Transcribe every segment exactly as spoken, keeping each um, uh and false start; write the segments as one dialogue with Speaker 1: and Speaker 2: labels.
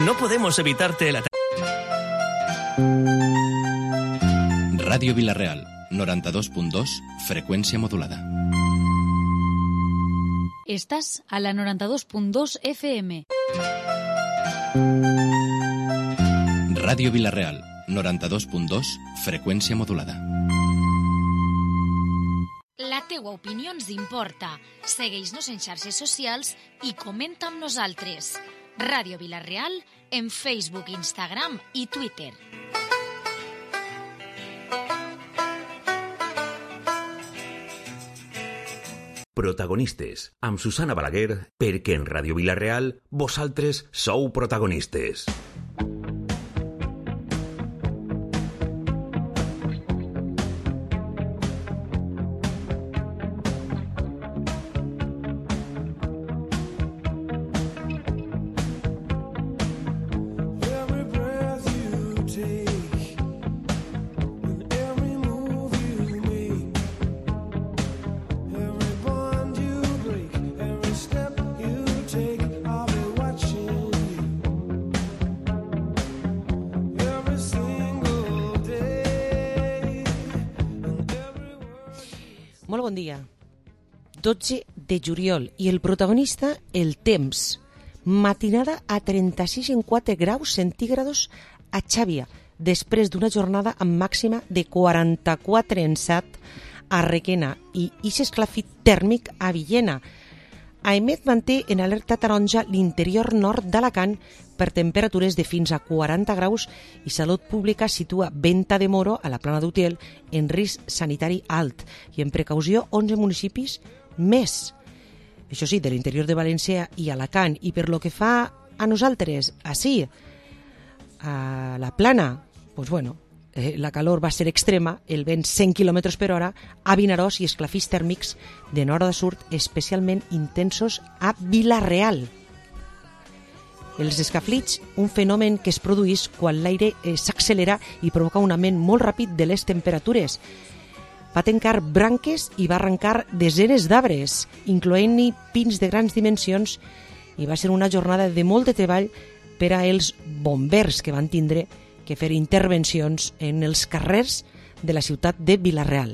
Speaker 1: No podemos evitarte el ataque.
Speaker 2: Ràdio Vila-real, noranta-dos punt dos, freqüència modulada.
Speaker 3: Estàs a la noranta-dos punt dos F M.
Speaker 2: Ràdio Vila-real, noranta-dos punt dos, freqüència modulada.
Speaker 3: La teua opinió ens importa. Segueix-nos en xarxes socials i comenta amb nosaltres. Ràdio Vila-real en Facebook, Instagram i Twitter.
Speaker 4: Protagonistes, amb Susana Balaguer, perquè en Ràdio Vila-real vosaltres sou protagonistes.
Speaker 5: Molt bon dia. dotze de juliol i el protagonista, el temps. Matinada a trenta-sis coma quatre graus centígrados a Xàbia, després d'una jornada amb màxima de quaranta-quatre en Sat, a Requena, i ix esclafit tèrmic a Villena. AEMET manté en alerta taronja l'interior nord d'Alacant per temperatures de fins a quaranta graus i Salut Pública situa Venta de Moro, a la Plana d'Utiel, en risc sanitari alt i en precaució onze municipis més. Això sí, de l'interior de València i Alacant. I per lo que fa a nosaltres, així, a la Plana, doncs bueno, eh, la calor va ser extrema, el vent cent quilòmetres per hora, a Vinaròs i esclafís tèrmics de nord a sud especialment intensos a Vila-real. Els escaflits, un fenomen que es produeix quan l'aire eh, s'accelera i provoca un augment molt ràpid de les temperatures. Va tancar branques i va arrencar desenes d'arbres, incloent-hi pins de grans dimensions, i va ser una jornada de molt de treball per a els bombers que van tindre que fer intervencions en els carrers de la ciutat de Vila-real.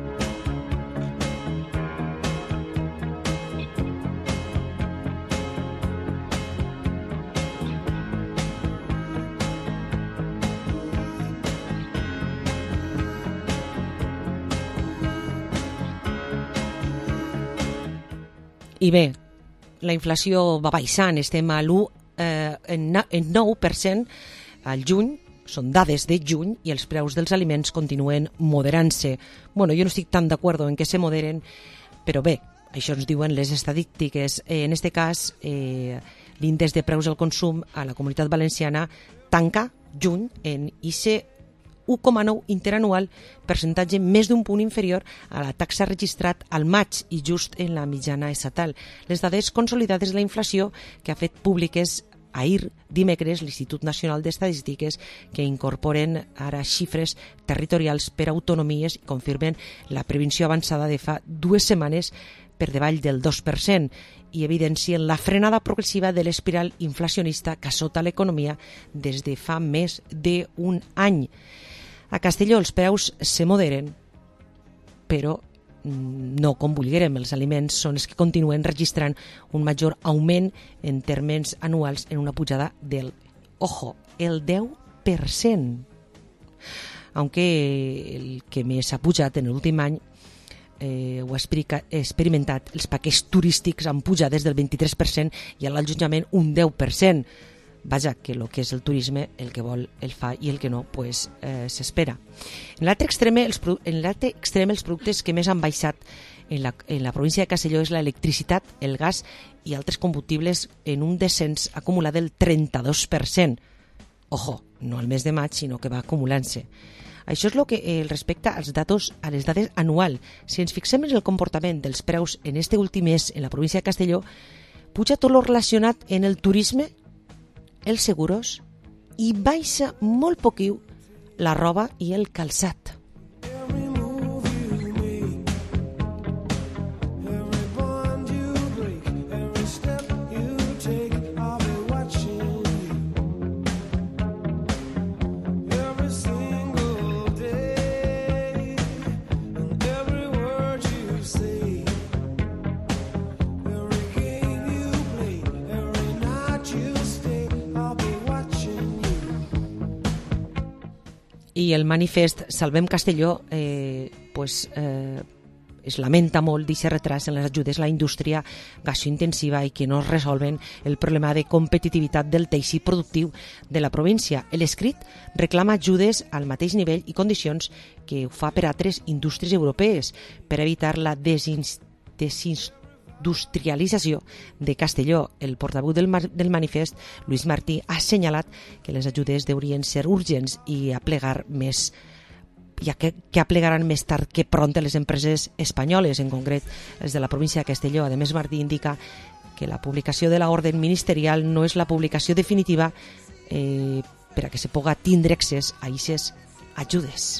Speaker 5: I bé, la inflació va baixant, estem a l'u eh, en nou per cent al juny, són dades de juny, i els preus dels aliments continuen moderant-se. Bueno, jo no estic tan d'acord en que se moderen, però bé, això ens diuen les estadístiques. Eh, en aquest cas, eh, l'índex de preus al consum a la Comunitat Valenciana tanca juny en ixe u coma nou interanual, percentatge més d'un punt inferior a la taxa registrat al maig i just en la mitjana estatal. Les dades consolidades de la inflació que ha fet públiques ahir, dimecres, l'Institut Nacional d'Estadístiques, que incorporen ara xifres territorials per autonomies i confirmen la previsió avançada de fa dues setmanes per davall del dos per cent i evidencien la frenada progressiva de l'espiral inflacionista que assota l'economia des de fa més d'un any. A Castelló els preus se moderen, però no com volguérem. Els aliments són els que continuen registrant un major augment en termes anuals en una pujada del, ojo, el deu per cent. Aunque el que més ha pujat en l'últim any eh, ho ha experimentat els paquets turístics amb pujades del vint-i-tres per cent i a l'allontjament un deu per cent. Vaja, que el que és el turisme, el que vol el fa i el que no, pues, eh, s'espera. En l'altre extrem, els, en l'altre extrem, els productes que més han baixat en la, en la província de Castelló és l'electricitat, el gas i altres combustibles en un descens acumulat del trenta-dos per cent. Ojo, no al mes de maig, sinó que va acumulant-se. Això és el que eh, respecta als datos, a les dades anual. Si ens fixem en el comportament dels preus en este últim mes en la província de Castelló, puja tot lo relacionat en el turisme, els seguros, i baixa molt poquiu la roba i el calçat. I el manifest Salvem Castelló eh, pues, eh, es lamenta molt d'aquest retras en les ajudes a la indústria gasointensiva i que no es resolven el problema de competitivitat del teixit productiu de la província. L'escrit reclama ajudes al mateix nivell i condicions que ho fa per a altres indústries europees per evitar la desindustrialització de Castelló. El portaveu del, del manifest, Lluís Martí, ha assenyalat que les ajudes deurien ser urgents i aplegar més ja que, que aplegaran més tard que pront les empreses espanyoles, en concret les de la província de Castelló. A més, Martí indica que la publicació de l'ordre ministerial no és la publicació definitiva eh, per a que se puga tindre accés a aquestes ajudes.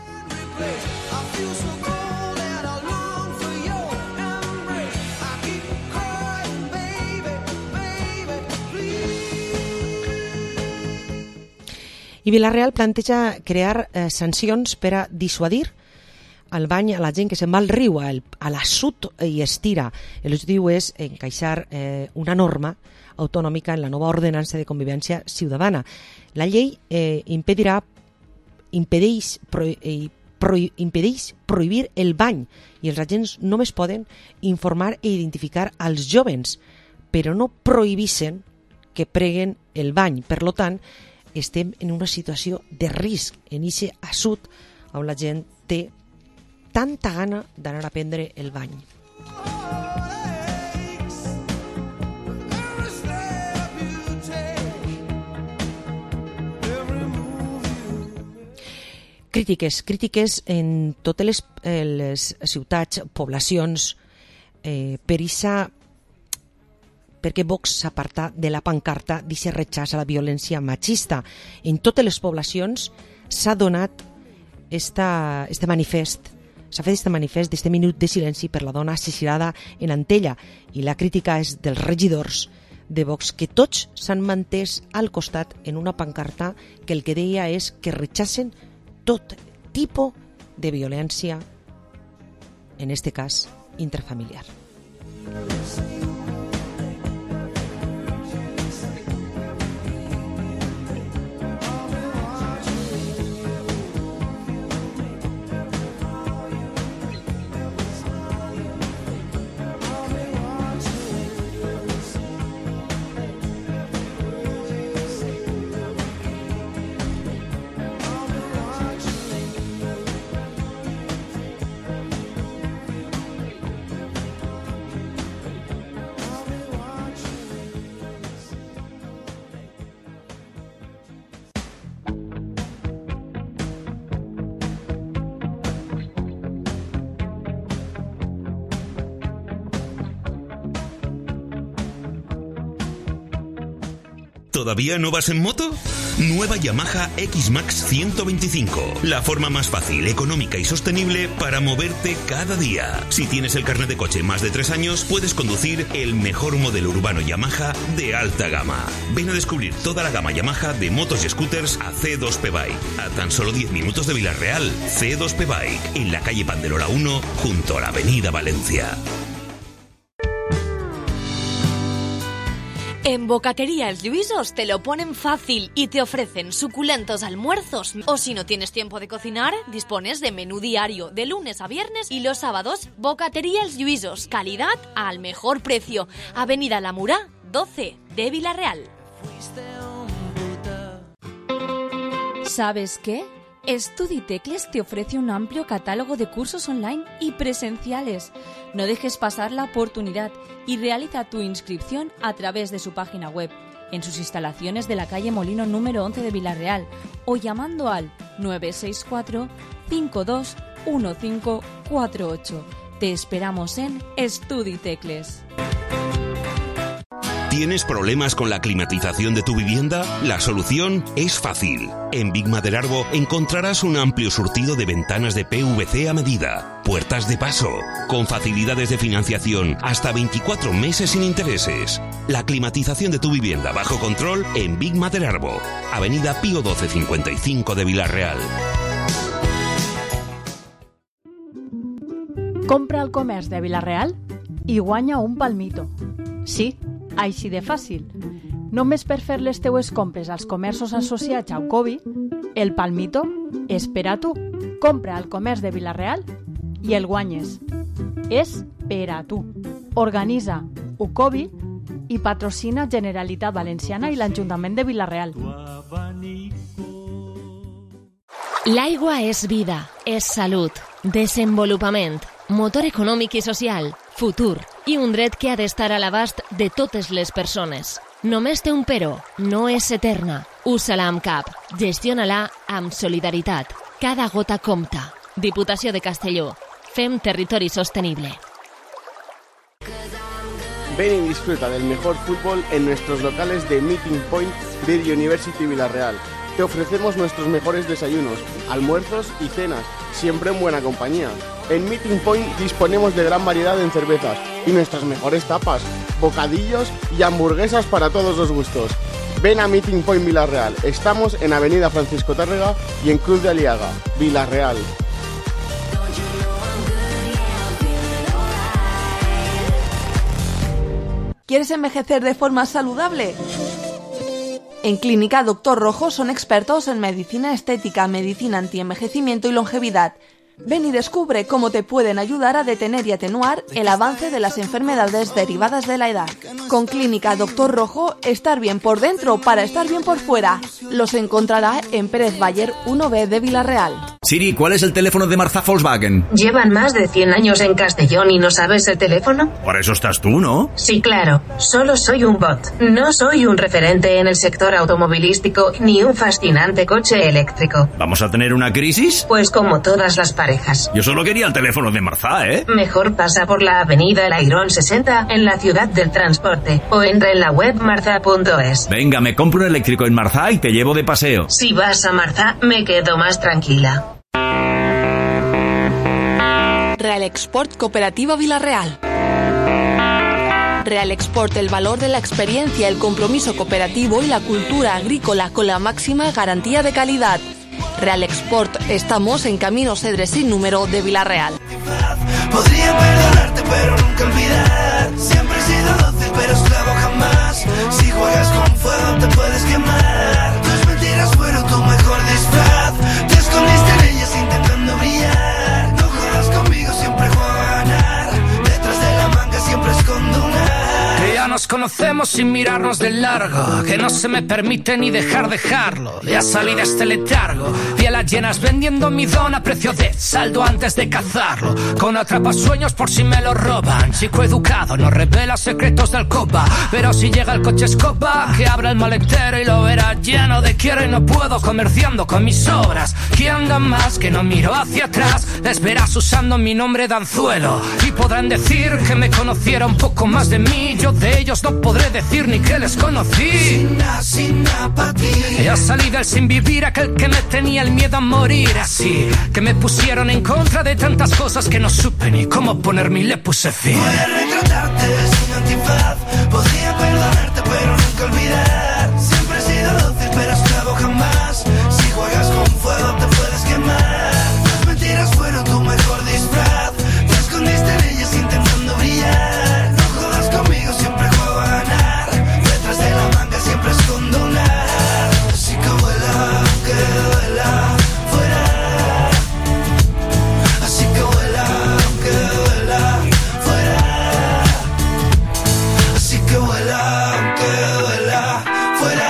Speaker 5: I Vila-real planteja crear eh, sancions per a dissuadir al bany a la gent que se'n va al riu, a, a l'assut i estira. L'objectiu és encaixar eh, una norma autonòmica en la nova ordenança de convivència ciutadana. La llei eh, impedirà, impedeix, pro, eh, pro, impedeix prohibir el bany i els agents només poden informar i identificar als jovens, però no prohibeixen que preguen el bany. Per tant, estem en una situació de risc en aquest assut on la gent té tanta gana d'anar a prendre el bany. Crítiques, crítiques en totes les, les ciutats, poblacions, eh, per aquesta perquè Vox s'aparta de la pancarta d'aquest rechaç a la violència machista. En totes les poblacions s'ha donat esta, este manifest, s'ha fet este manifest d'este minut de silenci per la dona assassinada en Antella, i la crítica és dels regidors de Vox, que tots s'han mantès al costat en una pancarta que el que deia és que rechacen tot tipus de violència, en este cas intrafamiliar.
Speaker 6: ¿Todavía no vas en moto? Nueva Yamaha X-Max ciento veinticinco. La forma más fácil, económica y sostenible para moverte cada día. Si tienes el carnet de coche más de tres años, puedes conducir el mejor modelo urbano Yamaha de alta gama. Ven a descubrir toda la gama Yamaha de motos y scooters a C dos P Bike. A tan solo diez minutos de Vila-real. C dos P Bike, en la calle Pandelora uno, junto a la avenida Valencia.
Speaker 7: En Bocatería Els Lluïsos te lo ponen fácil y te ofrecen suculentos almuerzos. O si no tienes tiempo de cocinar, dispones de menú diario de lunes a viernes y los sábados. Bocatería Els Lluïsos, calidad al mejor precio. Avenida La Murá, doce de Vila-real. ¿Sabes qué? Estuditecles te ofrece un amplio catálogo de cursos online y presenciales. No dejes pasar la oportunidad y realiza tu inscripción a través de su página web, en sus instalaciones de la calle Molino número once de Vila-real o llamando al nueve seis cuatro, cinco dos uno cinco cuatro ocho. Te esperamos en Estuditecles.
Speaker 6: ¿Tienes problemas con la climatización de tu vivienda? La solución es fácil. En Big Maderarbo encontrarás un amplio surtido de ventanas de P V C a medida, puertas de paso, con facilidades de financiación hasta veinticuatro meses sin intereses. La climatización de tu vivienda bajo control en Big Maderarbo, Avenida Pío doce cincuenta y cinco de Vila-real.
Speaker 8: Compra al comerç de Vila-real i guanya un palmito. Sí, així de fàcil. Només per fer les teues compres als comerços associats a Ucovi, el palmito És per a tu. Compra al comerç de Vila-real i el guanyes. És per a tu. Organitza Ucovi i patrocina Generalitat Valenciana i l'Ajuntament de Vila-real.
Speaker 9: L'aigua és vida, és salut, desenvolupament, motor econòmic i social, futur i un dret que ha d'estar a l'abast de totes les persones. Només té un però, no és eterna. Usa-la amb cap, gestiona-la amb solidaritat. Cada gota compta. Diputació de Castelló. Fem territori sostenible.
Speaker 10: Ven y disfruta del mejor fútbol en nuestros locales de Meeting Point de University Vila-real. Te ofrecemos nuestros mejores desayunos, almuerzos y cenas, siempre en buena compañía. En Meeting Point disponemos de gran variedad en cervezas y nuestras mejores tapas, bocadillos y hamburguesas para todos los gustos. Ven a Meeting Point Vila-real. Estamos en Avenida Francisco Tárrega y en Cruz de Aliaga, Vila-real.
Speaker 11: ¿Quieres envejecer de forma saludable? En Clínica Doctor Rojo son expertos en medicina estética, medicina antienvejecimiento y longevidad. Ven y descubre cómo te pueden ayudar a detener y atenuar el avance de las enfermedades derivadas de la edad. Con Clínica Doctor Rojo, estar bien por dentro para estar bien por fuera. Los encontrará en Pérez Bayer uno B de Vila-real.
Speaker 12: Siri, ¿cuál es el teléfono de Marza Volkswagen?
Speaker 13: ¿Llevan más de cien años en Castellón y no sabes el teléfono?
Speaker 12: Para eso estás tú, ¿no?
Speaker 13: Sí, claro. Solo soy un bot. No soy un referente en el sector automovilístico ni un fascinante coche eléctrico.
Speaker 12: ¿Vamos a tener una crisis?
Speaker 13: Pues como todas las parejas.
Speaker 12: Yo solo quería el teléfono de Marza, ¿eh?
Speaker 13: Mejor pasa por la avenida El Airón sesenta en la ciudad del transporte o entra en la web marza punto es.
Speaker 12: Venga, me compro un eléctrico en Marza y te llevo de paseo.
Speaker 13: Si vas a Marza, me quedo más tranquila.
Speaker 11: Real Export Cooperativa Vila-real. Real Export, el valor de la experiencia, el compromiso cooperativo y la cultura agrícola con la máxima garantía de calidad. Real Export, estamos en Camino Cedres sin número de Vila-real.
Speaker 14: Podría perdonarte pero nunca olvidar. Siempre he sido dócil pero esclavo jamás. Si juegas con fuego te puedes quemar. Tus mentiras fueron tu mejor disfraz. Te escondiste en ellas intentando brillar. No jodas conmigo, siempre juego a ganar. Detrás de la manga siempre escondo una.
Speaker 15: Que ya nos conocemos sin mirarnos de largo. Que no se me permite ni dejar dejarlo. Ya salí de este letargo. Pielas llenas vendiendo mi don a precio de saldo antes de cazarlo. Con atrapasueños por si me lo roban. Chico educado no revela secretos del coba. Pero si llega el coche escoba, que abra el maletero y lo verá lleno de quiero y no puedo, comerciando con mis obras. ¿Quién da más que no miro hacia atrás? Les verás usando mi nombre de anzuelo. Y podrán decir que me conociera un poco más de mí. Yo de ellos no podré decir ni que les conocí.
Speaker 14: Sin nada, sin nada pa' ti.
Speaker 15: Ya salí del sin vivir, aquel que me tenía el miedo a morir así. Que me pusieron en contra de tantas cosas que no supe ni cómo ponerme y le puse fin.
Speaker 14: Voy a retratarte sin antifaz. Podría perdonarte pero nunca olvidar. Siempre he sido dócil pero esclavo jamás. Si juegas con fuego te puedes quemar. Las mentiras fueron tu mejor disfraz. Te escondiste en ellas intentando brillar. No jodas conmigo, siempre juego a ganar. Detrás de la manga siempre escondo un ar. Así que vuela, que vuela fuera. Así que vuela, que vuela fuera. Así que vuela, que vuela fuera.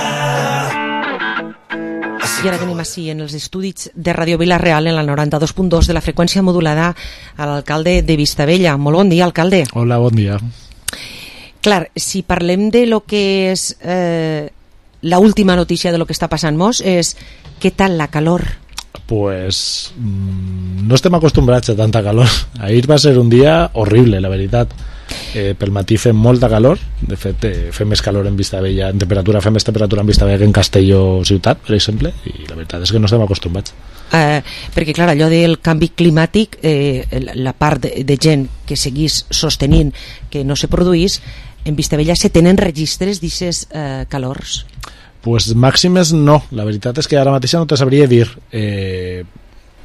Speaker 5: I ara tenim així en els estudis de Ràdio Vila-real en la noranta-dos punt dos de la freqüència modulada a l'alcalde de Vistabella. Molt bon dia, alcalde.
Speaker 16: Hola, bon dia.
Speaker 5: Clar, si parlem de lo que és eh, la última notícia de lo que està passant-nos és què tal la calor?
Speaker 16: Pues mmm, no estem acostumbrats a tanta calor. Ahir va ser un dia horrible, la veritat. Eh, pel matí fem molta calor. De fet, eh, fem més calor en Vistabella, en temperatura, fem més temperatura en Vistabella que en Castelló ciutat, per exemple, i la veritat és que no estem acostumbrats.
Speaker 5: Eh, perquè clar, allò del canvi climàtic, eh, la part de, de gent que seguís sostenint que no se produís, en Vistabella se tenen registres d'aquestes eh, calors?
Speaker 16: Pues màximes no, la veritat és que ara mateix no te sabria dir. Eh,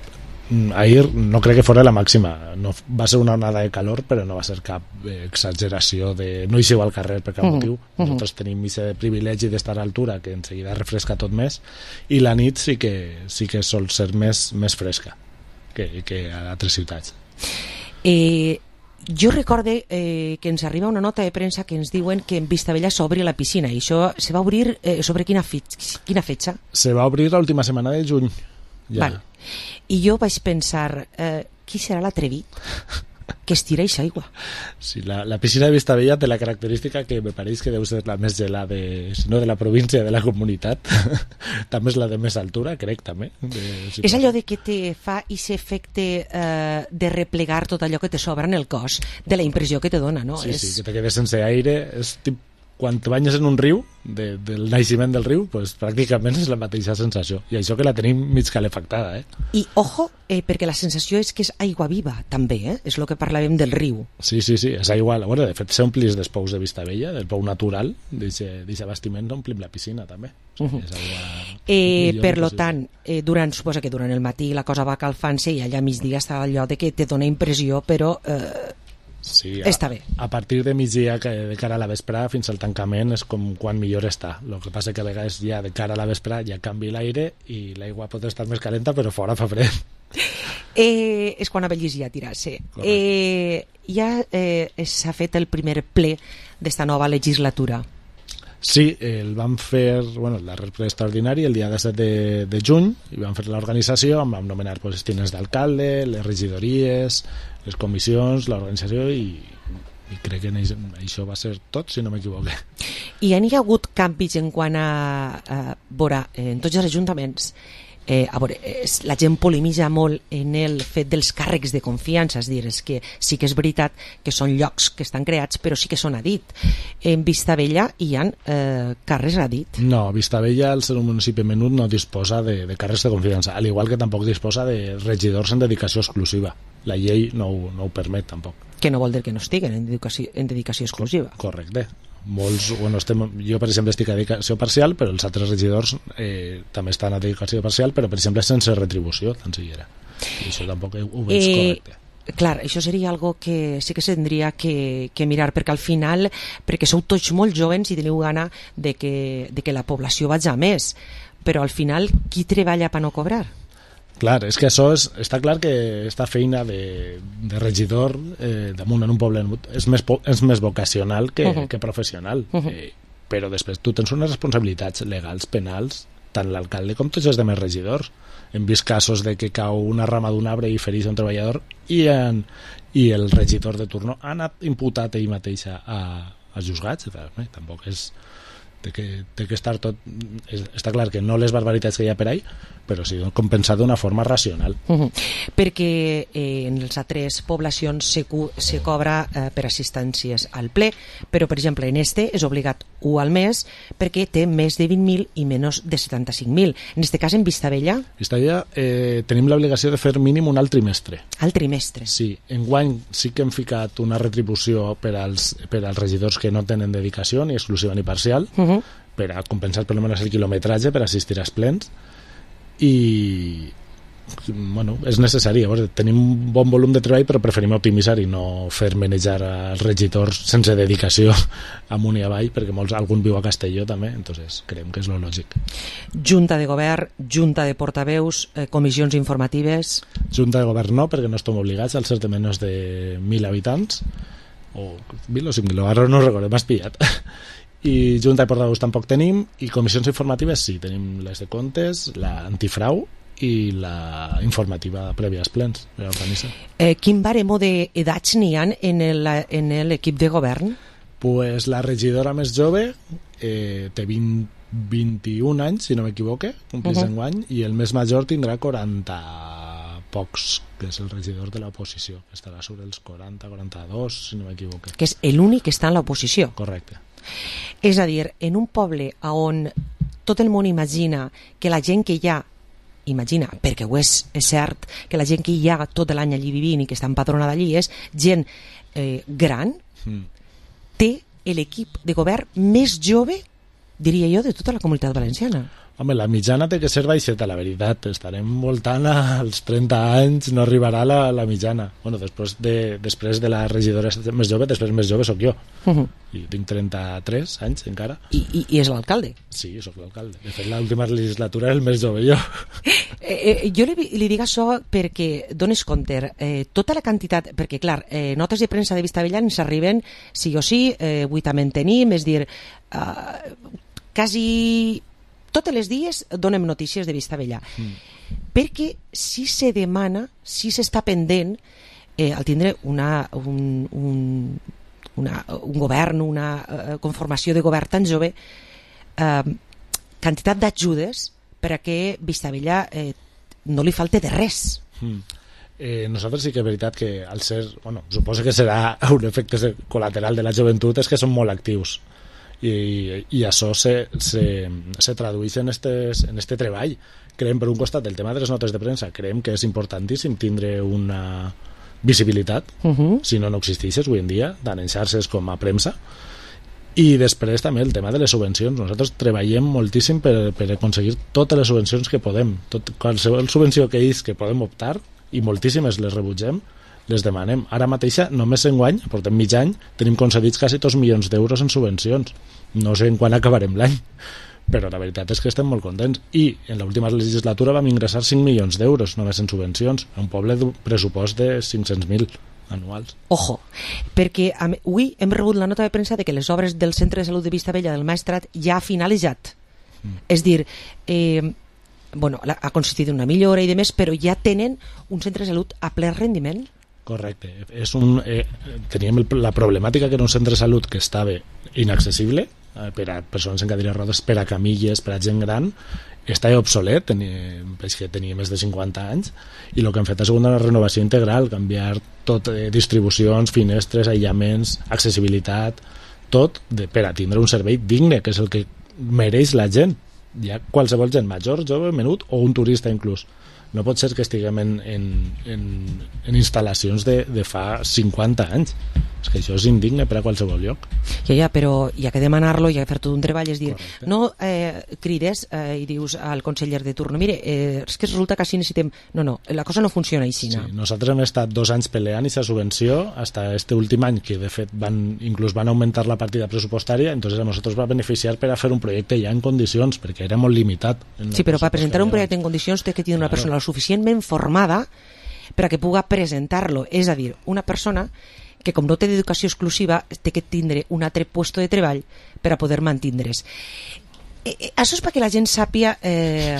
Speaker 16: ahir no crec que fora la màxima, no, va ser una onada de calor però no va ser cap eh, exageració de no eixeu al carrer per cap
Speaker 5: Mhm,
Speaker 16: motiu.
Speaker 5: mhm.
Speaker 16: Nosaltres tenim aquest privilegi d'estar a altura que en seguida refresca tot més, i la nit sí que, sí que sol ser més, més fresca que, que a altres ciutats.
Speaker 5: Eh, jo recorde eh, que ens arriba una nota de premsa que ens diuen que en Vistabella s'obri la piscina, i això se va obrir eh, sobre quina, fi quina fetxa?
Speaker 16: Se va obrir l'última setmana de juny. Ja.
Speaker 5: Val. I jo vaig pensar, eh, qui serà l'atrevit que estira eixa aigua?
Speaker 16: Sí, la, la piscina de Vistabella té la característica que me pareix que deu ser la més gelada de, si no de la província, de la comunitat. També és la de més altura, crec, també. De, si
Speaker 5: És allò de que te fa aquest efecte eh, de replegar tot allò que te sobra en el cos, de la impressió que te dona, no?
Speaker 16: Sí,
Speaker 5: és...
Speaker 16: sí, que te quedes sense aire. És tip, quan te banyes en un riu, de, del naixement del riu, pues, pràcticament és la mateixa sensació. I això que la tenim mig calefactada, eh?
Speaker 5: I, ojo, eh, perquè la sensació és que és aigua viva, també, eh? És el que parlàvem del riu.
Speaker 16: Sí, sí, sí, és aigua... Bueno, de fet, s'omplis dels pous de Vistabella, del pou natural, d'aquest bastiment, omplim la piscina, també. O sigui,
Speaker 5: Uh-huh.
Speaker 16: és aigua...
Speaker 5: Eh,
Speaker 16: millor
Speaker 5: per lo
Speaker 16: impossible.
Speaker 5: tant, eh, durant, suposa que durant el matí la cosa va calfant-se i allà a migdia està allò de que te dona impressió, però eh,
Speaker 16: Sí, a,
Speaker 5: està bé.
Speaker 16: A partir de migdia, que de cara a la vesprada, fins al tancament, és com quan millor està. El que passa que a vegades ja de cara a la vesprada ja canvia l'aire i l'aigua pot estar més calenta, però fora fa fred.
Speaker 5: Eh, és quan a Bellis ja tirar-se. Eh, ja eh, s'ha fet el primer ple d'esta nova legislatura.
Speaker 16: Sí, el vam fer, bueno, el darrer ple extraordinari el dia disset de, de juny, i vam fer l'organització, vam nomenar pues, els tinents d'alcalde, les regidories, les comissions, l'organització, i, i crec que això, això va ser tot, si no m'equivoque.
Speaker 5: I hi ha hagut canvis en quant a, a veure, en tots els ajuntaments, eh, a veure, es, la gent polemitza molt en el fet dels càrrecs de confiança, és dir, és que sí que és veritat que són llocs que estan creats, però sí que són a dit. En Vistabella hi ha eh, càrrecs a dit.
Speaker 16: No, Vistabella, al ser un municipi menut, no disposa de, de càrrecs de confiança, al igual que tampoc disposa de regidors en dedicació exclusiva. La llei no, ho- no ho permet, tampoc.
Speaker 5: Que no vol dir que no estiguen en dedicació, en dedicació exclusiva.
Speaker 16: Correcte. Molts, bueno, estem, jo per exemple estic a dedicació parcial, però els altres regidors eh, també estan a dedicació parcial, però per exemple sense retribució, tan siquiera. I això tampoc ho veig
Speaker 5: Eh,
Speaker 16: correcte.
Speaker 5: Clar, això seria algo que sí que s'hauria que, que mirar, perquè al final, perquè sou tots molt joves i teniu gana de que, de que la població vagi a més, però al final qui treballa per no cobrar?
Speaker 16: Clar, és que això és, està clar que esta feina de, de regidor eh, damunt en un poble és més, po- és més vocacional que,
Speaker 5: Uh-huh.
Speaker 16: que professional.
Speaker 5: Uh-huh.
Speaker 16: eh, però després tu tens unes responsabilitats legals, penals, tant l'alcalde com tots els demés regidors. Hem vist casos de que cau una rama d'un arbre i fereix un treballador i, en, i el regidor de turno ha anat imputat ell mateix a, a juzgats. Eh, tampoc és... Té que, té que estar tot... És, està clar que no les barbaritats que hi ha per ahí, però sí compensar d'una forma racional.
Speaker 5: Uh -huh. Perquè eh, en les altres poblacions se, cu- se cobra eh, per assistències al ple, però per exemple en este és obligat u al mes perquè té més de vint mil i menys de setanta-cinc mil. En este cas en Vistabella,
Speaker 16: Vistabella eh, tenim l'obligació de fer mínim un alt trimestre.
Speaker 5: al trimestre.
Speaker 16: Sí, enguany sí que hem ficat una retribució per als, per als regidors que no tenen dedicació, ni exclusiva ni parcial,
Speaker 5: Uh -huh.
Speaker 16: per a compensar per almenys el quilometratge per assistir als plens, i bueno, és necessari. Llavors, tenim un bon volum de treball, però preferim optimitzar i no fer manejar als regidors sense dedicació amunt i avall, perquè molts, algun viu a Castelló també, entonces creiem que és lo lògic.
Speaker 5: Junta de govern, junta de portaveus, eh, comissions informatives...
Speaker 16: Junta de govern no, perquè no estem obligats al ser de menys de mil habitants, o mil o cinc mil, ara no recordo, m'has pillat. I junta de portaveus tampoc tenim, i comissions informatives sí, tenim les de comptes, la antifrau i la informativa prèvia als plens.
Speaker 5: Eh, quin baremo d'edats n'hi ha en el- en l'equip de govern?
Speaker 16: Pues la regidora més jove eh, té vint, vint-i-un anys, si no m'equivoque, complís
Speaker 5: Uh-huh.
Speaker 16: enguany, i el més major tindrà quaranta pocs, que és el regidor de l'oposició, que estarà sobre els quaranta, quaranta-dos, si no m'equivoque.
Speaker 5: Que és l'únic que està en l'oposició.
Speaker 16: Correcte.
Speaker 5: És a dir, en un poble on tot el món imagina que la gent que hi ha, imagina, perquè ho és, és cert, que la gent que hi ha tot l'any allí vivint i que està empadronada allí és gent eh, gran,
Speaker 16: Mm.
Speaker 5: té l'equip de govern més jove, diria jo, de tota la comunitat valenciana.
Speaker 16: Home, la mitjana té que ser baixeta, la veritat. Estarem voltant als trenta anys, no arribarà la, la mitjana. Bueno, després de, després de la regidora més jove, després més jove sóc jo. Uh -huh. I tinc trenta-tres anys encara.
Speaker 5: I, i, i és l'alcalde?
Speaker 16: Sí, sóc l'alcalde. De fet, l'última legislatura era el més jove jo.
Speaker 5: Eh, eh, jo li, li dic això perquè dones compte, eh, tota la quantitat, perquè clar, eh, notes de premsa de Vistabella ens arriben sí o sí, eh, avui també en tenim, és dir, eh, quasi totes les dies donem notícies de Vistabella, mm. perquè si se demana, si s'està pendent, eh, al tindre una, un, un, una, un govern, una uh, conformació de govern tan jove, eh, quantitat d'ajudes per a que Vistabella eh, no li falte de res.
Speaker 16: Mm. Eh, nosaltres sí que és veritat que al ser, bueno, suposo que serà un efecte col·lateral de la joventut, és que són molt actius. I, i això se, se, se tradueix en, estes, en este treball. Creiem, per un costat, el tema de les notes de premsa, creiem que és importantíssim tindre una visibilitat, uh -huh. si no, no existeixes avui en dia, tant en xarxes com a premsa. I després també el tema de les subvencions. Nosaltres treballem moltíssim per, per aconseguir totes les subvencions que podem. Tot, qualsevol subvenció que és que podem optar, i moltíssimes les rebutgem, les demanem. Ara mateixa, només enguany, portem mig any, tenim concedits quasi dos milions d'euros en subvencions. No sé en quan acabarem l'any, però la veritat és que estem molt contents. I en l'última legislatura vam ingressar cinc milions d'euros només en subvencions, a un poble d'un pressupost de cinc-cents mil anuals.
Speaker 5: Ojo, perquè avui hem rebut la nota de premsa de que les obres del Centre de Salut de Vistabella del Maestrat ja ha finalitzat. Mm. És dir, eh, bueno, ha consistit en una millora i demés, però ja tenen un centre de salut a ple rendiment.
Speaker 16: Correcte. És un, eh, teníem la problemàtica que era un centre de salut que estava inaccessible eh, per a persones en cadira de rodes, per a camilles, per a gent gran. Està obsolet, tenia, que tenia més de cinquanta anys, i el que hem fet ha sigut una renovació integral, canviar tot, eh, distribucions, finestres, aïllaments, accessibilitat, tot de, per a tindre un servei digne, que és el que mereix la gent, ja qualsevol gent, major, jove, menut o un turista inclús. No pot ser que estiguem en, en, en, en instal·lacions de, de fa cinquanta anys. És que això és indigne per a qualsevol lloc.
Speaker 5: Ja, ja, però hi ha que demanar-lo, hi ha que fer tot un treball, és dir, correcte. No eh, crides eh, i dius al conseller de turno, mire, eh, és que resulta que així necessitem... No, no, la cosa no funciona així.
Speaker 16: Sí, nosaltres hem estat dos anys peleant aquesta subvenció, hasta este últim any, que de fet van, inclús van augmentar la partida pressupostària, entonces a nosaltres va beneficiar per a fer un projecte ja en condicions, perquè era molt limitat.
Speaker 5: Sí, però per presentar un projecte en condicions té que tenir una claro. persona suficientment formada per a que puga presentar-lo, és a dir, una persona que com no té d'educació exclusiva té que tindre un altre puesto de treball per a poder mantindre's. Eh, eh, això és perquè la gent sàpia eh,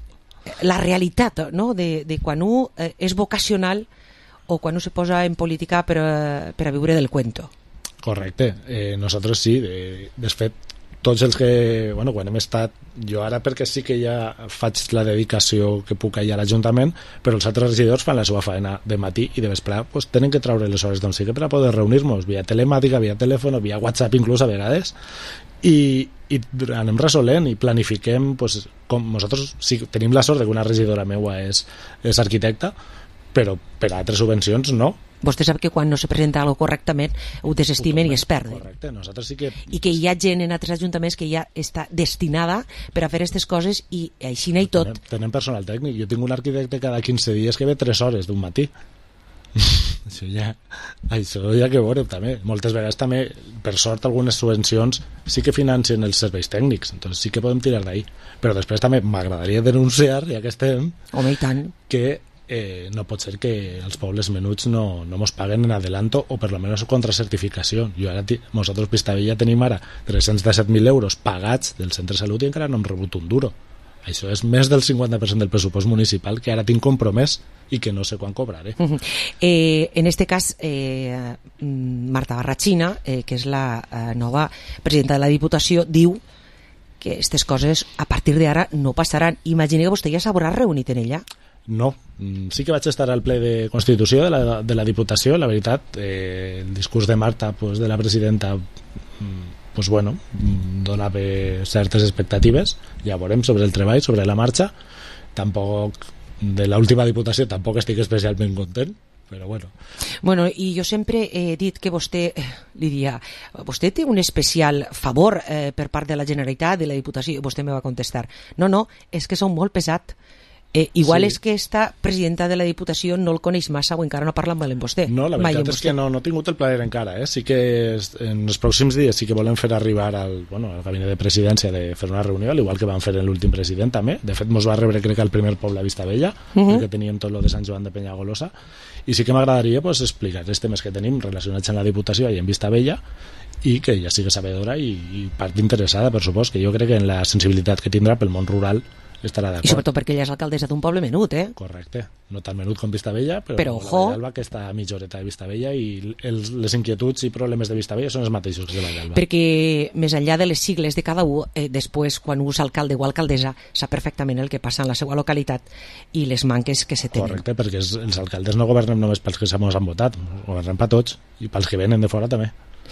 Speaker 5: la realitat, no? de, de quan un eh, és vocacional o quan un se posa en política per a, per a viure del cuento.
Speaker 16: Correcte, eh, nosaltres sí, de, de fet tots els que, bueno, quan hem estat, jo ara perquè sí que ja faig la dedicació que puc allà a l'Ajuntament, però els altres regidors fan la seva feina de matí i de vespre, pues, tenen que treure les hores d'on sigui per a poder reunir-nos, via telemàtica, via telèfon, via WhatsApp inclús a vegades, i, i anem resolent i planifiquem, pues, com nosaltres sí, tenim la sort que una regidora meua és, és arquitecta, però per a altres subvencions no.
Speaker 5: Vostè sap que quan no se presenta alguna correctament ho desestimen i es perden.
Speaker 16: Correcte, nosaltres sí que...
Speaker 5: I que hi ha gent en altres ajuntaments que ja està destinada per a fer aquestes coses i així n'hi tot.
Speaker 16: Tenem, tenem personal tècnic. Jo tinc un arquitecte cada quinze dies que ve tres hores d'un matí. això ja això ja que veurem també. Moltes vegades també, per sort, algunes subvencions sí que financen els serveis tècnics, entonces sí que podem tirar d'ahí. Però després també m'agradaria denunciar, ja que estem,
Speaker 5: home, i tant,
Speaker 16: que Eh, no pot ser que els pobles menuts no, no mos paguen en adelanto o per lo menos contra certificació. Jo ara, nosaltres Vistabella tenim ara tres-cents disset mil euros pagats del centre de salut i encara no hem rebut un duro. Això és més del cinquanta per cent del pressupost municipal que ara tinc compromès i que no sé quan cobraré.
Speaker 5: Uh-huh. eh, en este cas, eh, Marta Barrachina, eh, que és la eh, nova presidenta de la Diputació, diu que aquestes coses a partir d'ara no passaran. Imagina que vostè ja s'haurà reunit en ella.
Speaker 16: No, sí que vaig estar al ple de Constitució de la, de la Diputació, la veritat, eh, el discurs de Marta, pues, de la presidenta, pues, bueno, donava certes expectatives, ja veurem sobre el treball, sobre la marxa. Tampoc, de l'última Diputació tampoc estic especialment content, però bueno.
Speaker 5: Bueno, i jo sempre he dit que vostè, li diria, vostè té un especial favor eh, per part de la Generalitat, de la Diputació, i vostè me va contestar, no, no, és que són molt pesat. Eh, igual sí. És que esta presidenta de la Diputació no el coneix massa o encara no parla amb ell amb vostè.
Speaker 16: No, la veritat és que no, no he tingut el plaer encara. Eh? Sí que en els pròxims dies sí que volem fer arribar al, bueno, al gabinet de presidència de fer una reunió, al igual que vam fer en l'últim president també. De fet, mos va rebre crec que al primer poble a Vistabella, uh -huh. perquè teníem tot lo de Sant Joan de Penyagolosa, i sí que m'agradaria pues, explicar els temes que tenim relacionats amb la Diputació i en Vistabella, i que ja sigui sabedora i, i part interessada, per supost, que jo crec que en la sensibilitat que tindrà pel món rural estarà d'acord.
Speaker 5: I sobretot perquè ella és alcaldessa d'un poble menut, eh?
Speaker 16: Correcte, no tan menut com Vistabella, però,
Speaker 5: però
Speaker 16: la Vallalba, que està a mitja horeta de Vistabella, i els, les inquietuds i problemes de Vistabella són els mateixos que de Vallalba.
Speaker 5: Perquè més enllà de les sigles de cada un, eh, després, quan ús alcalde o alcaldessa, sap perfectament el que passa en la seva localitat i les manques que se tenen.
Speaker 16: Correcte, perquè els, els alcaldes no governem només pels que ens han votat, governem per tots, i pels que venen de fora també.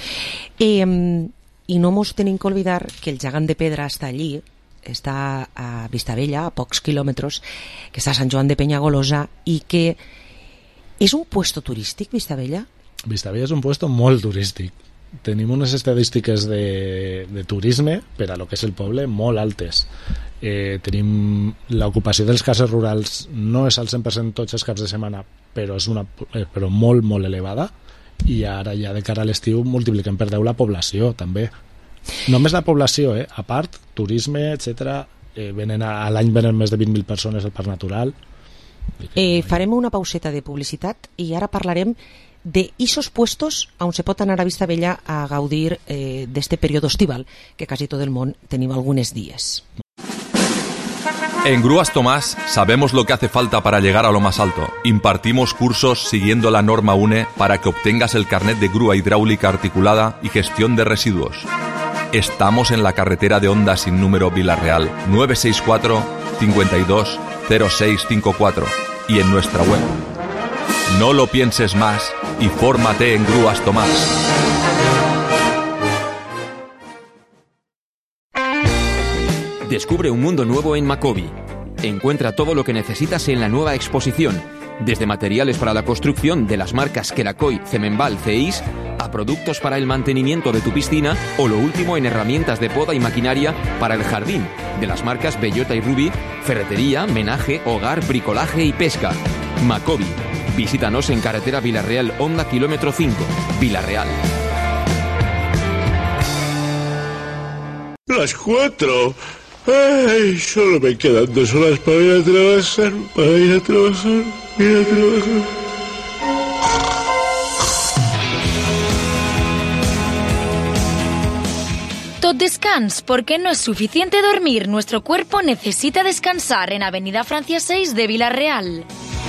Speaker 5: Eh, I no mos tenim que oblidar que el gegant de pedra està allí, està a Vistabella, a pocs quilòmetres, que està a Sant Joan de Penyagolosa, i que és un puesto turístic, Vistabella?
Speaker 16: Vistabella és un puesto molt turístic. Tenim unes estadístiques de, de turisme per a lo que és el poble molt altes. Eh, tenim l'ocupació dels cases rurals no és al cent per cent tots els caps de setmana, però és una eh, però molt, molt elevada, i ara ja de cara a l'estiu multipliquem per deu la població també. Només la població, eh? A part, turisme, etcètera. Eh, venen a, a l'any venen més de vint mil persones al Parc Natural.
Speaker 5: Eh, farem una pauseta de publicitat i ara parlarem d'ixos puestos on se pot anar a Vistabella a gaudir eh, d'este període estival que quasi tot el món tenim alguns dies.
Speaker 17: En Grúas Tomás sabemos lo que hace falta para llegar a lo más alto. Impartimos cursos siguiendo la norma U N E para que obtengas el carnet de grúa hidráulica articulada y gestión de residuos. Estamos en la carretera de Honda sin número Vila-real nueve seis cuatro, cinco dos, cero seis cinco cuatro y en nuestra web. No lo pienses más y fórmate en Grúas Tomás.
Speaker 18: Descubre un mundo nuevo en Macobi. Encuentra todo lo que necesitas en la nueva exposición, desde materiales para la construcción de las marcas Kerakoy, Cemenbal, Ceis, a productos para el mantenimiento de tu piscina o lo último en herramientas de poda y maquinaria para el jardín, de las marcas Bellota y Ruby, ferretería, menaje, hogar, bricolaje y pesca. Macobi. Visítanos en carretera Vila-real Honda kilómetro cinco, Vila-real.
Speaker 19: Las cuatro. Ay, solo me quedan dos horas para ir a trabajar, para ir a trabajar, ir a trabajar.
Speaker 3: Tot descans, porque no es suficiente dormir. Nuestro cuerpo necesita descansar en Avenida Francia seis de Vila-real.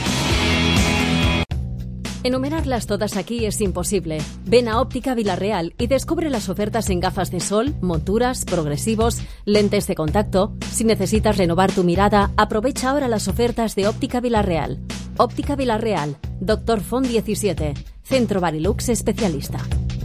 Speaker 20: Enumerarlas todas aquí es imposible. Ven a Óptica Vila-real y descubre las ofertas en gafas de sol, monturas, progresivos, lentes de contacto. Si necesitas renovar tu mirada, aprovecha ahora las ofertas de Óptica Vila-real. Óptica Vila-real, Doctor Font diecisiete, Centro Barilux especialista.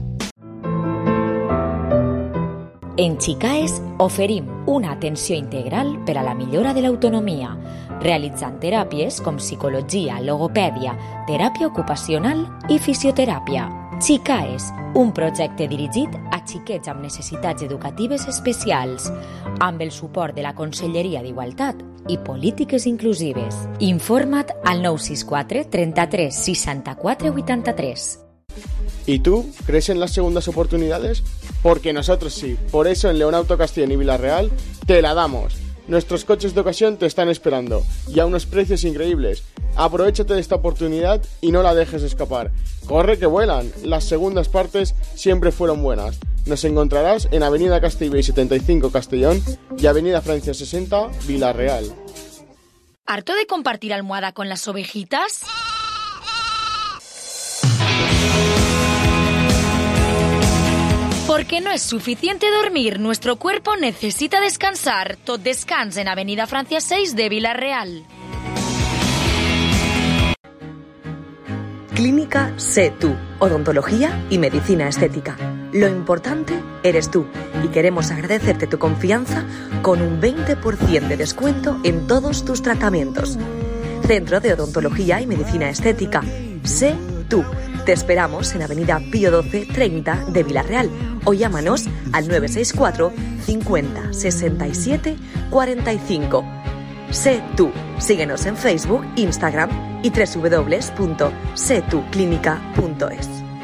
Speaker 21: En Xicaes oferim una atenció integral per a la millora de l'autonomia, realitzant teràpies com psicologia, logopèdia, teràpia ocupacional i fisioteràpia. Xicaes, un projecte dirigit a xiquets amb necessitats educatives especials, amb el suport de la Conselleria d'Igualtat i Polítiques Inclusives. Informa't al nou sis quatre, trenta-tres, seixanta-quatre, vuitanta-tres.
Speaker 10: ¿Y tú crees en las segundas oportunidades? Porque nosotros sí. Por eso en Leonauto Castellón y Vila-real te la damos. Nuestros coches de ocasión te están esperando y a unos precios increíbles. Aprovechate de esta oportunidad y no la dejes escapar. Corre que vuelan. Las segundas partes siempre fueron buenas. Nos encontrarás en Avenida Castellbell setenta y cinco Castellón y Avenida Francia sesenta Vila-real.
Speaker 3: ¿Harto de compartir almohada con las ovejitas? Porque no es suficiente dormir, nuestro cuerpo necesita descansar. Tot descans en Avenida Francia seis de Vila-real.
Speaker 22: Clínica Sé Tú, odontología y medicina estética. Lo importante eres tú y queremos agradecerte tu confianza con un veinte por ciento de descuento en todos tus tratamientos. Centro de Odontología y Medicina Estética. Sé tú. Te esperamos en Avenida Pío doce treinta de Villarreal o llámanos al nueve seis cuatro cincuenta sesenta y siete cuarenta y cinco. Sé tú. Síguenos en Facebook, Instagram y doble u doble u doble u punto sé tu clínica punto es.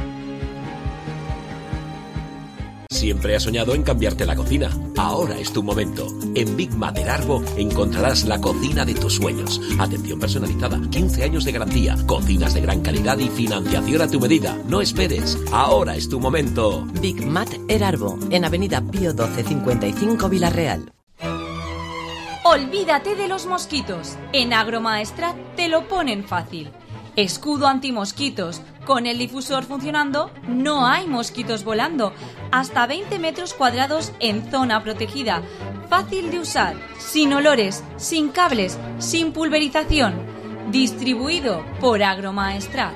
Speaker 1: Siempre has soñado en cambiarte la cocina. Ahora es tu momento. En Big Mother Arbo encontrarás la cocina de tus sueños. Atención personalizada, quince años de garantía, cocinas de gran calidad y financiación a tu medida. No esperes. Ahora es tu momento.
Speaker 2: Big Mother Arbo, en Avenida Pío doce cincuenta y cinco Villarreal.
Speaker 7: Olvídate de los mosquitos. En Agromaestrat te lo ponen fácil. Escudo antimosquitos. Con el difusor funcionando, no hay mosquitos volando. Hasta veinte metros cuadrados en zona protegida. Fácil de usar, sin olores, sin cables, sin pulverización. Distribuido por Agromaestrat.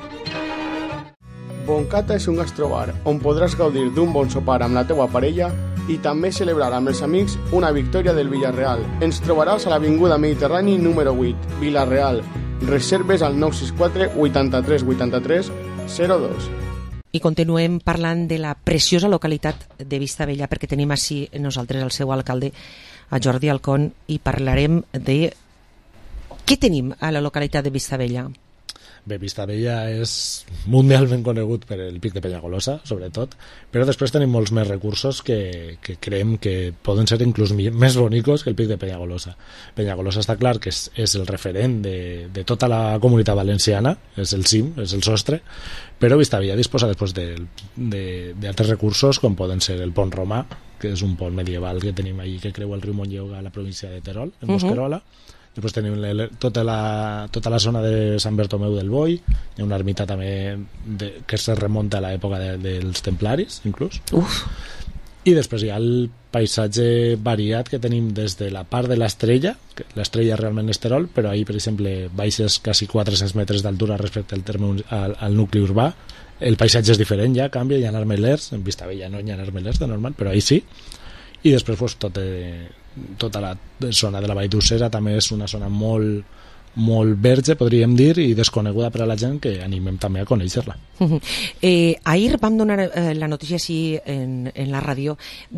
Speaker 10: Boncata és un gastrobar on podràs gaudir d'un bon sopar amb la teua parella i també celebrar amb els amics una victòria del Villarreal. Ens trobaràs a l'Avinguda Mediterrani número vuit, Villarreal. Reserves al nou sis quatre vuitanta-tres vuitanta-tres zero dos.
Speaker 5: I continuem parlant de la preciosa localitat de Vistabella, perquè tenim així nosaltres el seu alcalde, a Jordi Alcón, i parlarem de què tenim a la localitat de Vistabella.
Speaker 16: Bé, Vistabella és mundialment conegut per el Pic de Penyagolosa, sobretot, però després tenim molts més recursos que, que creiem que poden ser inclús més bonicos que el Pic de Penyagolosa. Penyagolosa està clar que és, és el referent de, de tota la comunitat valenciana, és el cim, és el sostre, però Vistabella disposa després d'altres de, recursos, com poden ser el pont romà, que és un pont medieval que tenim allí que creua el riu Montlleu a la província de Terol, en Mosquerola. Uh-huh. Després tenim la, tota, la, tota la zona de Sant Bertomeu del Boi, hi ha una ermita també de, que se remunta a l'època de, dels templaris, inclús.
Speaker 5: Uf.
Speaker 16: I després hi ha el paisatge variat que tenim des de la part de l'Estrella, que l'Estrella realment és Terol, però ahir, per exemple, baixes quasi quatre-cents metres d'altura respecte al, terme, al, al nucli urbà. El paisatge és diferent ja, canvia, hi ha armelers, en Vistabella no hi ha armelers de normal, però ahir sí. I després pues, tot, eh, tota la zona de la Vall d'Ussera també és una zona molt, molt verge, podríem dir, i desconeguda per a la gent, que animem també a conèixer-la.
Speaker 5: Uh-huh. eh, ahir vam donar eh, la notícia així en, en la ràdio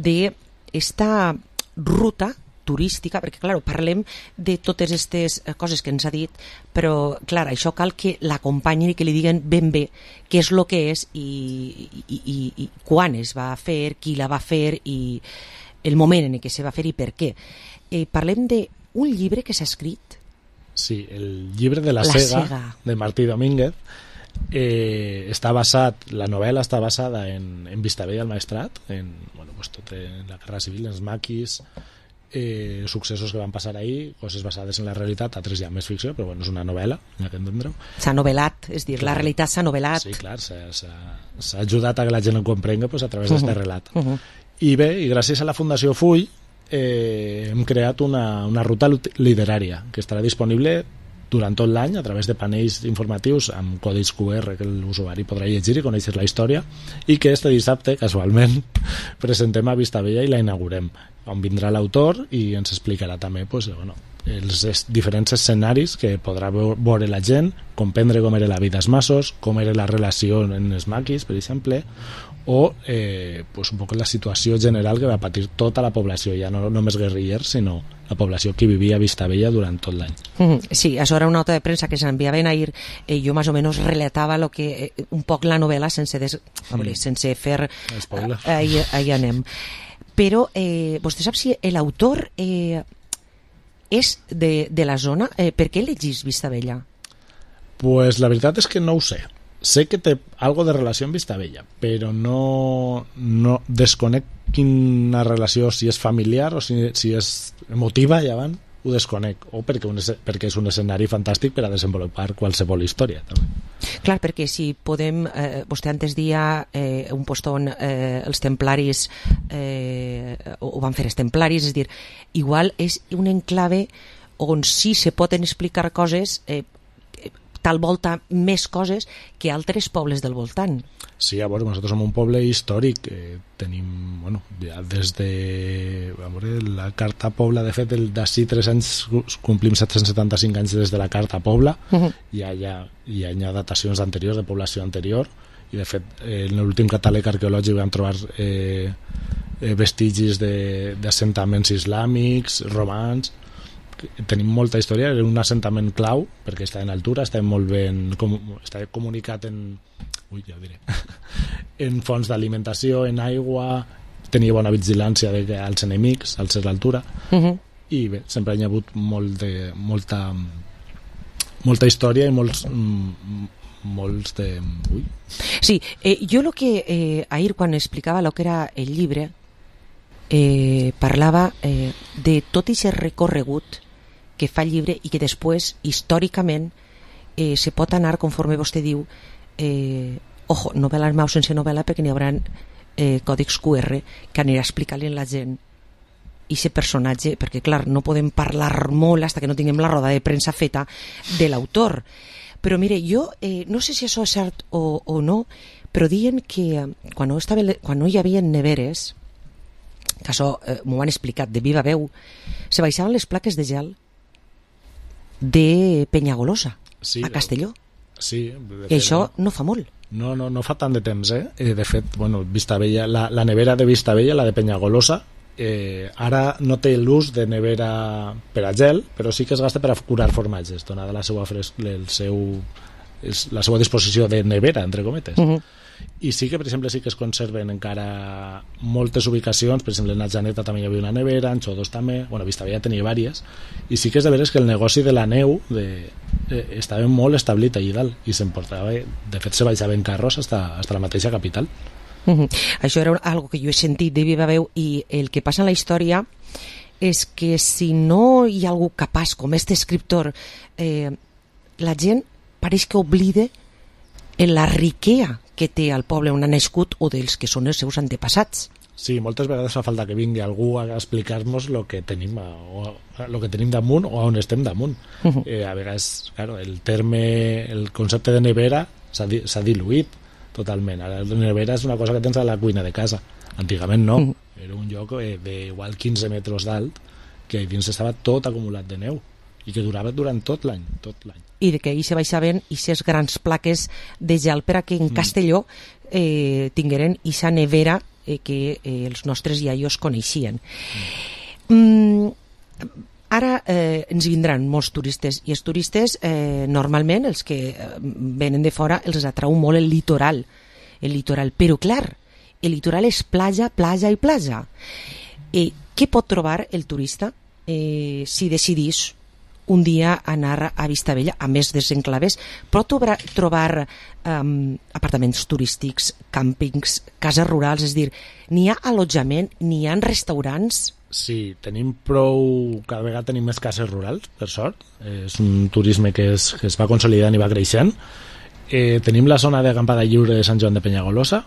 Speaker 5: d'esta ruta turística, perquè clar, parlem de totes aquestes coses que ens ha dit, però clar, això cal que l'acompanyin i que li diguen ben bé què és el que és i, i, i, i quan es va fer, qui la va fer i el moment en què se va fer i per què. Eh, parlem d'un llibre que s'ha escrit.
Speaker 16: Sí, el llibre de la,
Speaker 5: la
Speaker 16: Sega,
Speaker 5: Sega,
Speaker 16: de Martí Domínguez. Eh, està basat, la novel·la està basada en, en Vistabella al Maestrat, en, bueno, pues tot en la Guerra Civil, els maquis, eh, successos que van passar ahir, coses basades en la realitat, altres ja més ficció, però bueno, és una novel·la, ja que entendreu.
Speaker 5: S'ha novel·lat, és dir, clar, la realitat s'ha novel·lat.
Speaker 16: Sí, clar, s'ha ajudat a que la gent ho comprenga pues, a través d'aquest
Speaker 5: uh-huh.
Speaker 16: relat.
Speaker 5: Uh-huh.
Speaker 16: I bé, i gràcies a la Fundació Full eh, hem creat una, una ruta literària que estarà disponible durant tot l'any a través de panells informatius amb codis Q R que l'usuari podrà llegir i conèixer la història, i que este dissabte, casualment, presentem a Vistabella i la inaugurem, on vindrà l'autor i ens explicarà també pues, bueno, els diferents escenaris que podrà veure la gent, comprendre com era la vida als masos, com era la relació en els maquis, per exemple, o eh, pues un poc la situació general que va patir tota la població, ja no només guerrillers, sinó la població que vivia a Vistabella durant tot l'any.
Speaker 5: Mm, sí, això era una nota de premsa que s'enviaven ahir, eh, jo més o menys relatava lo que, eh, un poc la novel·la sense, des, mm. sense fer
Speaker 16: spoiler.
Speaker 5: Eh, ahí, ahí anem. Però eh, vostè sap si l'autor eh, és de, de la zona? Eh, per què elegís Vistabella?
Speaker 16: Pues la veritat és que no ho sé. Sé que té algo de relació amb Vistabella, però no, no desconec quina relació, si és familiar o si, si és emotiva, ja van, ho desconec, o perquè, un, perquè és un escenari fantàstic per a desenvolupar qualsevol història també.
Speaker 5: Clar, perquè si podem, eh, vostè antes dia eh, un post on eh, els templaris eh, ho van fer els templaris, és dir, igual és un enclave on sí se poden explicar coses eh, tal volta més coses que altres pobles del voltant.
Speaker 16: Sí, a veure, nosaltres som un poble històric, eh, tenim, bueno, ja des de, a veure, la Carta Pobla, de fet, d'ací tres anys complim set-cents setanta-cinc anys des de la Carta Pobla, uh-huh. hi, ha, hi, ha, hi ha datacions anteriors, de població anterior, i de fet, eh, en l'últim catàleg arqueològic vam trobar eh, eh, vestigis d'assentaments islàmics, romans. Tenim molta història, era un assentament clau perquè està en altura, està molt ben com, està comunicat en ui, ja ho diré en fonts d'alimentació, en aigua, tenia bona vigilància de, als enemics al ser l'altura, uh-huh. i bé, sempre hi ha hagut molt de, molta molta història i molts molts de... Ui.
Speaker 5: Sí, eh, jo el que eh, ahir quan explicava el que era el llibre eh, parlava eh, de tot aquest recorregut que fa el llibre i que després, històricament, eh, se pot anar, conforme vostè diu, eh, ojo, novel·la armau sense novel·la, perquè n'hi haurà eh, còdecs Q R que anirà explicant-li a la gent i aquest personatge, perquè clar, no podem parlar molt fins que no tinguem la roda de premsa feta de l'autor. Però mire, jo eh, no sé si això és cert o, o no, però diuen que quan no, estava, quan no hi havia neveres, que això eh, m'ho han explicat de viva veu, se baixaven les plaques de gel de Penyagolosa, sí, a Castelló.
Speaker 16: Sí,
Speaker 5: i això no fa molt.
Speaker 16: No, no, no fa tant de temps, eh? eh de fet, bueno, Vistabella, la, la nevera de Vistabella, la de Penyagolosa, eh, ara no té l'ús de nevera per a gel, però sí que es gasta per a curar formatges, donada la seva, fres... el seu... la seva disposició de nevera, entre cometes. Uh-huh. I sí que, per exemple, sí que es conserven encara moltes ubicacions, per exemple, en Atjaneta també hi havia una nevera, en Xodos també, bueno, Vistabella tenia vàries, i sí que és de veres que el negoci de la neu de, eh, estava molt establit allà dalt, i s'emportava, de fet se baixaven carros hasta, hasta la mateixa capital.
Speaker 5: Uh-huh. Això era algo que jo he sentit de viva veu, i el que passa en la història és que si no hi ha algú capaç com este escriptor, eh, la gent pareix que oblida en la riquea que té el poble on ha nascut o dels que són els seus antepassats.
Speaker 16: Sí, moltes vegades fa falta que vingui algú a explicar-nos el que tenim a, o lo que tenim damunt o on estem damunt. Uh-huh. eh, a vegades, claro, el terme, el concepte de nevera s'ha di, diluït totalment. Ara la nevera és una cosa que tens a la cuina de casa. Antigament no. Uh-huh. Era un lloc eh, d'igual quinze metres d'alt que dins estava tot acumulat de neu i que durava durant tot l'any, tot l'any.
Speaker 5: I de que ahir se baixaven aquestes grans plaques de gel per a que en Castelló eh, tingueren aquesta nevera eh, que eh, els nostres iaios coneixien. Mm, ara eh, ens vindran molts turistes i els turistes eh, normalment els que eh, venen de fora els atrau molt el litoral, el litoral, però clar, el litoral és platja, platja i platja. Eh, què pot trobar el turista eh, si decidís un dia anar a Vistabella, a més desenclaves, pot trobar, trobar um, apartaments turístics, càmpings, cases rurals, és a dir, n'hi ha allotjament, n'hi ha restaurants?
Speaker 16: Sí, tenim prou, cada vegada tenim més cases rurals, per sort, és un turisme que es, que es va consolidant i va creixent. Eh, tenim la zona de acampada lliure de Sant Joan de Penyagolosa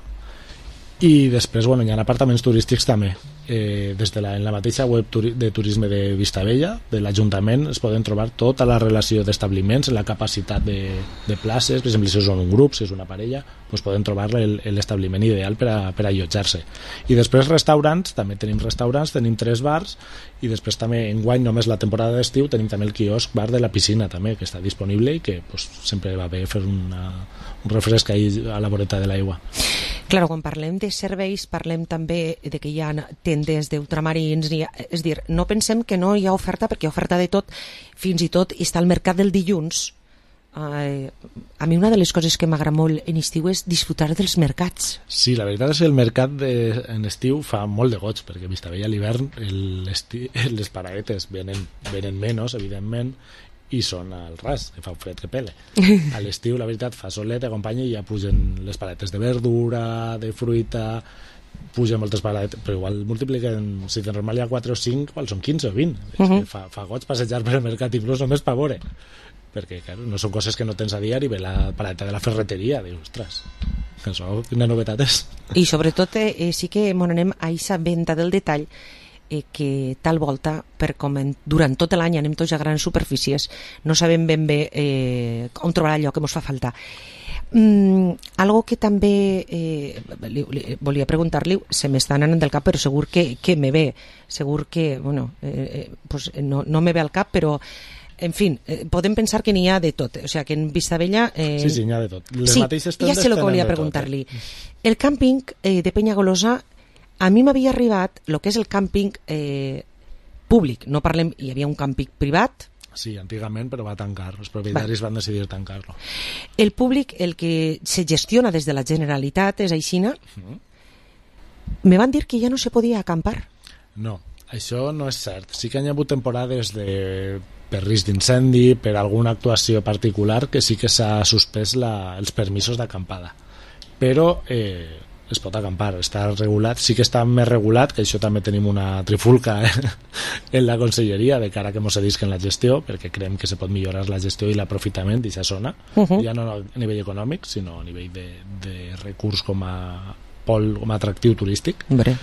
Speaker 16: i després, bueno, hi ha apartaments turístics també. Eh, des de la, en la mateixa web turi, de turisme de Vistabella, de l'Ajuntament, es poden trobar tota la relació d'establiments, la capacitat de, de places, per exemple, si són un grup, si és una parella, doncs poden trobar l'establiment ideal per a, per a allotjar-se. I després restaurants, també tenim restaurants, tenim tres bars, i després també, enguany, només la temporada d'estiu, tenim també el quiosc bar de la piscina, també, que està disponible i que pues, sempre va bé fer una, un refresc ahí a la voreta de l'aigua.
Speaker 5: Clar, quan parlem de serveis, parlem també de que hi ha tendes d'ultramarins, és dir, no pensem que no hi ha oferta, perquè hi ha oferta de tot, fins i tot està el mercat del dilluns. Eh, a mi una de les coses que m'agrada molt en estiu és disfrutar dels mercats.
Speaker 16: Sí, la veritat és que el mercat de, en estiu fa molt de goig, perquè a Vistabella a l'hivern les paraetes venen, venen menys, evidentment, i són al ras, que fa un fred que pele. A l'estiu, la veritat, fa solet, acompanya i ja pugen les paletes de verdura, de fruita, pugen moltes paletes, però igual multipliquen, si de normal hi ha quatre o cinc, igual són quinze o vint. Uh-huh. És que fa, fa goig passejar per el mercat, inclús només per veure. Perquè, claro, no són coses que no tens a diari, ve la paleta de la ferreteria, dius, ostres, això, quina novetat és.
Speaker 5: I sobretot, eh, sí que m'on anem a aquesta venda del detall, eh, que tal volta, per com en, durant tot l'any anem tots a grans superfícies, no sabem ben bé eh, on trobar allò que ens fa falta. Mm, algo que també eh, li, li, volia preguntar-li, se m'està anant del cap, però segur que, que me ve, segur que, bueno, eh, eh, pues no, no me ve al cap, però en fi, eh, podem pensar que n'hi ha de tot, o sigui, que en Vistabella... Eh...
Speaker 16: Sí, sí, n'hi ha de tot. Les
Speaker 5: sí,
Speaker 16: mateixes
Speaker 5: ja sé el que volia preguntar-li. Eh? El càmping eh, de Penyagolosa, a mi m'havia arribat el que és el càmping eh, públic, no parlem, hi havia un càmping privat.
Speaker 16: Sí, antigament, però va tancar. Els propietaris Va. van decidir tancar-lo.
Speaker 5: El públic, el que se gestiona des de la Generalitat, és aixina. Uh-huh. Me van dir que ja no se podia acampar.
Speaker 16: No, això no és cert. Sí que hi ha hagut temporades de... per risc d'incendi, per alguna actuació particular, que sí que s'ha suspès la... els permisos d'acampada. Però... Eh... es pot acampar, està regulat, sí que està més regulat, que això també tenim una trifulca eh, en la conselleria de cara que mos cedisquen la gestió, perquè creiem que se pot millorar la gestió i l'aprofitament d'aquesta zona, uh-huh. ja no a nivell econòmic, sinó a nivell de, de recurs com a pol, com a atractiu turístic.
Speaker 5: Hombre.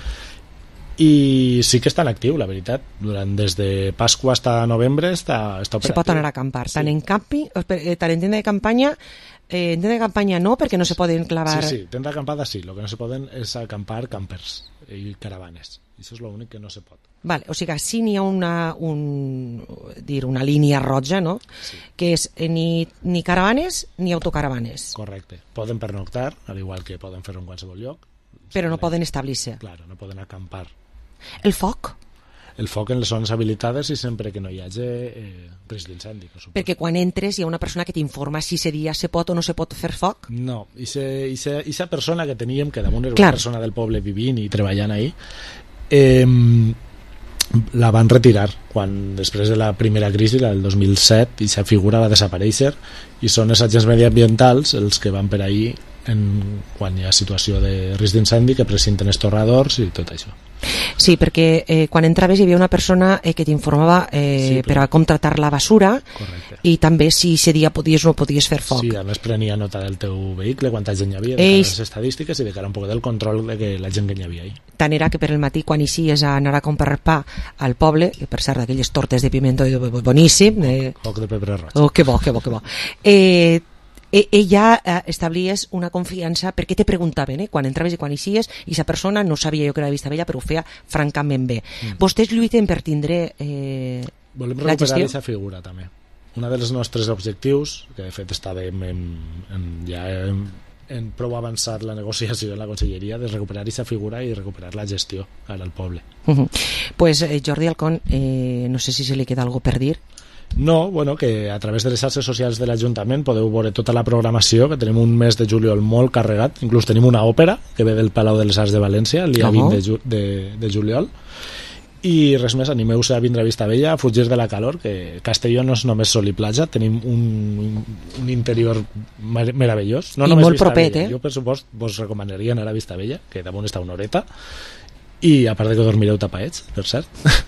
Speaker 16: I sí que està en actiu, la veritat. Durant des de Pasqua fins a novembre està, està operatiu.
Speaker 5: Se pot anar a acampar, sí. tant en camping, tant en tenda de campanya. Eh, en tenda de campanya no, perquè no se poden clavar...
Speaker 16: Sí, sí, tenda d'acampada sí, el que no se poden és acampar campers i caravanes. Això és l'únic que no se pot.
Speaker 5: Vale, o sigui, sí n'hi ha una, un, dir, una línia roja, no? Sí. Que és eh, ni, ni caravanes ni autocaravanes.
Speaker 16: Correcte. Poden pernoctar, al igual que poden fer-ho en qualsevol lloc.
Speaker 5: Però no poden establir-se.
Speaker 16: Claro, no poden acampar.
Speaker 5: El foc?
Speaker 16: El foc en les zones habilitades i sempre que no hi hagi eh, risc d'incendi.
Speaker 5: Perquè quan entres hi ha una persona que t'informa si ese dia se pot o no se pot fer foc?
Speaker 16: No, i aquesta persona que teníem, que damunt era una persona del poble vivint i treballant ahí, eh, la van retirar quan després de la primera crisi, la del dos mil set, i aquesta figura va desaparèixer i són els agents mediambientals els que van per ahí en, quan hi ha situació de risc d'incendi, que precinten els torradors i tot això.
Speaker 5: Sí, perquè eh, quan entraves hi havia una persona eh, que t'informava eh, sí, per a com tratar la basura. Correcte. I també si ese dia podies o no podies fer foc.
Speaker 16: Sí, a més prenia nota del teu vehicle, quanta gent hi havia, de Ells... les estadístiques i de cara un poc del control de que la gent que hi havia ahí.
Speaker 5: Tant era que per el matí quan ixies a anar a comprar pa al poble, que per cert d'aquelles tortes de pimiento boníssim, de...
Speaker 16: poc de pebre roig.
Speaker 5: Oh, que bo, que bo, que bo. Eh, ella eh, establies una confiança perquè te preguntaven, eh, quan entraves i quan ixies, i la persona no sabia jo que era Vistabella, però ho feia francament bé. Mm. Vostès lluiten per tindre eh,
Speaker 16: volem
Speaker 5: la gestió?
Speaker 16: Volem recuperar aquesta figura també. Un dels nostres objectius, que de fet estàvem en, en, ja en, en prou avançat la negociació en la conselleria, de recuperar aquesta figura i recuperar la gestió ara al poble.
Speaker 5: Uh -huh. Pues eh, Jordi Alcón, eh, no sé si se li queda algo per dir.
Speaker 16: No, bueno, que a través de les xarxes socials de l'Ajuntament podeu veure tota la programació, que tenim un mes de juliol molt carregat, inclús tenim una òpera que ve del Palau de les Arts de València el dia oh. vint de, ju de, de juliol, i res més, animeu-se a vindre a Vistabella, a fugir de la calor, que Castelló no és només sol i platja, tenim un, un interior mer meravellós, no
Speaker 5: i
Speaker 16: només
Speaker 5: molt
Speaker 16: Vistabella.
Speaker 5: propet, eh?
Speaker 16: Jo per supost vos recomanaria anar a Vistabella, que damunt està una horeta, i a part de que dormireu tapaets, per cert,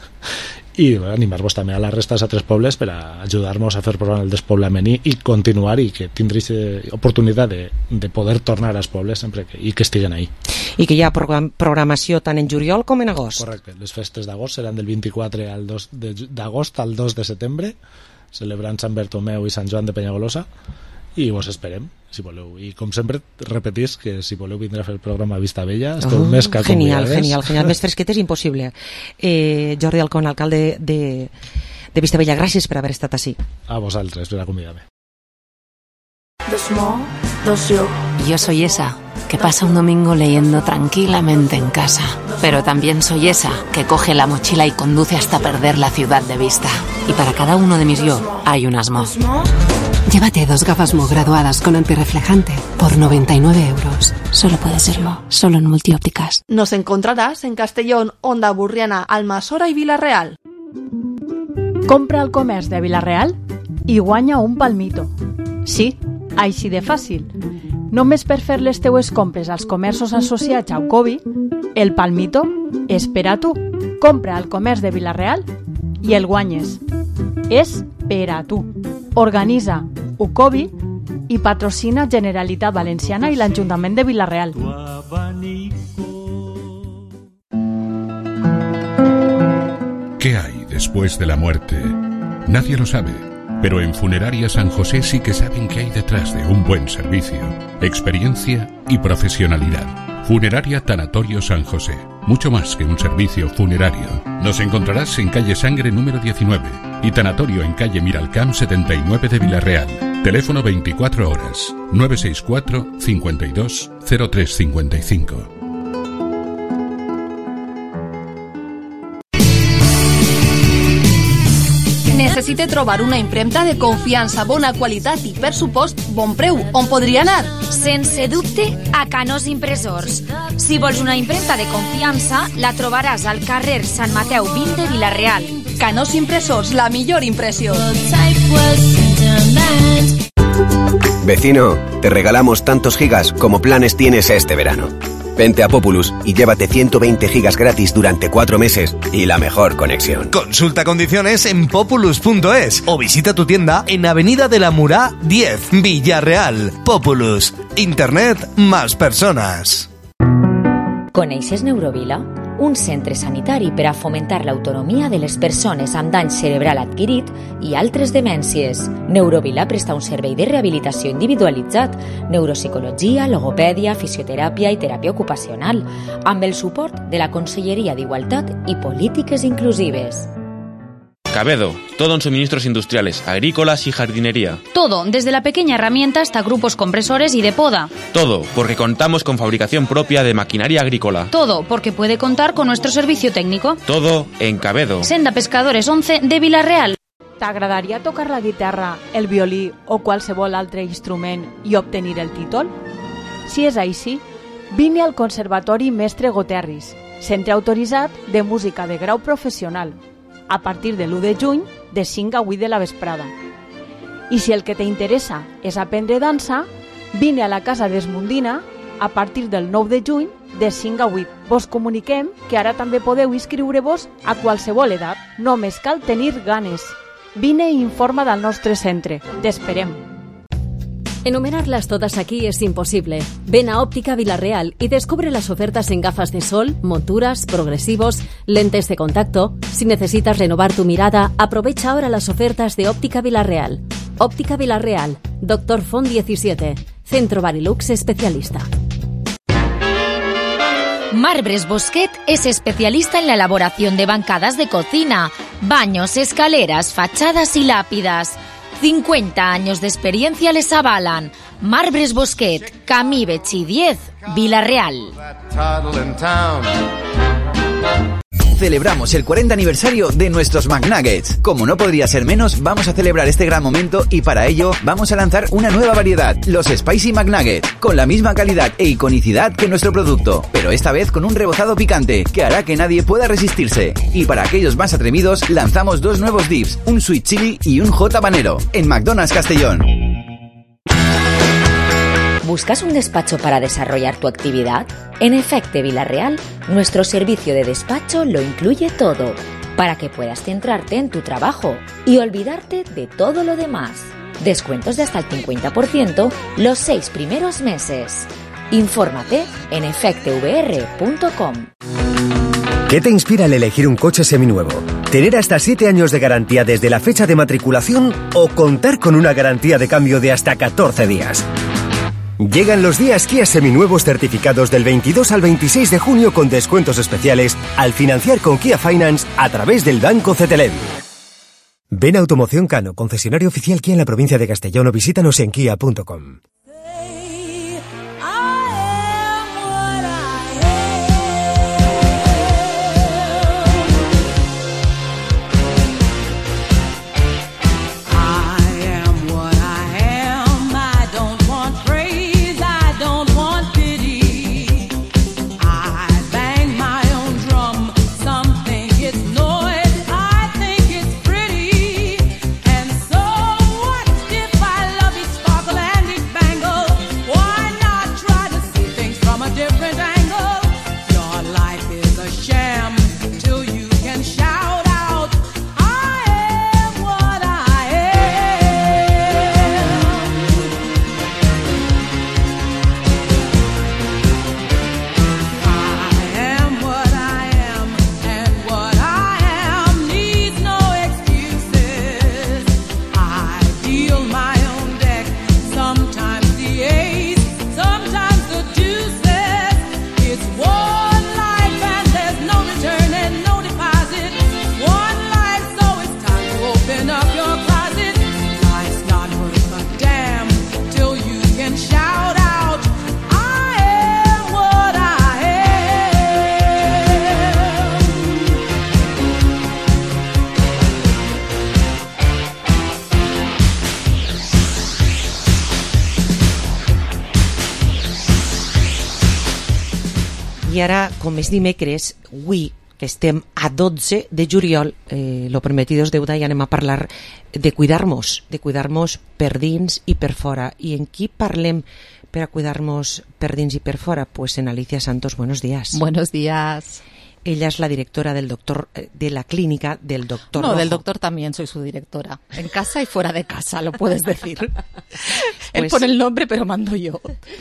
Speaker 16: i bueno, animar-vos també a la resta dels altres pobles per a ajudar-nos a fer programa el despoblament i, i continuar i que tindréis oportunitat de, de poder tornar als pobles sempre que, i que estiguen ahí.
Speaker 5: I que hi ha program programació tant en juliol com en agost.
Speaker 16: Correcte, les festes d'agost seran del vint-i-quatre al dos d'agost al dos de setembre, celebrant Sant Bertomeu i Sant Joan de Penyagolosa, i vos esperem, si voleu. I com sempre repetís que si voleu vindre a fer el programa a Vistabella esteu oh, més que
Speaker 5: genial,
Speaker 16: convidades.
Speaker 5: Genial, genial, més fresquet és impossible. Eh, Jordi Alcón, alcalde de, de Vistabella, gràcies per haver estat així.
Speaker 16: A vosaltres per acomiadar-me.
Speaker 4: Yo soy esa que pasa un domingo leyendo tranquilamente en casa, pero también soy esa que coge la mochila y conduce hasta perder la ciudad de vista. Y para cada uno de mis yo hay un Asmo. Llévate dos gafas Mo graduadas con antirreflejante por noventa y nueve euros. Solo puede serlo, solo en Multiópticas.
Speaker 11: Nos encontrarás en Castellón, Onda Burriana, Almassora i Vila-real.
Speaker 8: Compra al comerç de Vila-real i guanya un palmito. Sí, així de fàcil. Només per fer les teues compres als comerços associats a Ucovi, el palmito és per a tu. Compra al comerç de Vila-real i el guanyes. És per a tu. Organitza Ucovi i patrocina Generalitat Valenciana i l'Ajuntament de Vila-real.
Speaker 6: ¿Qué hay después de la muerte? Nadie lo sabe, pero en Funeraria San José sí que saben qué hay detrás de un buen servicio, experiencia y profesionalidad. Funeraria Tanatorio San José, mucho más que un servicio funerario. Nos encontrarás en calle Sangre número diecinueve y Tanatorio en calle Miralcamp setenta y nueve de Villarreal. Teléfono veinticuatro horas, nueve seis cuatro, cincuenta y dos, cero tres cincuenta y cinco.
Speaker 11: Necessite trobar una impremta de confiança, bona qualitat i, per supost, bon preu. On podria anar?
Speaker 3: Sense dubte, a Canós Impressors. Si vols una impremta de confiança, la trobaràs al carrer Sant Mateu vint de Vila-real.
Speaker 11: Canós Impressors, la millor impressió.
Speaker 9: Vecino, te regalamos tantos gigas como planes tienes este verano. Vente a Populus y llévate ciento veinte gigas gratis durante cuatro meses y la mejor conexión.
Speaker 23: Consulta condiciones en populus punto es o visita tu tienda en Avenida de la Murá diez, Villarreal. Populus. Internet más personas.
Speaker 21: Coneixes Neurovila? Un centre sanitari per a fomentar l'autonomia de les persones amb dany cerebral adquirit i altres demències. Neurovila presta un servei de rehabilitació individualitzat, neuropsicologia, logopèdia, fisioteràpia i teràpia ocupacional, amb el suport de la Conselleria d'Igualtat i Polítiques Inclusives.
Speaker 24: Cabedo, todo en suministros industriales, agrícolas y jardinería.
Speaker 7: Todo, desde la pequeña herramienta hasta grupos compresores y de poda.
Speaker 24: Todo, porque contamos con fabricación propia de maquinaria agrícola.
Speaker 7: Todo, porque puede contar con nuestro servicio técnico.
Speaker 24: Todo en Cabedo.
Speaker 7: Senda Pescadores once de Vila-real.
Speaker 8: T'agradaria tocar la guitarra, el violí o qualsevol altre instrument i obtenir el títol? Si és així, vine al Conservatori Mestre Goterris, centre autoritzat de música de grau professional, a partir de l'u de juny, de cinc a vuit de la vesprada. I si el que t'interessa és aprendre dansa, vine a la Casa d'Esmundina a partir del nou de juny, de cinc a vuit. Vos comuniquem que ara també podeu inscriure-vos a qualsevol edat. Només cal tenir ganes. Vine i informa del nostre centre. T'esperem.
Speaker 20: Enumerarlas todas aquí es imposible. Ven a Óptica Vila-real y descubre las ofertas en gafas de sol, monturas, progresivos, lentes de contacto. Si necesitas renovar tu mirada, aprovecha ahora las ofertas de Óptica Vila-real. Óptica Vila-real, Doctor Font diecisiete, Centro Barilux especialista.
Speaker 3: Marbres Bosquet es especialista en la elaboración de bancadas de cocina, baños, escaleras, fachadas y lápidas. cincuenta años de experiencia les avalan. Marbres Bosquet, Camí Betxí diez, Vila-real.
Speaker 25: Celebramos el cuarenta aniversario de nuestros McNuggets. Como no podría ser menos, vamos a celebrar este gran momento y para ello vamos a lanzar una nueva variedad, los Spicy McNuggets, con la misma calidad e iconicidad que nuestro producto, pero esta vez con un rebozado picante que hará que nadie pueda resistirse. Y para aquellos más atrevidos, lanzamos dos nuevos dips, un Sweet Chili y un Hot Habanero, en McDonald's Castellón.
Speaker 21: ¿Buscas un despacho para desarrollar tu actividad? En Efecte Vila-real, nuestro servicio de despacho lo incluye todo, para que puedas centrarte en tu trabajo y olvidarte de todo lo demás. Descuentos de hasta el cincuenta por ciento los seis primeros meses. Infórmate en efecte v r punto com.
Speaker 26: ¿Qué te inspira al elegir un coche seminuevo? ¿Tener hasta siete años de garantía desde la fecha de matriculación o contar con una garantía de cambio de hasta catorce días? Llegan los días Kia seminuevos certificados del veintidós al veintiséis de junio con descuentos especiales al financiar con Kia Finance a través del Banco Cetelem. Ven a Automoción Cano, concesionario oficial Kia en la provincia de Castellón, o visítanos en kia punto com.
Speaker 14: Bang
Speaker 5: I ara, com és dimecres, avui, que estem a dotze de juliol, eh, lo prometido és deuda, i anem a parlar de cuidar-nos, de cuidar-nos per dins i per fora. I en qui parlem per a cuidar-nos per dins i per fora? Pues en Alicia Santos. Buenos días.
Speaker 12: Buenos días.
Speaker 5: Ella es la directora del doctor, de la clínica del doctor
Speaker 12: No,
Speaker 5: Rojo.
Speaker 12: del doctor también soy su directora. En casa y fuera de casa, lo puedes decir. Él
Speaker 5: Pues-
Speaker 12: pone el nombre, pero mando yo.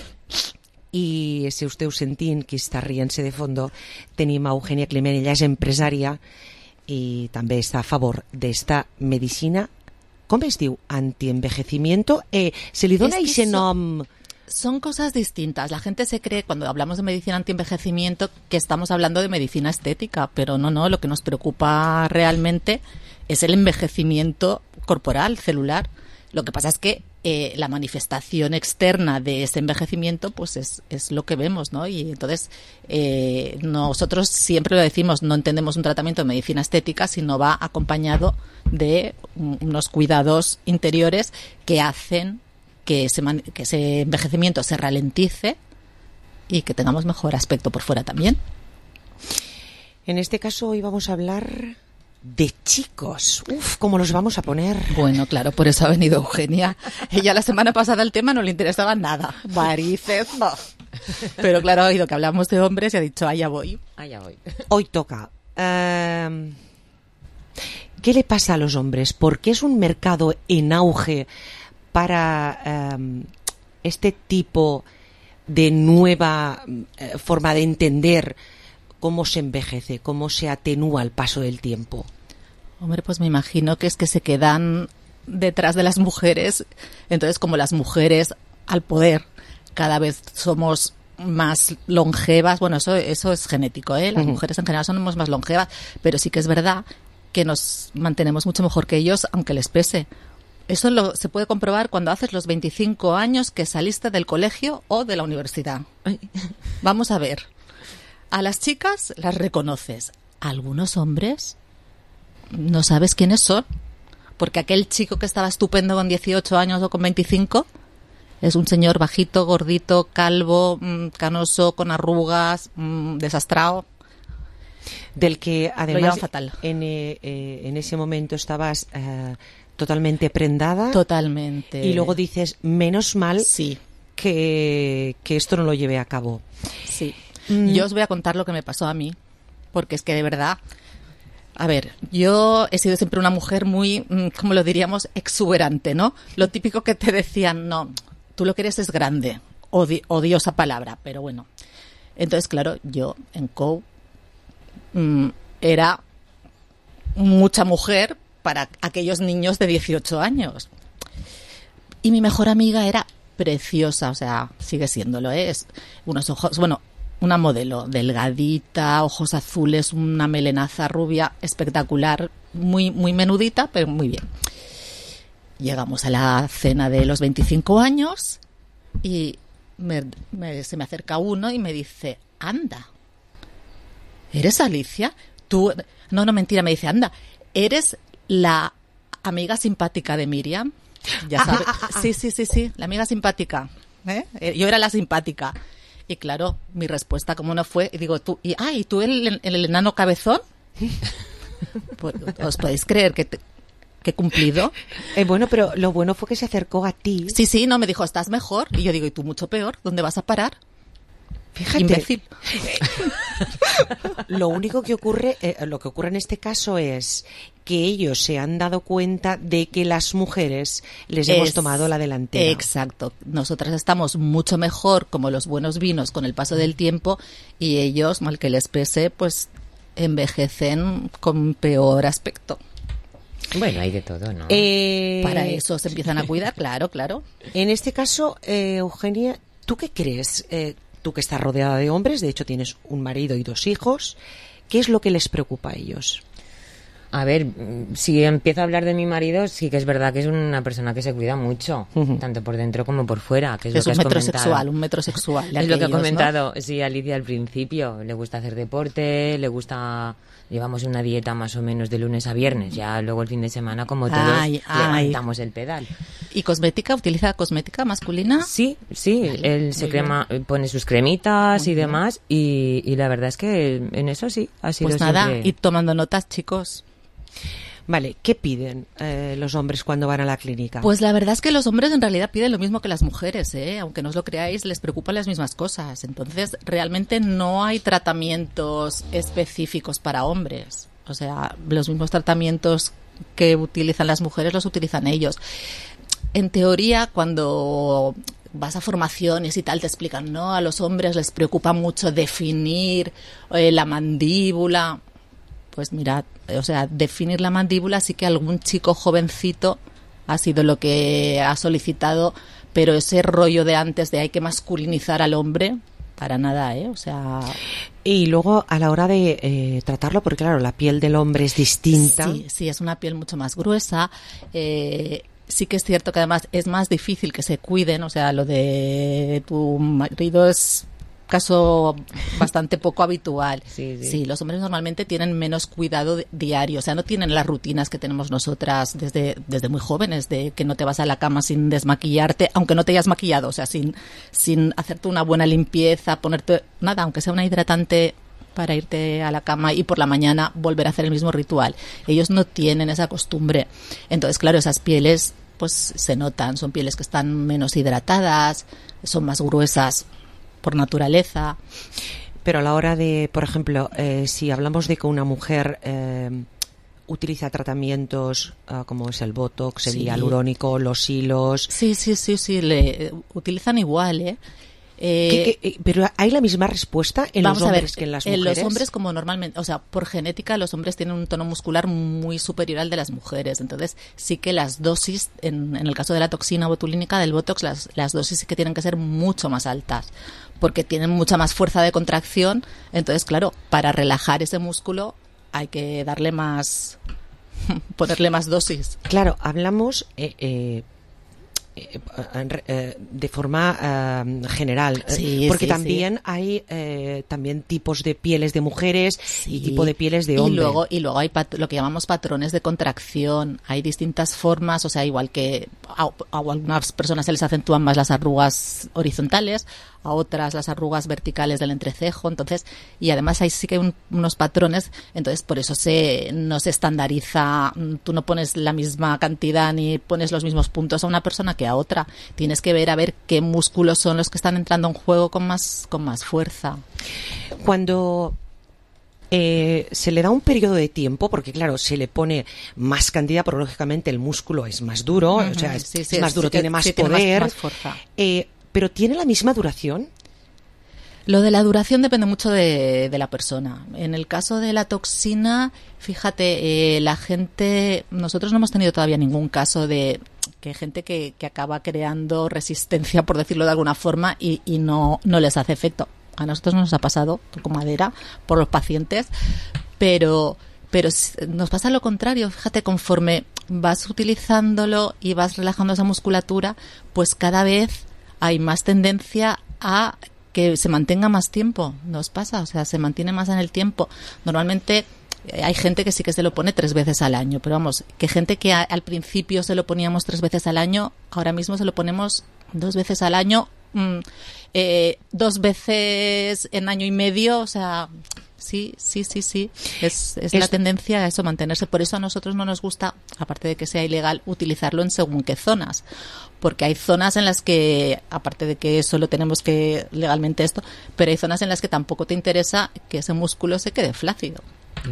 Speaker 5: I si ho esteu sentint, qui està rient-se de fondo, tenim a Eugenia Climent. Ella és empresària i també està a favor d'esta medicina, com es diu? Antienvejecimiento. Eh, se li dona
Speaker 12: Es que
Speaker 5: ese
Speaker 12: son-
Speaker 5: nom...
Speaker 12: Son cosas distintas. La gente se cree, cuando hablamos de medicina antienvejecimiento, que estamos hablando de medicina estética, pero no, no, lo que nos preocupa realmente es el envejecimiento corporal, celular. Lo que pasa es que eh, la manifestación externa de ese envejecimiento pues es, es lo que vemos, ¿no? Y entonces eh, nosotros siempre lo decimos, no entendemos un tratamiento de medicina estética, sino va acompañado de un- unos cuidados interiores que hacen que ese, man- que ese envejecimiento se ralentice y que tengamos mejor aspecto por fuera también.
Speaker 5: En este caso hoy vamos a hablar de chicos. Uf, ¿cómo los vamos a poner?
Speaker 12: Bueno, claro, por eso ha venido Eugenia. Ella la semana pasada el tema no le interesaba nada. Varices, no. Pero claro, ha oído que hablamos de hombres y ha dicho, allá voy.
Speaker 5: Allá voy. Hoy toca. Eh, ¿Qué le pasa a los hombres? ¿Por qué es un mercado en auge para eh, este tipo de nueva eh, forma de entender cómo se envejece, cómo se atenúa el paso del tiempo?
Speaker 12: Hombre, pues me imagino que es que se quedan detrás de las mujeres. Entonces, como las mujeres al poder cada vez somos más longevas, bueno, eso, eso es genético, ¿eh? Las
Speaker 5: Ujú.
Speaker 12: mujeres en general somos más longevas, pero sí que es verdad que nos mantenemos mucho mejor que ellos, aunque les pese. Eso lo, se puede comprobar cuando haces los veinticinco años que saliste del colegio o de la universidad. Vamos a ver. A las chicas las reconoces. A algunos hombres no sabes quiénes son. Porque aquel chico que estaba estupendo con dieciocho años o con veinticinco es un señor bajito, gordito, calvo, mm, canoso, con arrugas, mm, desastrado.
Speaker 5: Del que
Speaker 12: Lo
Speaker 5: además
Speaker 12: llevan fatal.
Speaker 5: En, eh, eh, en ese momento estabas eh, totalmente prendada.
Speaker 12: Totalmente.
Speaker 5: Y luego dices, menos mal
Speaker 12: sí.
Speaker 5: que, que esto no lo llevé a cabo.
Speaker 12: Sí.
Speaker 5: Mm.
Speaker 12: Yo os voy a contar lo que me pasó a mí, porque es que de verdad, a ver, yo he sido siempre una mujer muy, mm, como lo diríamos, exuberante, ¿no? Lo típico que te decían, no, tú lo que eres es grande, Odi- odio esa palabra, pero bueno. Entonces, claro, yo en C O U mm, era mucha mujer para aquellos niños de dieciocho años. Y mi mejor amiga era preciosa, o sea, sigue siéndolo, ¿eh? Es unos ojos, bueno, una modelo delgadita, ojos azules, una melenaza rubia espectacular, muy muy menudita, pero muy bien. Llegamos a la cena de los veinticinco años y me- me- se me acerca uno y me dice, anda, ¿eres Alicia? Tú, no, no, mentira, me dice, anda, ¿eres la amiga simpática de Miriam? Ya sabes. Sí, sí, sí, sí, la amiga simpática. ¿eh? Eh, Yo era la simpática. Y claro, mi respuesta como no fue, y digo, tú, y, ay, ¿tú el, el, el enano cabezón? Pues, ¿os podéis creer que, te- que he cumplido?
Speaker 5: Eh, bueno, pero lo bueno fue que se acercó a ti.
Speaker 12: Sí, sí, no, me dijo, ¿estás mejor? Y yo digo, ¿y tú mucho peor? ¿Dónde vas a parar?
Speaker 5: Fíjate.
Speaker 12: Imbécil.
Speaker 5: Lo único que ocurre, eh, lo que ocurre en este caso es que ellos se han dado cuenta de que las mujeres les hemos
Speaker 12: Es-
Speaker 5: tomado la delantera.
Speaker 12: Exacto. Nosotras estamos mucho mejor, como los buenos vinos, con el paso del tiempo, y ellos, mal que les pese, pues envejecen con peor aspecto.
Speaker 13: Bueno, hay de todo, ¿no?
Speaker 5: Eh,
Speaker 12: Para eso se empiezan a cuidar, claro, claro.
Speaker 5: En este caso, eh, Eugenia, ¿tú qué crees? Eh, tú que estás rodeada de hombres, de hecho tienes un marido y dos hijos, ¿qué es lo que les preocupa a ellos?
Speaker 13: A ver, mm, si empiezo a hablar de mi marido, sí que es verdad que es una persona que se cuida mucho, tanto por dentro como por fuera, que es,
Speaker 12: Es
Speaker 13: lo
Speaker 12: un
Speaker 13: que has
Speaker 12: metrosexual,
Speaker 13: comentado.
Speaker 12: un metrosexual. de
Speaker 13: Es lo que ha
Speaker 12: aquellos, ¿no?
Speaker 13: comentado, sí, Alicia al principio. Le gusta hacer deporte, le gusta... Llevamos una dieta más o menos de lunes a viernes, ya luego el fin de semana, como todos,
Speaker 12: Ay, ay.
Speaker 13: levantamos el pedal.
Speaker 12: ¿Y cosmética? ¿Utiliza cosmética masculina?
Speaker 13: Sí, sí, vale, él se crema, bien. Pone sus cremitas muy y bien. demás y, y la verdad es que en eso sí ha sido
Speaker 12: Pues nada,
Speaker 13: siempre...
Speaker 12: ir tomando notas, chicos.
Speaker 5: Vale, ¿qué piden eh, los hombres cuando van a la clínica?
Speaker 12: Pues la verdad es que los hombres en realidad piden lo mismo que las mujeres, ¿eh? Aunque no os lo creáis, les preocupan las mismas cosas. Entonces, realmente no hay tratamientos específicos para hombres. O sea, los mismos tratamientos que utilizan las mujeres los utilizan ellos. En teoría, cuando vas a formaciones y tal, te explican, ¿no? A los hombres les preocupa mucho definir eh, la mandíbula. Pues mirad, o sea, definir la mandíbula sí que algún chico jovencito ha sido lo que ha solicitado, pero ese rollo de antes de hay que masculinizar al hombre, para nada, ¿eh? O sea...
Speaker 5: Y luego a la hora de eh, tratarlo, porque claro, la piel del hombre es distinta.
Speaker 12: Sí, sí, es una piel mucho más gruesa. Eh, sí que es cierto que además es más difícil que se cuiden, o sea, lo de tu marido es caso bastante poco habitual. Sí, sí. Sí, los hombres normalmente tienen menos cuidado diario, o sea, no tienen las rutinas que tenemos nosotras desde, desde muy jóvenes, de que no te vas a la cama sin desmaquillarte, aunque no te hayas maquillado, o sea, sin, sin hacerte una buena limpieza, ponerte nada, aunque sea una hidratante para irte a la cama y por la mañana volver a hacer el mismo ritual. Ellos no tienen esa costumbre. Entonces, claro, esas pieles pues se notan, son pieles que están menos hidratadas, son más gruesas por naturaleza.
Speaker 5: Pero a la hora de, por ejemplo, eh, si hablamos de que una mujer eh, utiliza tratamientos uh, como es el Botox, el
Speaker 12: Sí.
Speaker 5: hialurónico, los hilos...
Speaker 12: Sí, sí, sí, sí, le eh, utilizan igual, ¿eh?
Speaker 5: ¿Qué, qué, pero ¿hay la misma respuesta en
Speaker 12: Vamos
Speaker 5: los hombres
Speaker 12: a ver,
Speaker 5: que en las
Speaker 12: en
Speaker 5: mujeres?
Speaker 12: los hombres como normalmente, o sea, por genética los hombres tienen un tono muscular muy superior al de las mujeres, entonces sí que las dosis, en, en el caso de la toxina botulínica del Botox, las, las dosis sí que tienen que ser mucho más altas, porque tienen mucha más fuerza de contracción, entonces claro, para relajar ese músculo hay que darle más, ponerle más dosis.
Speaker 5: Claro, hablamos... Eh, eh, de forma uh, general,
Speaker 12: sí,
Speaker 5: porque
Speaker 12: sí,
Speaker 5: también
Speaker 12: sí.
Speaker 5: hay eh, también tipos de pieles de mujeres
Speaker 12: sí.
Speaker 5: y tipo de pieles de hombres.
Speaker 12: Y luego, y luego hay pat- lo que llamamos patrones de contracción. Hay distintas formas, o sea, igual que a, a algunas personas se les acentúan más las arrugas horizontales, a otras las arrugas verticales del entrecejo, entonces, y además hay sí que hay un, unos patrones, entonces por eso se no se estandariza, tú no pones la misma cantidad ni pones los mismos puntos a una persona que a otra, tienes que ver a ver qué músculos son los que están entrando en juego con más con más fuerza.
Speaker 5: Cuando Eh, se le da un periodo de tiempo, porque claro, se le pone más cantidad, pero lógicamente el músculo es más duro, uh-huh. o sea, es,
Speaker 12: sí, sí,
Speaker 5: es más duro,
Speaker 12: sí,
Speaker 5: tiene
Speaker 12: sí,
Speaker 5: más
Speaker 12: sí,
Speaker 5: poder,
Speaker 12: tiene más, más fuerza.
Speaker 5: Eh, pero ¿tiene la misma duración?
Speaker 12: Lo de la duración depende mucho de, de la persona. En el caso de la toxina, fíjate, eh, la gente, nosotros no hemos tenido todavía ningún caso de que gente que, que acaba creando resistencia, por decirlo de alguna forma, y, y no, no les hace efecto. A nosotros no nos ha pasado, con madera, por los pacientes, pero, pero nos pasa lo contrario. Fíjate, conforme vas utilizándolo y vas relajando esa musculatura, pues cada vez hay más tendencia a que se mantenga más tiempo. Nos pasa, o sea, se mantiene más en el tiempo. Normalmente hay gente que sí que se lo pone tres veces al año, pero vamos, que gente que a, al principio se lo poníamos tres veces al año, ahora mismo se lo ponemos dos veces al año, mm, eh, dos veces en año y medio, o sea, sí, sí, sí, sí, es, es, es la tendencia a eso, mantenerse. Por eso a nosotros no nos gusta, aparte de que sea ilegal, utilizarlo en según qué zonas, porque hay zonas en las que, aparte de que solo tenemos que legalmente esto, pero hay zonas en las que tampoco te interesa que ese músculo se quede flácido.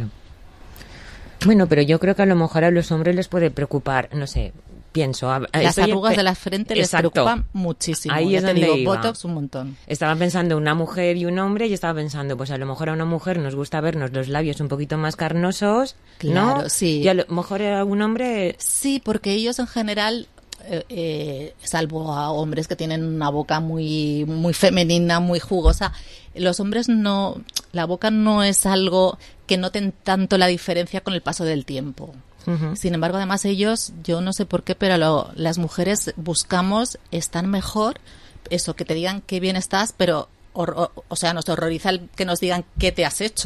Speaker 13: Bueno, pero yo creo que a lo mejor a los hombres les puede preocupar, no sé, pienso... A,
Speaker 12: Las arrugas pe- de la frente les
Speaker 13: Exacto.
Speaker 12: preocupan muchísimo.
Speaker 13: Ahí
Speaker 12: ya
Speaker 13: es
Speaker 12: te
Speaker 13: donde
Speaker 12: digo,
Speaker 13: iba.
Speaker 12: Botox un montón.
Speaker 13: Estaba pensando una mujer y un hombre y estaba pensando, pues a lo mejor a una mujer nos gusta vernos los labios un poquito más carnosos,
Speaker 12: Claro,
Speaker 13: ¿no?
Speaker 12: sí.
Speaker 13: Y a lo mejor a un hombre...
Speaker 12: Sí, porque ellos en general... Eh, eh, salvo a hombres que tienen una boca muy muy femenina, muy jugosa, los hombres no, la boca no es algo que noten tanto la diferencia con el paso del tiempo. Uh-huh. Sin embargo, además ellos, yo no sé por qué, pero lo, las mujeres buscamos estar mejor, eso, que te digan qué bien estás, pero hor- o, o sea, nos horroriza el que nos digan qué te has hecho.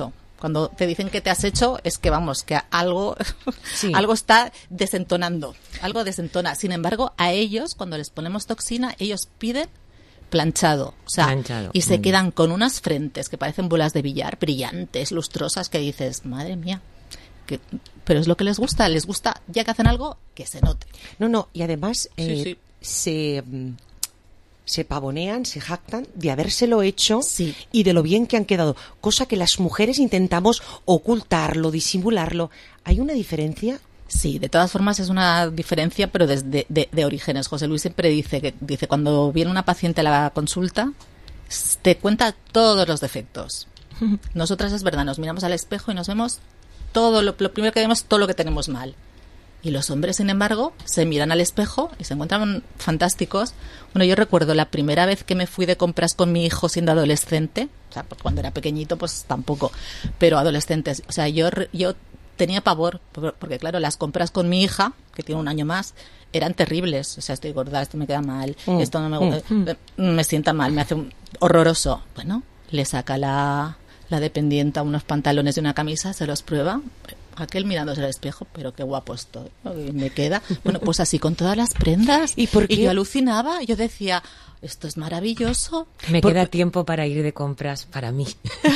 Speaker 12: Cuando te dicen que te has hecho, es que vamos, que algo, sí. algo está desentonando, algo desentona. Sin embargo, a ellos, cuando les ponemos toxina, ellos piden planchado, o sea, planchado. Y se mm. quedan con unas frentes que parecen bolas de billar, brillantes, lustrosas, que dices, madre mía, que, pero es lo que les gusta, les gusta, ya que hacen algo, que se note.
Speaker 5: No, no, y además eh,
Speaker 12: sí, sí.
Speaker 5: se... se pavonean, se jactan de habérselo hecho
Speaker 12: sí.
Speaker 5: y de lo bien que han quedado, cosa que las mujeres intentamos ocultarlo, disimularlo. ¿Hay una diferencia?
Speaker 12: Sí, de todas formas es una diferencia, pero desde de, de orígenes. José Luis siempre dice que dice cuando viene una paciente a la consulta, te cuenta todos los defectos. Nosotras es verdad, nos miramos al espejo y nos vemos todo, lo, lo primero que vemos, todo lo que tenemos mal. Y los hombres, sin embargo, se miran al espejo y se encuentran fantásticos. Bueno, yo recuerdo la primera vez que me fui de compras con mi hijo siendo adolescente, o sea, cuando era pequeñito, pues tampoco, pero adolescentes. O sea, yo yo tenía pavor, porque claro, las compras con mi hija, que tiene un año más, eran terribles. O sea, estoy gorda, esto me queda mal, mm. esto no me gusta, mm. me sienta mal, me hace un horroroso. Bueno, le saca la, la dependienta unos pantalones y una camisa, se los prueba. Aquel mirándose al espejo, pero qué guapo estoy, me queda. Bueno, pues así con todas las prendas.
Speaker 5: ¿Y por qué?
Speaker 12: Y yo alucinaba, yo decía, esto es maravilloso.
Speaker 13: Me
Speaker 12: por...
Speaker 13: queda tiempo para ir de compras para mí.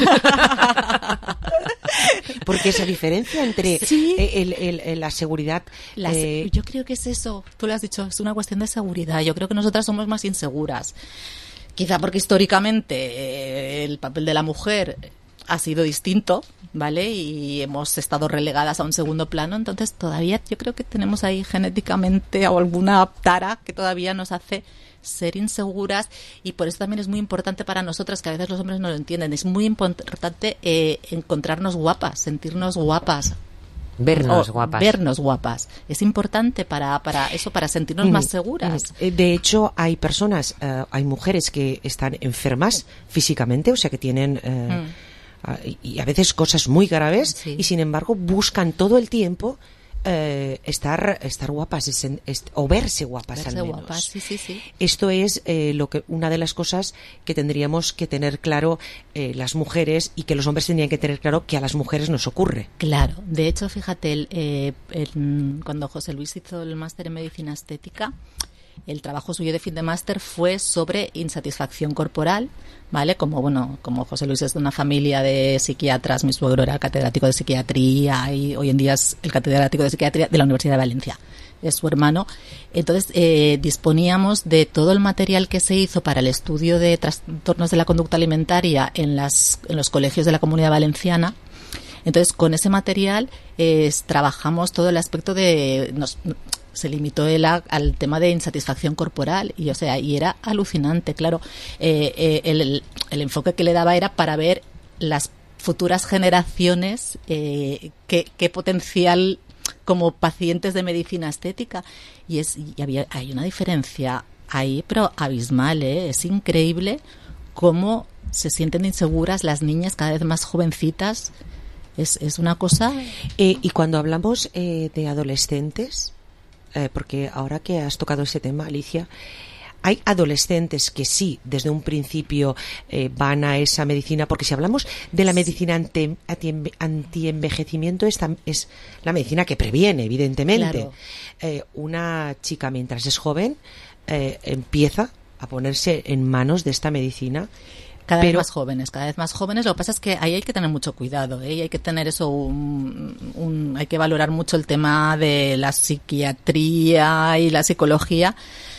Speaker 5: Porque esa diferencia entre
Speaker 12: sí.
Speaker 5: el, el, el, la seguridad...
Speaker 12: La, eh... Yo creo que es eso, tú lo has dicho, es una cuestión de seguridad. Yo creo que nosotras somos más inseguras. Quizá porque históricamente eh, el papel de la mujer ha sido distinto, ¿vale? Y hemos estado relegadas a un segundo plano, entonces todavía yo creo que tenemos ahí genéticamente alguna tara que todavía nos hace ser inseguras, y por eso también es muy importante para nosotras, que a veces los hombres no lo entienden, es muy importante eh, encontrarnos guapas, sentirnos guapas.
Speaker 13: Vernos guapas.
Speaker 12: Vernos guapas. Es importante para, para eso, para sentirnos mm, más seguras.
Speaker 5: De hecho, hay personas, uh, hay mujeres que están enfermas físicamente, o sea, que tienen... Uh, mm. y a veces cosas muy graves, sí. y sin embargo buscan todo el tiempo eh, estar estar guapas es, es, o verse guapas
Speaker 12: verse
Speaker 5: al menos.
Speaker 12: Guapas, sí, sí, sí.
Speaker 5: Esto es eh, lo que una de las cosas que tendríamos que tener claro eh, las mujeres, y que los hombres tendrían que tener claro que a las mujeres nos ocurre.
Speaker 12: Claro, de hecho, fíjate, el, eh, el, cuando José Luis hizo el máster en medicina estética, el trabajo suyo de fin de máster fue sobre insatisfacción corporal, ¿vale? Como, bueno, como José Luis es de una familia de psiquiatras, mi suegro era catedrático de psiquiatría y hoy en día es el catedrático de psiquiatría de la Universidad de Valencia, es su hermano. Entonces, eh, disponíamos de todo el material que se hizo para el estudio de trastornos de la conducta alimentaria en, las, en los colegios de la Comunidad Valenciana. Entonces, con ese material eh, trabajamos todo el aspecto de... Nos, se limitó él a, al tema de insatisfacción corporal, y o sea, y era alucinante, claro. Eh, eh, el, el enfoque que le daba era para ver las futuras generaciones eh, qué, qué potencial como pacientes de medicina estética, y es y había hay una diferencia ahí, pero abismal, ¿eh? Es increíble cómo se sienten inseguras las niñas cada vez más jovencitas. Es, es una cosa...
Speaker 5: Eh, y cuando hablamos eh, de adolescentes, eh, porque ahora que has tocado ese tema, Alicia, hay adolescentes que sí, desde un principio eh, van a esa medicina, porque si hablamos de la medicina anti, anti, anti-envejecimiento, es, es la medicina que previene, evidentemente.
Speaker 12: Claro.
Speaker 5: Eh, una chica, mientras es joven, eh, empieza a ponerse en manos de esta medicina.
Speaker 12: Cada
Speaker 5: Pero,
Speaker 12: vez más jóvenes, cada vez más jóvenes. Lo que pasa es que ahí hay que tener mucho cuidado, ¿eh? Y hay que tener eso, un, un, hay que valorar mucho el tema de la psiquiatría y la psicología,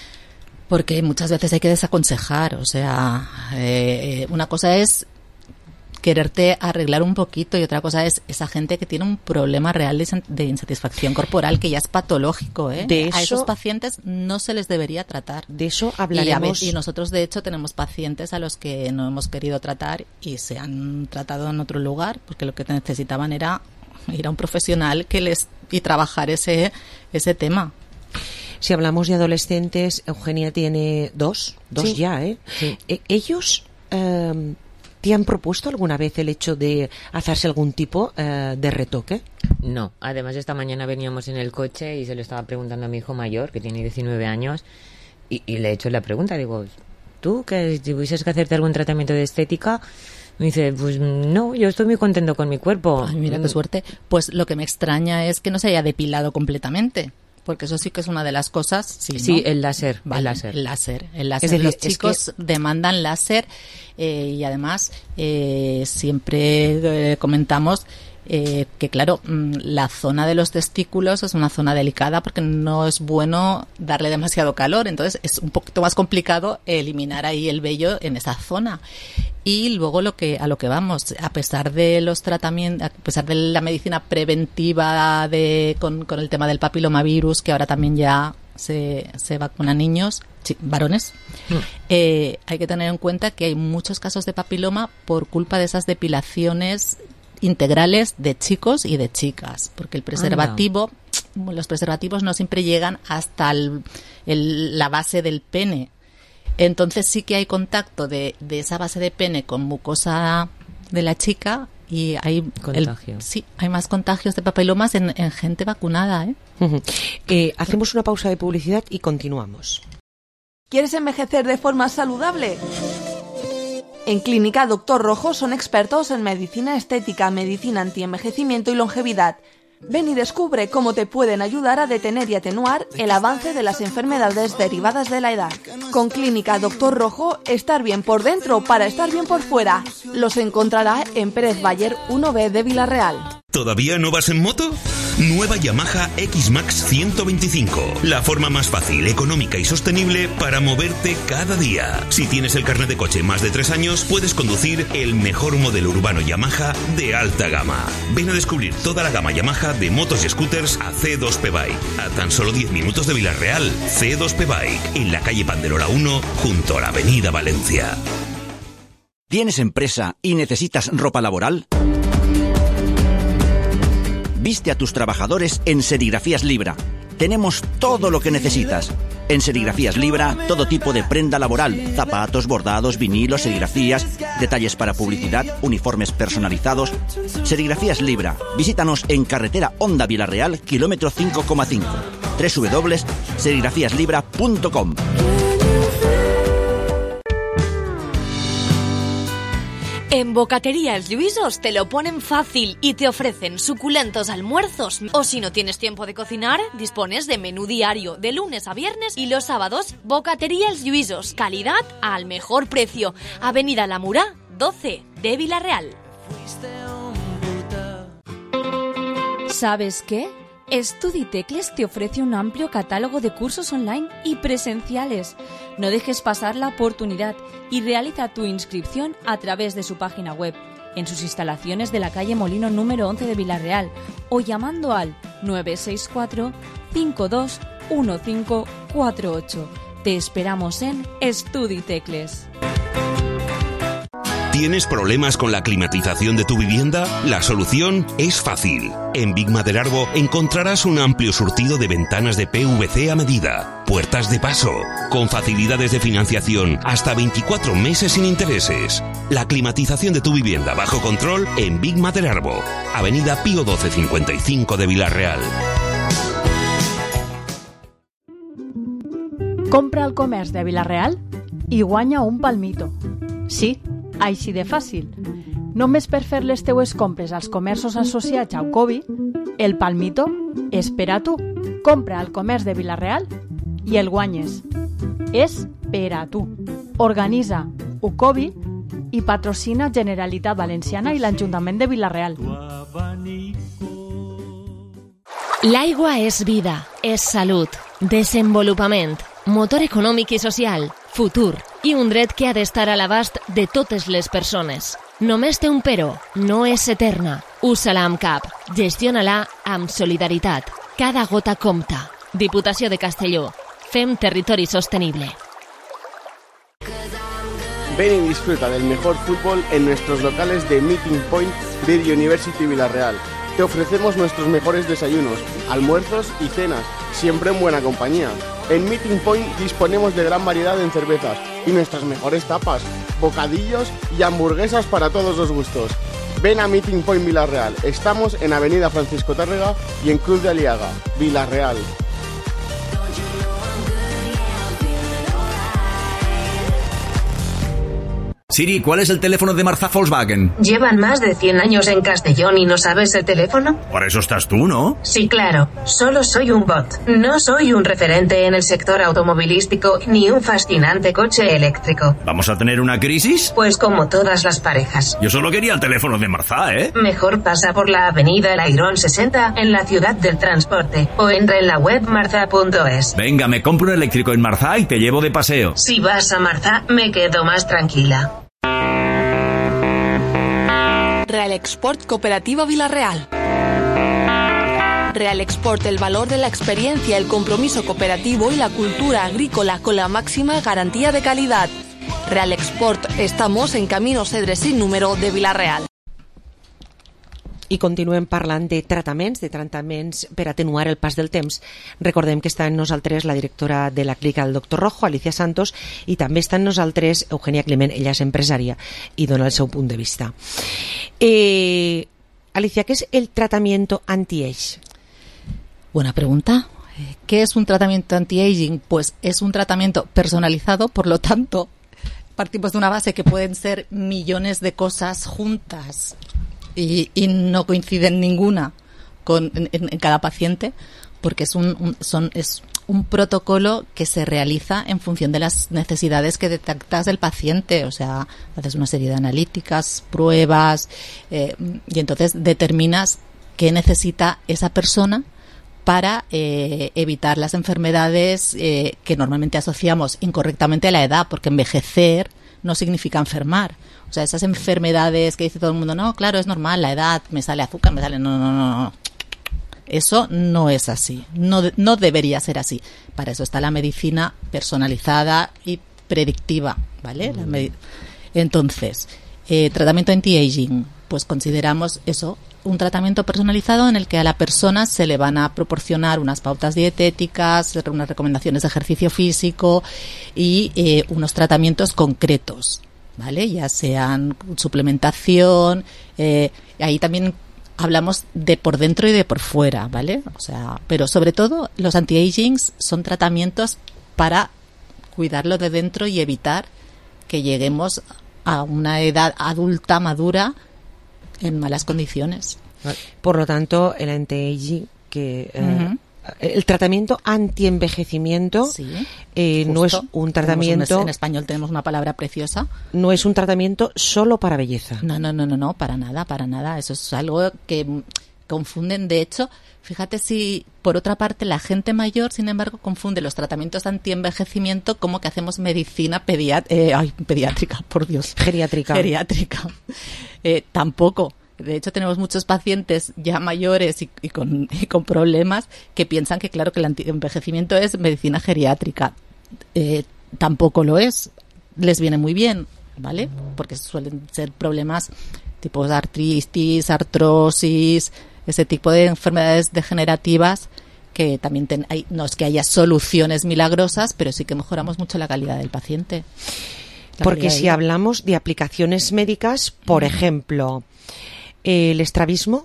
Speaker 12: porque muchas veces hay que desaconsejar. O sea, eh, una cosa es quererte arreglar un poquito y otra cosa es esa gente que tiene un problema real de, de insatisfacción corporal, que ya es patológico, ¿eh?
Speaker 5: De eso,
Speaker 12: a esos pacientes no se les debería tratar.
Speaker 5: De eso hablaremos.
Speaker 12: Y, a, y nosotros, de hecho, tenemos pacientes a los que no hemos querido tratar y se han tratado en otro lugar, porque lo que necesitaban era ir a un profesional que les y trabajar ese ese tema.
Speaker 5: Si hablamos de adolescentes, Eugenia tiene dos, dos
Speaker 13: sí.
Speaker 5: ya, ¿eh?
Speaker 13: Sí.
Speaker 5: Eh, ellos... Eh, ¿te han propuesto alguna vez el hecho de hacerse algún tipo uh, de retoque?
Speaker 13: No, además esta mañana veníamos en el coche y se lo estaba preguntando a mi hijo mayor, que tiene diecinueve años, y, y le he hecho la pregunta, digo, ¿tú que tuvieses que hacerte algún tratamiento de estética, Me dice, pues no, yo estoy muy contento con mi cuerpo.
Speaker 12: Ay, mira qué suerte. Pues lo que me extraña es que no se haya depilado completamente. Porque eso sí que es una de las cosas. Sí,
Speaker 13: sí,
Speaker 12: ¿no?
Speaker 13: el láser.
Speaker 12: Vale,
Speaker 13: el láser.
Speaker 12: El láser. El láser.
Speaker 13: Es decir,
Speaker 12: Los chicos
Speaker 13: es que...
Speaker 12: demandan láser eh, y además eh, siempre eh, comentamos eh, que, claro, mmm, la zona de los testículos es una zona delicada porque no es bueno darle demasiado calor. Entonces es un poquito más complicado eliminar ahí el vello en esa zona. Y luego lo que a lo que vamos, a pesar de los tratamientos, a pesar de la medicina preventiva de con, con el tema del papilomavirus, que ahora también ya se, se vacuna a niños, sí, varones, mm. eh, hay que tener en cuenta que hay muchos casos de papiloma por culpa de esas depilaciones integrales de chicos y de chicas, porque el preservativo, Anda. los preservativos no siempre llegan hasta el, el, la base del pene. Entonces sí que hay contacto de, de esa base de pene con mucosa de la chica y hay
Speaker 13: contagio.
Speaker 12: El, sí, hay más contagios de papilomas en, en gente vacunada, ¿eh?
Speaker 5: Uh-huh. eh, hacemos una pausa de publicidad y continuamos.
Speaker 11: ¿Quieres envejecer de forma saludable? En Clínica Doctor Rojo son expertos en medicina estética, medicina antienvejecimiento y longevidad. Ven y descubre cómo te pueden ayudar a detener y atenuar el avance de las enfermedades derivadas de la edad. Con Clínica Doctor Rojo, estar bien por dentro para estar bien por fuera. Los encontrará en Pérez Bayer uno B de Villarreal.
Speaker 1: ¿Todavía no vas en moto? Nueva Yamaha X-Max ciento veinticinco. La forma más fácil, económica y sostenible para moverte cada día. Si tienes el carnet de coche más de tres años, puedes conducir el mejor modelo urbano Yamaha de alta gama. Ven a descubrir toda la gama Yamaha de motos y scooters a C dos P Bike. A tan solo diez minutos de Villarreal. C dos P Bike, en la calle Panderola uno, junto a la avenida Valencia.
Speaker 15: ¿Tienes empresa y necesitas ropa laboral? Viste a tus trabajadores en Serigrafías Libra. Tenemos todo lo que necesitas. En Serigrafías Libra, todo tipo de prenda laboral, zapatos, bordados, vinilos, serigrafías, detalles para publicidad, uniformes personalizados. Serigrafías Libra. Visítanos en carretera Honda Villarreal, kilómetro cinco coma cinco. doble u doble u doble u punto serigrafías libra punto com.
Speaker 17: En Bocatería Els Lluïsos te lo ponen fácil y te ofrecen suculentos almuerzos. O si no tienes tiempo de cocinar, dispones de menú diario de lunes a viernes y los sábados. Bocatería Els Lluïsos, calidad al mejor precio. Avenida La Murá, doce de Villarreal.
Speaker 7: ¿Sabes qué? Estuditecles te ofrece un amplio catálogo de cursos online y presenciales. No dejes pasar la oportunidad y realiza tu inscripción a través de su página web, en sus instalaciones de la calle Molino número once de Villarreal o llamando al nueve seis cuatro, cinco dos uno cinco cuatro ocho. Te esperamos en Estuditecles.
Speaker 1: ¿Tienes problemas con la climatización de tu vivienda? La solución es fácil. En Big Maderarbo encontrarás un amplio surtido de ventanas de P V C a medida, puertas de paso, con facilidades de financiación hasta veinticuatro meses sin intereses. La climatización de tu vivienda bajo control en Big Maderarbo, Avenida Pío doce cincuenta y cinco de Villarreal.
Speaker 8: Compra al comerç de Villarreal i guanya un palmito. Sí, així de fàcil. Només per fer les teues compres als comerços associats a Ucovi, el palmito és per a tu. Compra al comerç de Villarreal i el guanyes. És per a tu. Organitza Ucovi i patrocina Generalitat Valenciana i l'Ajuntament de Villarreal.
Speaker 21: L'aigua és vida, és salut, desenvolupament, motor econòmic i social, futur i un dret que ha d'estar a l'abast de totes les persones. Només té un però, no és eterna. Usa-la amb cap, gestiona-la amb solidaritat. Cada gota compta. Diputació de Castelló. Fem territori sostenible.
Speaker 10: Ven y disfruta del mejor fútbol en nuestros locales de Meeting Point Video University Villarreal. Te ofrecemos nuestros mejores desayunos, almuerzos y cenas, siempre en buena compañía. En Meeting Point disponemos de gran variedad en cervezas y nuestras mejores tapas, bocadillos y hamburguesas para todos los gustos. Ven a Meeting Point Villarreal. Estamos en Avenida Francisco Tárrega y en Cruz de Aliaga, Villarreal.
Speaker 2: Siri, ¿cuál es el teléfono de Marza Volkswagen?
Speaker 4: ¿Llevan más de cien años en Castellón y no sabes el teléfono?
Speaker 2: Para eso estás tú, ¿no?
Speaker 4: Sí, claro. Solo soy un bot. No soy un referente en el sector automovilístico ni un fascinante coche eléctrico.
Speaker 2: ¿Vamos a tener una crisis?
Speaker 4: Pues como todas las parejas.
Speaker 2: Yo solo quería el teléfono de Marza, ¿eh?
Speaker 4: Mejor pasa por la avenida Lairón sesenta en la ciudad del transporte o entra en la web marza punto es.
Speaker 2: Venga, me compro un eléctrico en Marza y te llevo de paseo.
Speaker 4: Si vas a Marza, me quedo más tranquila.
Speaker 11: Real Export Cooperativa Vilarreal. Real Export, el valor de la experiencia, el compromiso cooperativo y la cultura agrícola con la máxima garantía de calidad. Real Export, estamos en Camino Cedre sin número de Vilarreal.
Speaker 5: I continuem parlant de tractaments, de tractaments per atenuar el pas del temps. Recordem que està amb nosaltres la directora de la clínica del doctor Rojo, Alicia Santos, i també està amb nosaltres Eugenia Climent, ella és empresària i dona el seu punt de vista. Eh, Alicia, ¿qué es el tratamiento anti-age?
Speaker 12: Buena pregunta. ¿Qué es un tratamiento anti-aging? Pues es un tratamiento personalizado, por lo tanto, partimos de una base que pueden ser millones de cosas juntas y, y no coinciden ninguna con, en, en cada paciente, porque es un, un, son, es un protocolo que se realiza en función de las necesidades que detectas del paciente. O sea, haces una serie de analíticas, pruebas, eh, y entonces determinas qué necesita esa persona para eh, evitar las enfermedades eh, que normalmente asociamos incorrectamente a la edad, porque envejecer no significa enfermar. O sea, esas enfermedades que dice todo el mundo, no, claro, es normal, la edad, me sale azúcar, me sale... No, no, no, no. Eso no es así, no, no debería ser así. Para eso está la medicina personalizada y predictiva, ¿vale? La med- Entonces, eh, tratamiento anti-aging, pues consideramos eso, un tratamiento personalizado en el que a la persona se le van a proporcionar unas pautas dietéticas, unas recomendaciones de ejercicio físico y eh, unos tratamientos concretos, ¿vale? Ya sean suplementación, eh, ahí también hablamos de por dentro y de por fuera, ¿vale? O sea, pero sobre todo los anti-agings son tratamientos para cuidarlo de dentro y evitar que lleguemos a una edad adulta madura en malas condiciones.
Speaker 5: Por lo tanto, el anti-aging, que eh, uh-huh. el tratamiento anti-envejecimiento sí, eh, no es un tratamiento...
Speaker 12: Un, en español tenemos una palabra preciosa.
Speaker 5: No es un tratamiento solo para belleza.
Speaker 12: No, no, no, no, no, para nada, para nada. Eso es algo que confunden. De hecho, fíjate si, por otra parte, la gente mayor, sin embargo, confunde los tratamientos anti-envejecimiento como que hacemos medicina pediat- eh, ay, pediátrica, por Dios.
Speaker 5: Geriátrica.
Speaker 12: Geriátrica. Eh, tampoco. De hecho, tenemos muchos pacientes ya mayores y, y, con, y con problemas que piensan que, claro, que el anti-envejecimiento es medicina geriátrica. Eh, tampoco lo es. Les viene muy bien, ¿vale? Porque suelen ser problemas tipo de artritis, artrosis, ese tipo de enfermedades degenerativas que también ten, hay, no es que haya soluciones milagrosas, pero sí que mejoramos mucho la calidad del paciente.
Speaker 5: Porque si hablamos de aplicaciones médicas, por mm. ejemplo, el estrabismo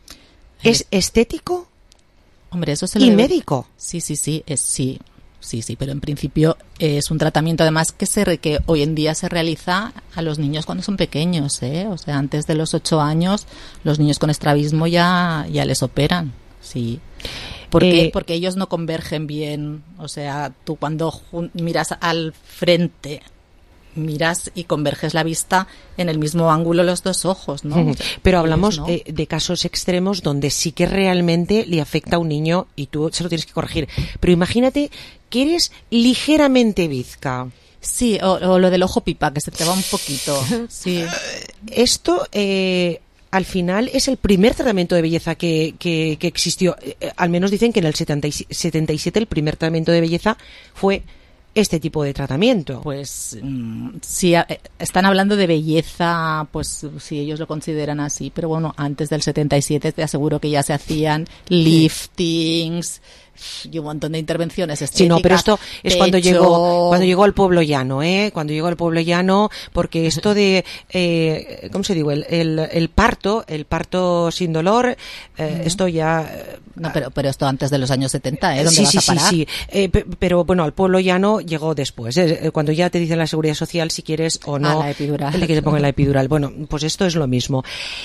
Speaker 5: es estético.
Speaker 12: Hombre, eso se lo
Speaker 5: y
Speaker 12: debe...
Speaker 5: médico.
Speaker 12: Sí, sí, sí, es sí. Sí, sí, pero en principio eh, es un tratamiento además que se que hoy en día se realiza a los niños cuando son pequeños, ¿eh? O sea, antes de los ocho años los niños con estrabismo ya ya les operan, sí. Porque eh, porque ellos no convergen bien, o sea, tú cuando jun- miras al frente miras y converges la vista en el mismo ángulo los dos ojos, ¿no?
Speaker 5: Uh-huh. Pero hablamos
Speaker 12: ¿no?
Speaker 5: eh, de casos extremos donde sí que realmente le afecta a un niño y tú se lo tienes que corregir. Pero imagínate que eres ligeramente bizca.
Speaker 12: Sí, o, o lo del ojo pipa, que se te va un poquito. Sí.
Speaker 5: Esto... Eh, al final es el primer tratamiento de belleza que, que, que existió. Eh, al menos dicen que en el setenta y siete el primer tratamiento de belleza fue este tipo de tratamiento.
Speaker 12: Pues sí, están hablando de belleza, pues si ellos lo consideran así, pero bueno, antes del setenta y siete te aseguro que ya se hacían liftings, y un montón de intervenciones estéticas.
Speaker 5: Sí, no, pero esto es
Speaker 12: pecho...
Speaker 5: cuando llegó cuando llegó al pueblo llano, ¿eh? Cuando llegó al pueblo llano, porque esto de, eh, ¿cómo se digo? El, el, el parto, el parto sin dolor, eh, uh-huh. esto ya...
Speaker 12: No, pero, pero esto antes de los años setenta, ¿eh? ¿Dónde
Speaker 5: sí,
Speaker 12: vas
Speaker 5: sí,
Speaker 12: a parar?
Speaker 5: sí, sí, eh, p- pero bueno, al pueblo llano llegó después, eh, cuando ya te dicen la seguridad social si quieres o no...
Speaker 12: Ah, la epidural.
Speaker 5: Que te pongan la epidural. Bueno, pues esto es lo mismo.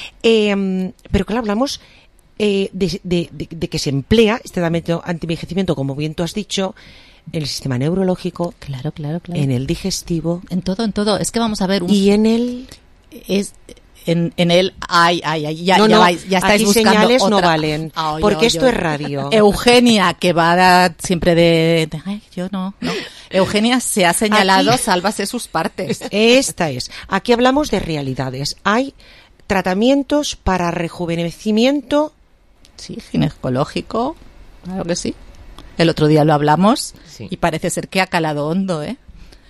Speaker 5: Eh, pero claro, hablamos... Eh, de, de, de, de que se emplea este tratamiento anti-envejecimiento, como bien tú has dicho, en el sistema neurológico,
Speaker 12: claro, claro, claro,
Speaker 5: en el digestivo,
Speaker 12: en todo, en todo. Es que vamos a ver un...
Speaker 5: y en el
Speaker 12: es en, en el ay, ay, ay, ya,
Speaker 5: no,
Speaker 12: ya,
Speaker 5: no,
Speaker 12: vais, ya estáis
Speaker 5: aquí
Speaker 12: buscando
Speaker 5: señales
Speaker 12: otra.
Speaker 5: no valen,
Speaker 12: oh,
Speaker 5: porque
Speaker 12: yo,
Speaker 5: esto
Speaker 12: yo.
Speaker 5: es radio.
Speaker 12: Eugenia, que va a dar siempre de, de ay, yo no, no. Eugenia se ha señalado,
Speaker 5: aquí,
Speaker 12: sálvase sus partes.
Speaker 5: Esta es. Aquí hablamos de realidades. Hay tratamientos para rejuvenecimiento.
Speaker 12: Sí, ginecológico, claro que sí. El otro día lo hablamos sí. y parece ser que ha calado hondo, ¿eh?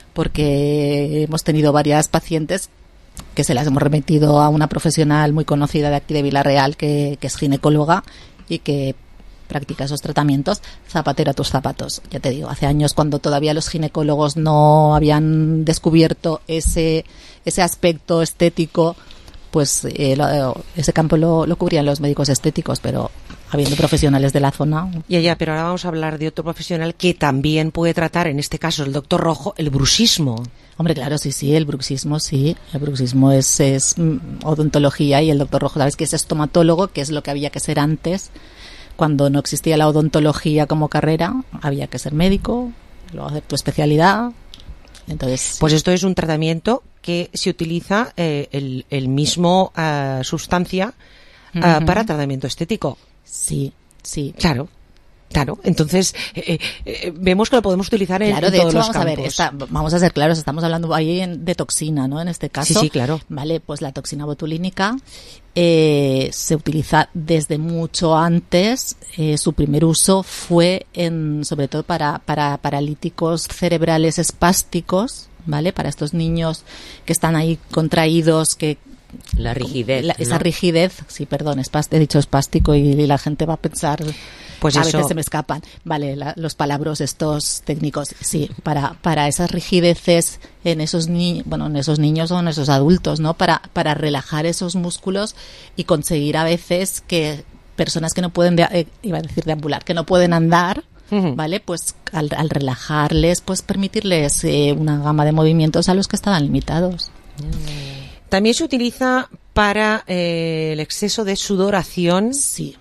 Speaker 12: Porque hemos tenido varias pacientes que se las hemos remitido a una profesional muy conocida de aquí de Villarreal que, que es ginecóloga y que practica esos tratamientos. Zapatero a tus zapatos, ya te digo, hace años cuando todavía los ginecólogos no habían descubierto ese, ese aspecto estético, pues eh, lo, ese campo lo, lo cubrían los médicos estéticos, pero habiendo profesionales de la zona.
Speaker 5: Ya, ya, pero ahora vamos a hablar de otro profesional que también puede tratar, en este caso el doctor Rojo, el bruxismo.
Speaker 12: Hombre, claro, sí, sí, el bruxismo, sí. El bruxismo es, es odontología y el doctor Rojo, sabes que es estomatólogo, que es lo que había que ser antes. Cuando no existía la odontología como carrera, había que ser médico, luego hacer tu especialidad. Entonces, sí.
Speaker 5: Pues esto es un tratamiento que se utiliza eh, el, el mismo uh, sustancia uh, uh-huh. para tratamiento estético.
Speaker 12: Sí, sí.
Speaker 5: Claro, claro. Entonces, eh, eh, vemos que lo podemos utilizar en,
Speaker 12: claro,
Speaker 5: en
Speaker 12: de
Speaker 5: todos
Speaker 12: hecho,
Speaker 5: los
Speaker 12: vamos
Speaker 5: campos.
Speaker 12: A ver, esta, vamos a ser claros, estamos hablando ahí en, de toxina, ¿no? En este caso.
Speaker 5: Sí, sí, claro.
Speaker 12: Vale, pues la toxina botulínica eh, se utiliza desde mucho antes. Eh, su primer uso fue en, sobre todo para, para paralíticos cerebrales espásticos, ¿vale? Para estos niños que están ahí contraídos, que
Speaker 13: la rigidez,
Speaker 12: la, esa
Speaker 13: ¿no?
Speaker 12: rigidez, sí, perdón, espast, he dicho espástico y, y la gente va a pensar,
Speaker 5: pues
Speaker 12: a
Speaker 5: eso.
Speaker 12: veces se me escapan, vale, la, los palabros estos técnicos, sí, para para esas rigideces en esos ni, bueno, en esos niños o en esos adultos, ¿no? Para para relajar esos músculos y conseguir a veces que personas que no pueden, de, eh, iba a decir deambular, que no pueden andar, ¿vale? Pues al, al relajarles, pues permitirles eh, una gama de movimientos a los que estaban limitados.
Speaker 5: También se utiliza para eh, el exceso de sudoración.
Speaker 12: Sí.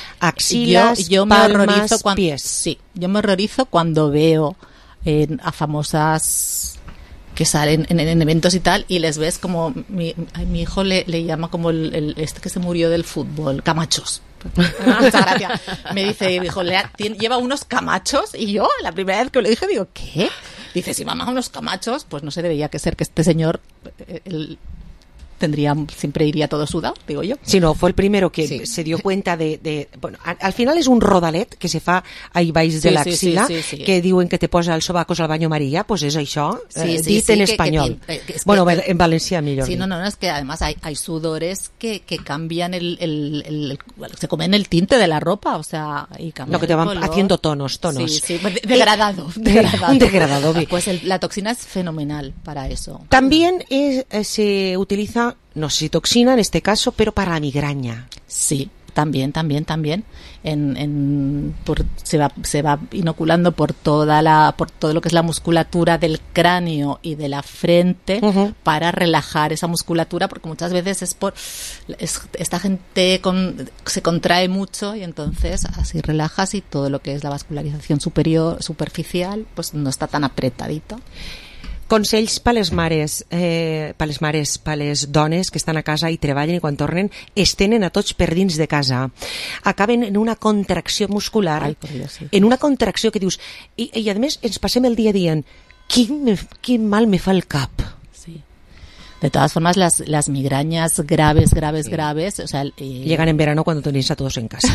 Speaker 5: Axilas,
Speaker 12: yo, yo me
Speaker 5: palmas,
Speaker 12: horrorizo cuando,
Speaker 5: pies.
Speaker 12: Sí, yo me horrorizo cuando veo eh, a famosas que salen en, en eventos y tal y les ves como mi, a mi hijo le, le llama como el, el este que se murió del fútbol, camachos. Muchas gracias. Me dice, dijo, le ha, tiene, lleva unos camachos y yo la primera vez que le dije digo, ¿qué? Dice, si mamá unos camachos, pues no sé, debería que ser que este señor el, tendría, siempre iría todo sudado, digo yo.
Speaker 5: Sí, no, fue el primero que
Speaker 12: sí.
Speaker 5: se dio cuenta de, de bueno, al, al final és un rodalet que se fa ahí baix de
Speaker 12: sí,
Speaker 5: l'axila,
Speaker 12: sí, sí, sí, sí.
Speaker 5: que diuen que te posa els sobacos al baño María, pues és això,
Speaker 12: sí,
Speaker 5: eh,
Speaker 12: sí,
Speaker 5: dit
Speaker 12: sí,
Speaker 5: en
Speaker 12: que,
Speaker 5: español.
Speaker 12: Que, que, es
Speaker 5: bueno,
Speaker 12: que,
Speaker 5: en valencià millor.
Speaker 12: Sí, no, no, no, es que además hay, hay sudores que, que cambian el, el, el, el, se comen el tinte de la ropa, o sea, y cambian
Speaker 5: lo que te van
Speaker 12: color.
Speaker 5: haciendo tonos, tonos.
Speaker 12: Sí, sí, degradado,
Speaker 5: eh,
Speaker 12: degradado.
Speaker 5: Un degradado.
Speaker 12: Pues el, la toxina es fenomenal para eso.
Speaker 5: También es, eh, se utiliza, no sé si toxina en este caso, pero para la migraña.
Speaker 12: Sí, también, también, también. En, en, por, se va, se va inoculando por toda la, por todo lo que es la musculatura del cráneo y de la frente uh-huh. para relajar esa musculatura, porque muchas veces es por, es, esta gente con, se contrae mucho y entonces así relajas y todo lo que es la vascularización superior, superficial, pues no está tan apretadito.
Speaker 5: Consells per les mares, eh, per les mares, per les dones que estan a casa i treballen i quan tornen es tenen a tots per dins de casa. Acaben en una contracció muscular,
Speaker 12: Ai, Dios, sí.
Speaker 5: en una contracció que dius... I, i a més ens passem el dia dient quin, me, quin mal me fa el cap.
Speaker 12: Sí. De todas formas, las, las migrañas graves, graves, sí. graves, o sea... Eh...
Speaker 5: Llegan en verano cuando tenéis a todos en casa.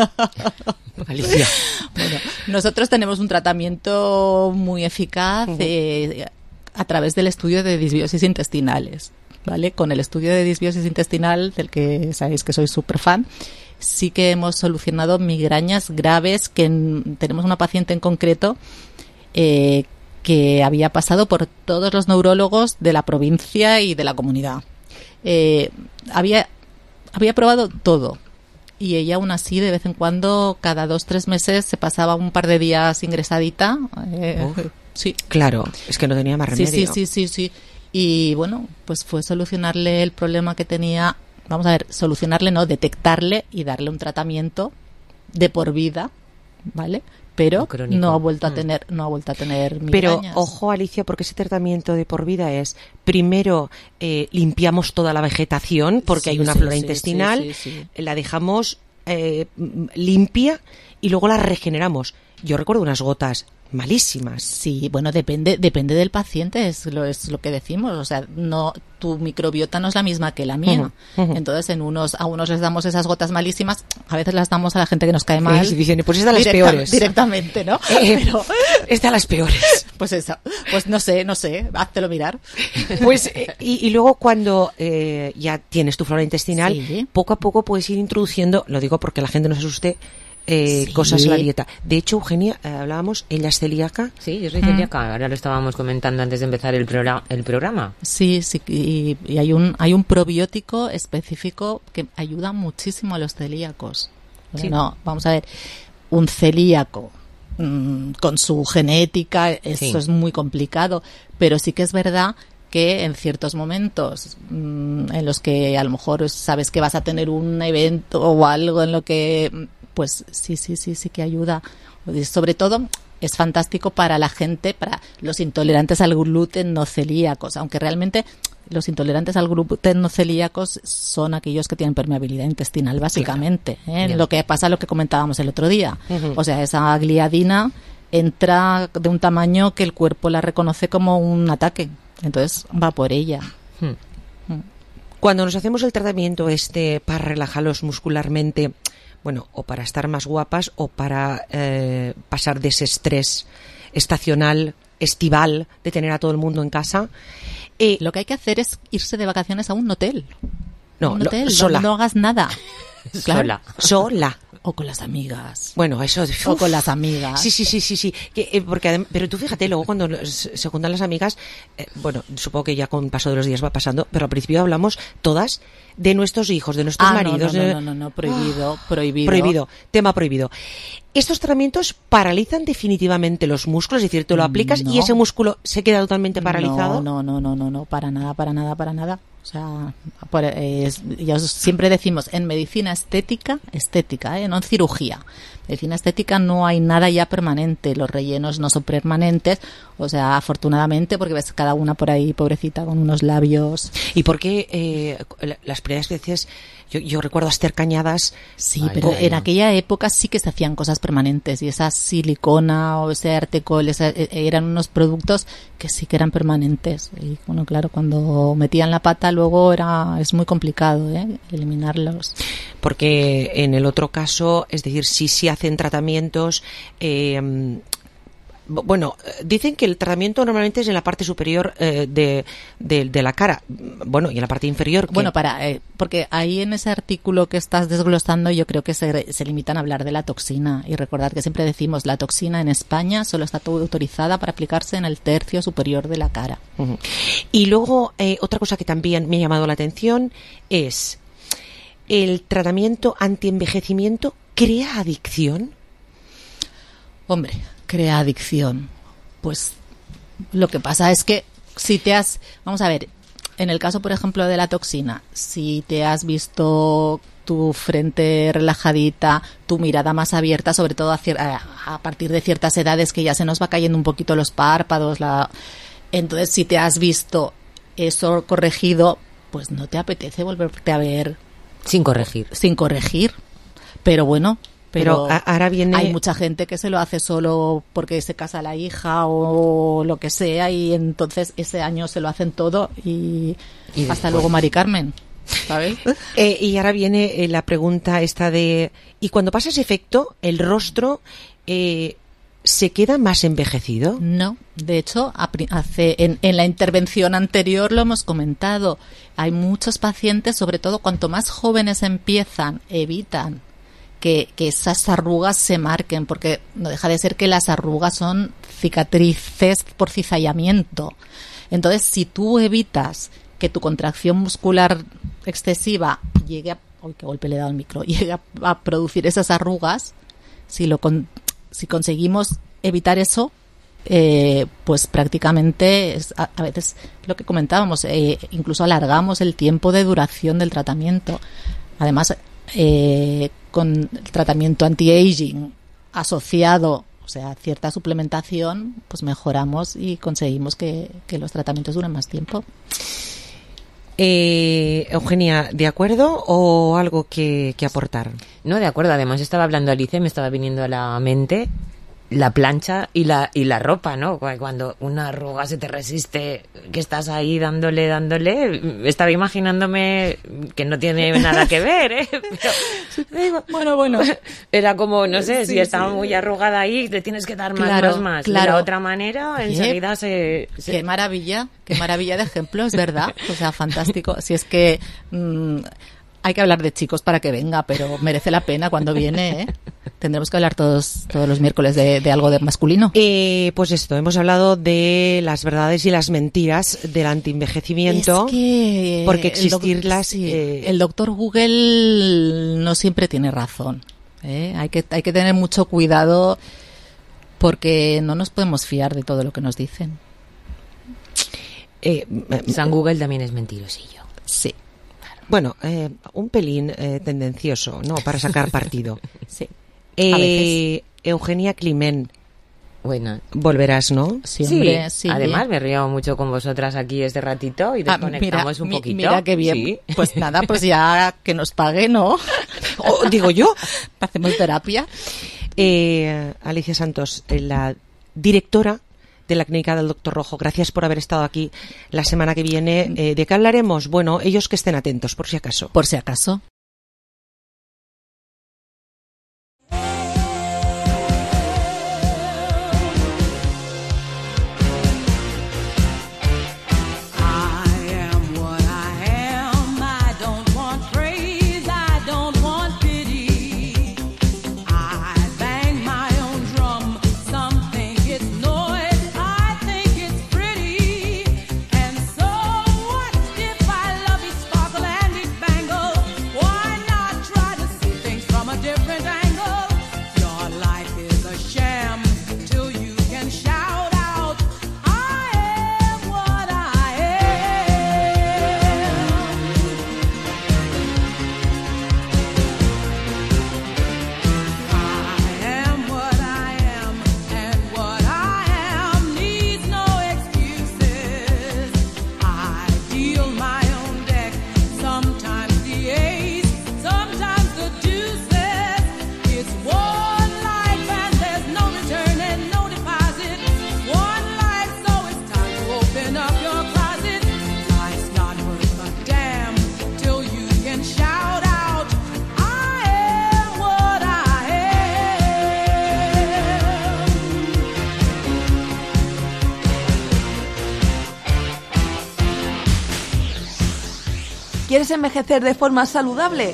Speaker 5: Alicia.
Speaker 12: Bueno, nosotros tenemos un tratamiento muy eficaz, uh-huh. eh, a través del estudio de disbiosis intestinales, ¿vale? Con el estudio de disbiosis intestinal, del que sabéis que soy súper fan, sí que hemos solucionado migrañas graves, que en, tenemos una paciente en concreto eh, que había pasado por todos los neurólogos de la provincia y de la comunidad. Eh, había, había probado todo. Y ella aún así, de vez en cuando, cada dos, tres meses, se pasaba un par de días ingresadita. Eh,
Speaker 5: oh,
Speaker 12: sí.
Speaker 5: Claro, es que no tenía más remedio.
Speaker 12: Sí, sí, sí, sí, sí. Y bueno, pues fue solucionarle el problema que tenía. Vamos a ver, solucionarle, no, detectarle y darle un tratamiento de por vida, ¿vale? Pero no, no ha vuelto a tener, no ha vuelto a tener migrañas.
Speaker 5: Pero ojo, Alicia, porque ese tratamiento de por vida es, primero eh, limpiamos toda la vegetación porque sí, hay una sí, flora sí, intestinal, sí, sí, sí. la dejamos eh, limpia y luego la regeneramos. Yo recuerdo unas gotas malísimas.
Speaker 12: Sí, bueno, depende depende del paciente, es lo es lo que decimos, o sea, no tu microbiota no es la misma que la mía. Uh-huh, uh-huh. Entonces, en unos a unos les damos esas gotas malísimas, a veces las damos a la gente que nos cae mal.
Speaker 5: Sí, dicen, pues es de las directa, peores.
Speaker 12: Directamente, ¿no?
Speaker 5: Eh, Pero es de las peores.
Speaker 12: Pues esa, pues no sé, no sé, háztelo mirar.
Speaker 5: Pues eh, y, y luego cuando eh, ya tienes tu flora intestinal, sí. poco a poco puedes ir introduciendo, lo digo porque la gente no se asuste, Eh, sí. cosas en la dieta. De hecho, Eugenia, eh, hablábamos, ella es celíaca.
Speaker 13: Sí, yo soy celíaca, mm. ahora lo estábamos comentando antes de empezar el, programa, el programa.
Speaker 12: Sí, sí, y, y hay un hay un probiótico específico que ayuda muchísimo a los celíacos. Sí. No, vamos a ver, un celíaco mmm, con su genética, eso sí. es muy complicado, pero sí que es verdad que en ciertos momentos mmm, en los que a lo mejor sabes que vas a tener un evento o algo en lo que pues sí, sí, sí, sí que ayuda. Sobre todo es fantástico para la gente, para los intolerantes al gluten no celíacos, aunque realmente los intolerantes al gluten no celíacos son aquellos que tienen permeabilidad intestinal, básicamente. Claro. ¿eh? Lo que pasa, lo que comentábamos el otro día. Uh-huh. O sea, esa gliadina entra de un tamaño que el cuerpo la reconoce como un ataque. Entonces va por ella.
Speaker 5: Hmm. Hmm. Cuando nos hacemos el tratamiento este para relajarlos muscularmente, bueno, o para estar más guapas o para eh, pasar de ese estrés estacional, estival, de tener a todo el mundo en casa.
Speaker 12: Eh, lo que hay que hacer es irse de vacaciones a un hotel.
Speaker 5: No,
Speaker 12: un hotel,
Speaker 5: lo, sola.
Speaker 12: No hagas nada.
Speaker 5: Claro. Sola. Sola.
Speaker 12: O con las amigas.
Speaker 5: Bueno, eso... Uf.
Speaker 12: O con las amigas.
Speaker 5: Sí, sí, sí, sí, sí. Que, eh, porque adem- pero tú fíjate, luego cuando se juntan las amigas, eh, bueno, supongo que ya con el paso de los días va pasando, pero al principio hablamos todas de nuestros hijos, de nuestros
Speaker 12: ah,
Speaker 5: maridos.
Speaker 12: No, no,
Speaker 5: de...
Speaker 12: no, no, no, prohibido, oh, prohibido.
Speaker 5: Prohibido, tema prohibido. Estos tratamientos paralizan definitivamente los músculos, es decir, tú lo aplicas no. y ese músculo se queda totalmente paralizado.
Speaker 12: No, no, no, no, no, para nada, para nada, para nada. O sea, por, eh, ya siempre decimos, en medicina estética, estética, ¿eh? No en cirugía. En medicina estética no hay nada ya permanente, los rellenos no son permanentes, o sea, afortunadamente, porque ves cada una por ahí, pobrecita, con unos labios.
Speaker 5: ¿Y por qué eh, las primeras veces, yo, yo recuerdo a Esther Cañadas?
Speaker 12: Sí, ay, pero ay, en aquella época sí que se hacían cosas permanentes, y esa silicona o ese artecol, esa, eran unos productos que sí que eran permanentes. Y bueno, claro, cuando metían la pata luego era es muy complicado, ¿eh? eliminarlos.
Speaker 5: Porque en el otro caso, es decir, sí se hacen tratamientos... Eh, Bueno, dicen que el tratamiento normalmente es en la parte superior eh, de, de, de la cara. Bueno, y en la parte inferior. ¿qué?
Speaker 12: Bueno, para eh, porque ahí en ese artículo que estás desglosando yo creo que se, se limitan a hablar de la toxina. Y recordad que siempre decimos, la toxina en España solo está autorizada para aplicarse en el tercio superior de la cara.
Speaker 5: Uh-huh. Y luego, eh, otra cosa que también me ha llamado la atención es el tratamiento antienvejecimiento. ¿Crea adicción?
Speaker 12: Hombre... crea adicción. Pues lo que pasa es que si te has... Vamos a ver, en el caso, por ejemplo, de la toxina, si te has visto tu frente relajadita, tu mirada más abierta, sobre todo a, a, a partir de ciertas edades que ya se nos va cayendo un poquito los párpados, la... entonces si te has visto eso corregido, pues no te apetece volverte a ver...
Speaker 13: Sin corregir.
Speaker 12: Sin corregir. Pero bueno... Pero,
Speaker 5: Pero ahora viene...
Speaker 12: hay mucha gente que se lo hace solo porque se casa la hija o lo que sea, y entonces ese año se lo hacen todo y, y hasta después... luego Mari Carmen, ¿sabes?
Speaker 5: eh, y ahora viene eh, la pregunta esta de... Y cuando pasa ese efecto, el rostro... Eh, ¿se queda más envejecido?
Speaker 12: No, de hecho, hace, en, en la intervención anterior lo hemos comentado. Hay muchos pacientes, sobre todo cuanto más jóvenes empiezan, evitan que, que esas arrugas se marquen, porque no deja de ser que las arrugas son cicatrices por cizallamiento. Entonces, si tú evitas que tu contracción muscular excesiva llegue a... ¡Uy, qué golpe le he dado al micro! Llegue a, a producir esas arrugas, si lo con, si conseguimos evitar eso, eh, pues prácticamente es, a, a veces lo que comentábamos, eh, incluso alargamos el tiempo de duración del tratamiento. Además, eh, con el tratamiento anti-aging asociado, o sea, cierta suplementación, pues mejoramos y conseguimos que, que los tratamientos duren más tiempo.
Speaker 5: Eh, Eugenia, ¿de acuerdo o algo que, que aportar?
Speaker 13: No, de acuerdo. Además estaba hablando Alicia y me estaba viniendo a la mente la plancha y la y la ropa, ¿no? Cuando una arruga se te resiste, que estás ahí dándole, dándole, estaba imaginándome que no tiene nada que ver, ¿eh? Pero, digo,
Speaker 12: bueno, bueno.
Speaker 13: Era como, no sé,
Speaker 12: sí,
Speaker 13: si estaba
Speaker 12: sí.
Speaker 13: muy arrugada ahí, te tienes que dar más,
Speaker 12: claro,
Speaker 13: más, más.
Speaker 12: Claro.
Speaker 13: De la otra manera,
Speaker 12: Oye,
Speaker 13: enseguida se, se...
Speaker 12: Qué maravilla, qué maravilla de ejemplo, es verdad. O sea, fantástico. Si es que... Mmm, hay que hablar de chicos para que venga, pero merece la pena cuando viene, ¿eh? Tendremos que hablar todos todos los miércoles de, de algo de masculino.
Speaker 5: Eh, pues esto, hemos hablado de las verdades y las mentiras del antienvejecimiento.
Speaker 12: Es que
Speaker 5: porque existirlas...
Speaker 12: El, doc- sí,
Speaker 5: eh,
Speaker 12: el doctor Google no siempre tiene razón, ¿eh? Hay que, hay que tener mucho cuidado porque no nos podemos fiar de todo lo que nos dicen.
Speaker 5: Eh,
Speaker 13: San Google también es mentirosillo.
Speaker 12: Sí.
Speaker 5: Bueno, eh, un pelín eh, tendencioso, ¿no? Para sacar partido.
Speaker 12: Sí.
Speaker 5: Eh,
Speaker 12: A veces.
Speaker 5: Eugenia Climent.
Speaker 13: Bueno.
Speaker 5: Volverás, ¿no?
Speaker 12: Sí, hombre,
Speaker 13: sí.
Speaker 12: sí.
Speaker 13: Además, me río mucho con vosotras aquí este ratito y desconectamos
Speaker 12: ah, mira,
Speaker 13: un poquito.
Speaker 12: Mira qué bien.
Speaker 13: Sí.
Speaker 12: Pues nada, pues ya que nos pague, ¿no?
Speaker 5: O, digo yo.
Speaker 12: Hacemos terapia.
Speaker 5: Eh, Alicia Santos, eh, la directora de la clínica del Doctor Rojo. Gracias por haber estado aquí la semana que viene. Eh, ¿De qué hablaremos? Bueno, ellos que estén atentos, por si acaso.
Speaker 12: Por si acaso.
Speaker 11: ¿Quieres envejecer de forma saludable?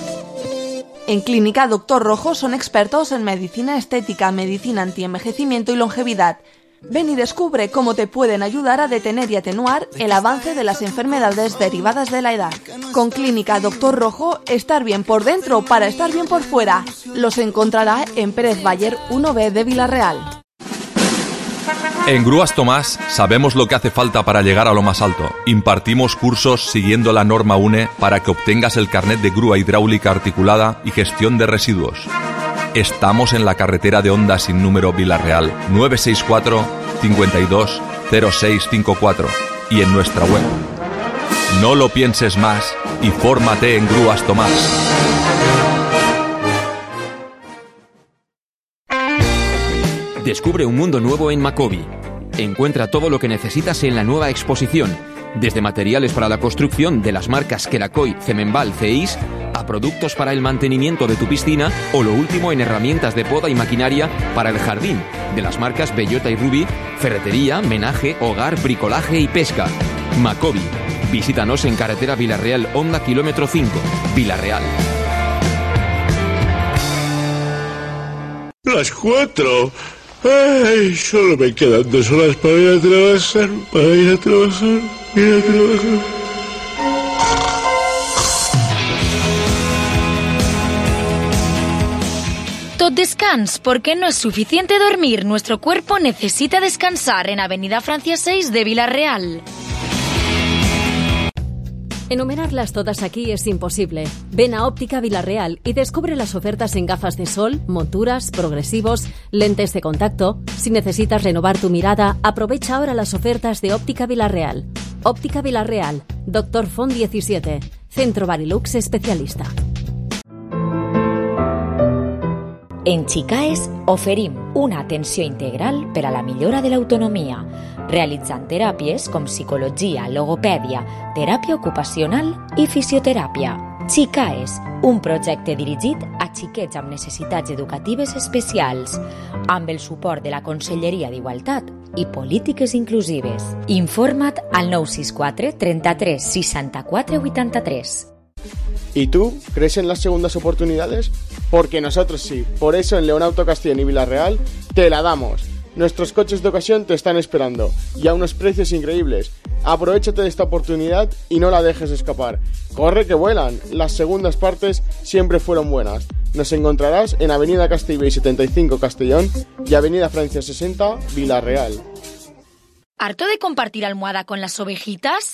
Speaker 11: En Clínica Doctor Rojo son expertos en medicina estética, medicina antienvejecimiento y longevidad. Ven y descubre cómo te pueden ayudar a detener y atenuar el avance de las enfermedades derivadas de la edad. Con Clínica Doctor Rojo, estar bien por dentro para estar bien por fuera. Los encontrará en Pérez Bayer uno B de Villarreal.
Speaker 6: En Grúas Tomás sabemos lo que hace falta para llegar a lo más alto. Impartimos cursos siguiendo la norma U N E para que obtengas el carnet de grúa hidráulica articulada y gestión de residuos. Estamos en la carretera de Honda sin número Villarreal, nueve seis cuatro, cinco dos, cero seis cinco cuatro y en nuestra web. No lo pienses más y fórmate en Grúas Tomás.
Speaker 9: Descubre un mundo nuevo en Macobi. Encuentra todo lo que necesitas en la nueva exposición. Desde materiales para la construcción de las marcas Kerakoy, Cemenbal, Ceis, a productos para el mantenimiento de tu piscina o lo último en herramientas de poda y maquinaria para el jardín, de las marcas Bellota y Ruby, ferretería, menaje, hogar, bricolaje y pesca. Macobi. Visítanos en carretera Villarreal, Honda kilómetro cinco, Villarreal.
Speaker 16: Las cuatro. Ay, solo me quedan dos horas para ir a trabajar, para ir a trabajar, ir a trabajar.
Speaker 3: Tot descans, porque no es suficiente dormir. Nuestro cuerpo necesita descansar en Avenida Francia seis de Villarreal.
Speaker 20: Enumerarlas todas aquí es imposible. Ven a Óptica Villarreal y descubre las ofertas en gafas de sol, monturas, progresivos, lentes de contacto. Si necesitas renovar tu mirada, aprovecha ahora las ofertas de Óptica Villarreal. Óptica Villarreal, Doctor Font diecisiete, Centro Barilux especialista.
Speaker 21: En Xicaes oferim una atenció integral per a la millora de l'autonomia, realitzant teràpies com psicologia, logopèdia, teràpia ocupacional i fisioteràpia. Xicaes, un projecte dirigit a xiquets amb necessitats educatives especials, amb el suport de la Conselleria d'Igualtat i Polítiques Inclusives. Informa't al nou sis quatre trenta-tres seixanta-quatre vuitanta-tres.
Speaker 10: ¿Y tú crees en las segundas oportunidades? Porque nosotros sí. Por eso en Leonauto Castellón y Villarreal te la damos. Nuestros coches de ocasión te están esperando y a unos precios increíbles. Aprovechate de esta oportunidad y no la dejes escapar. Corre que vuelan. Las segundas partes siempre fueron buenas. Nos encontrarás en Avenida Castellbell setenta y cinco Castellón y Avenida Francia sesenta Villarreal.
Speaker 3: ¿Harto de compartir almohada con las ovejitas?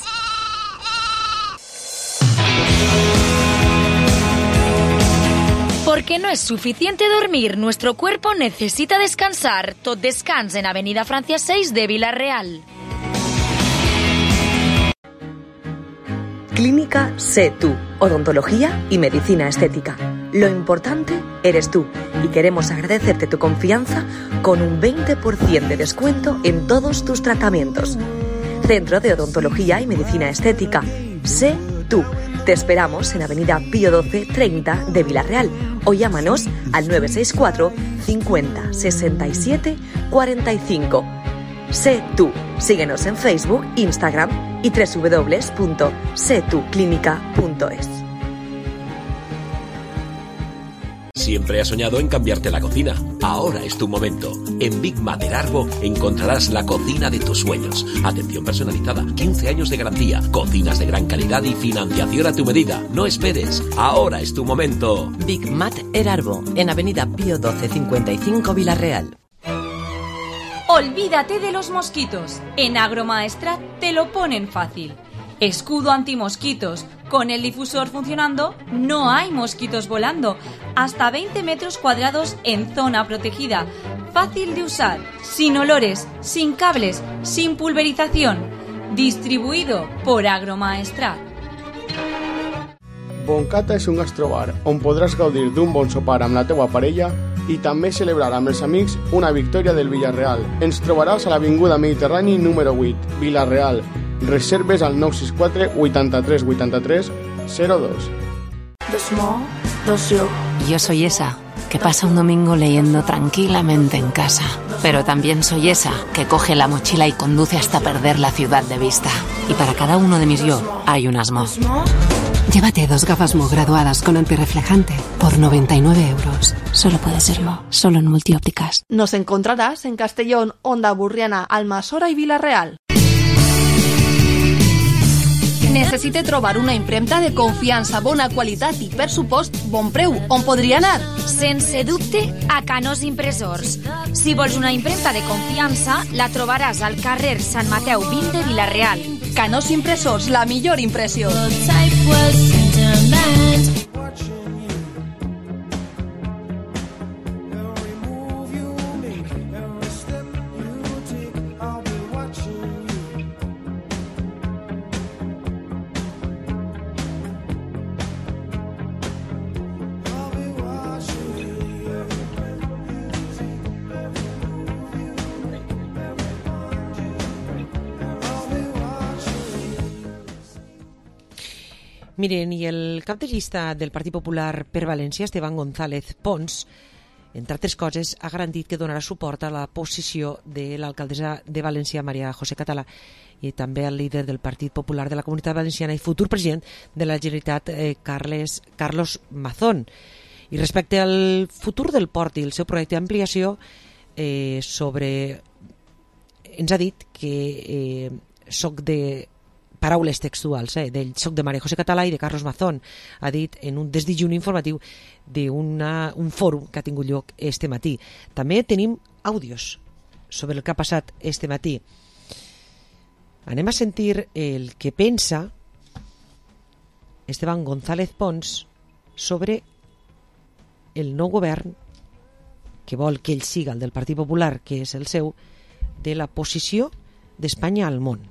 Speaker 3: Porque no es suficiente dormir, nuestro cuerpo necesita descansar. Tot descans en Avenida Francia seis de Villarreal.
Speaker 18: Clínica Sé Tú, odontología y medicina estética. Lo importante eres tú y queremos agradecerte tu confianza con un veinte por ciento de descuento en todos tus tratamientos. Centro de Odontología y Medicina Estética. Sé Tú. Te esperamos en Avenida Pío doce treinta de Villarreal o llámanos al nueve seis cuatro cincuenta sesenta y siete cuarenta y cinco. Sé Tú. Síguenos en Facebook, Instagram y doble u doble u doble u punto sé tú clínica punto es.
Speaker 19: Siempre has soñado en cambiarte la cocina. Ahora es tu momento. En Big Mat Arbo encontrarás la cocina de tus sueños. Atención personalizada, quince años de garantía, cocinas de gran calidad y financiación a tu medida. No esperes. Ahora es tu momento.
Speaker 22: Big Mat Arbo, en Avenida Pío doce cincuenta y cinco Villarreal.
Speaker 7: Olvídate de los mosquitos. En Agromaestrat te lo ponen fácil. Escudo antimosquitos. Con el difusor funcionando, no hay mosquitos volando. Hasta veinte metros cuadrados en zona protegida. Fácil de usar, sin olores, sin cables, sin pulverización. Distribuido por Agromaestrat.
Speaker 10: Boncata és un gastrobar on podràs gaudir d'un bon sopar amb la teua parella i també celebrar amb els amics una victòria del Villarreal. Ens trobaràs a l'Avinguda Mediterrani número vuit, Villarreal. Reserves al nou sis quatre vuitanta-tres vuitanta-tres cero dos.
Speaker 23: Dos mo, dos yo. Yo soy esa que pasa un domingo leyendo tranquilamente en casa. Pero también soy esa que coge la mochila y conduce hasta perder la ciudad de vista. Y para cada uno de mis yo hay unas mo. Llévate dos gafas Mo graduadas con antirreflejante por noventa y nueve euros. Solo puede ser Mo, solo en Multiópticas.
Speaker 11: Nos encontrarás en Castellón, Onda Burriana, Almassora i Vila-real. Necessite trobar una impremta de confiança, bona qualitat i, per supost, bon preu. On podria anar?
Speaker 3: Sense dubte, a Canós Impressors. Si vols una impremta de confiança, la trobaràs al carrer Sant Mateu vint de Vila-real.
Speaker 11: Canós Impressors, la millor impressió.
Speaker 5: Miren, i el cap de llista del Partit Popular per València, Esteban González Pons, entre altres coses, ha garantit que donarà suport a la posició de l'alcaldessa de València, Maria José Català, i també al líder del Partit Popular de la Comunitat Valenciana i futur president de la Generalitat, eh, Carles, Carlos Mazón. I respecte al futur del port i el seu projecte d'ampliació, eh, sobre... ens ha dit que eh, soc de... paraules textuals, eh, del soc de Maria José Català i de Carlos Mazón, ha dit en un desdijuni informatiu d'un fòrum que ha tingut lloc este matí. També tenim àudios sobre el que ha passat este matí. Anem a sentir el que pensa Esteban González Pons sobre el nou govern que vol que ell siga el del Partit Popular, que és el seu, de la posició d'Espanya al món.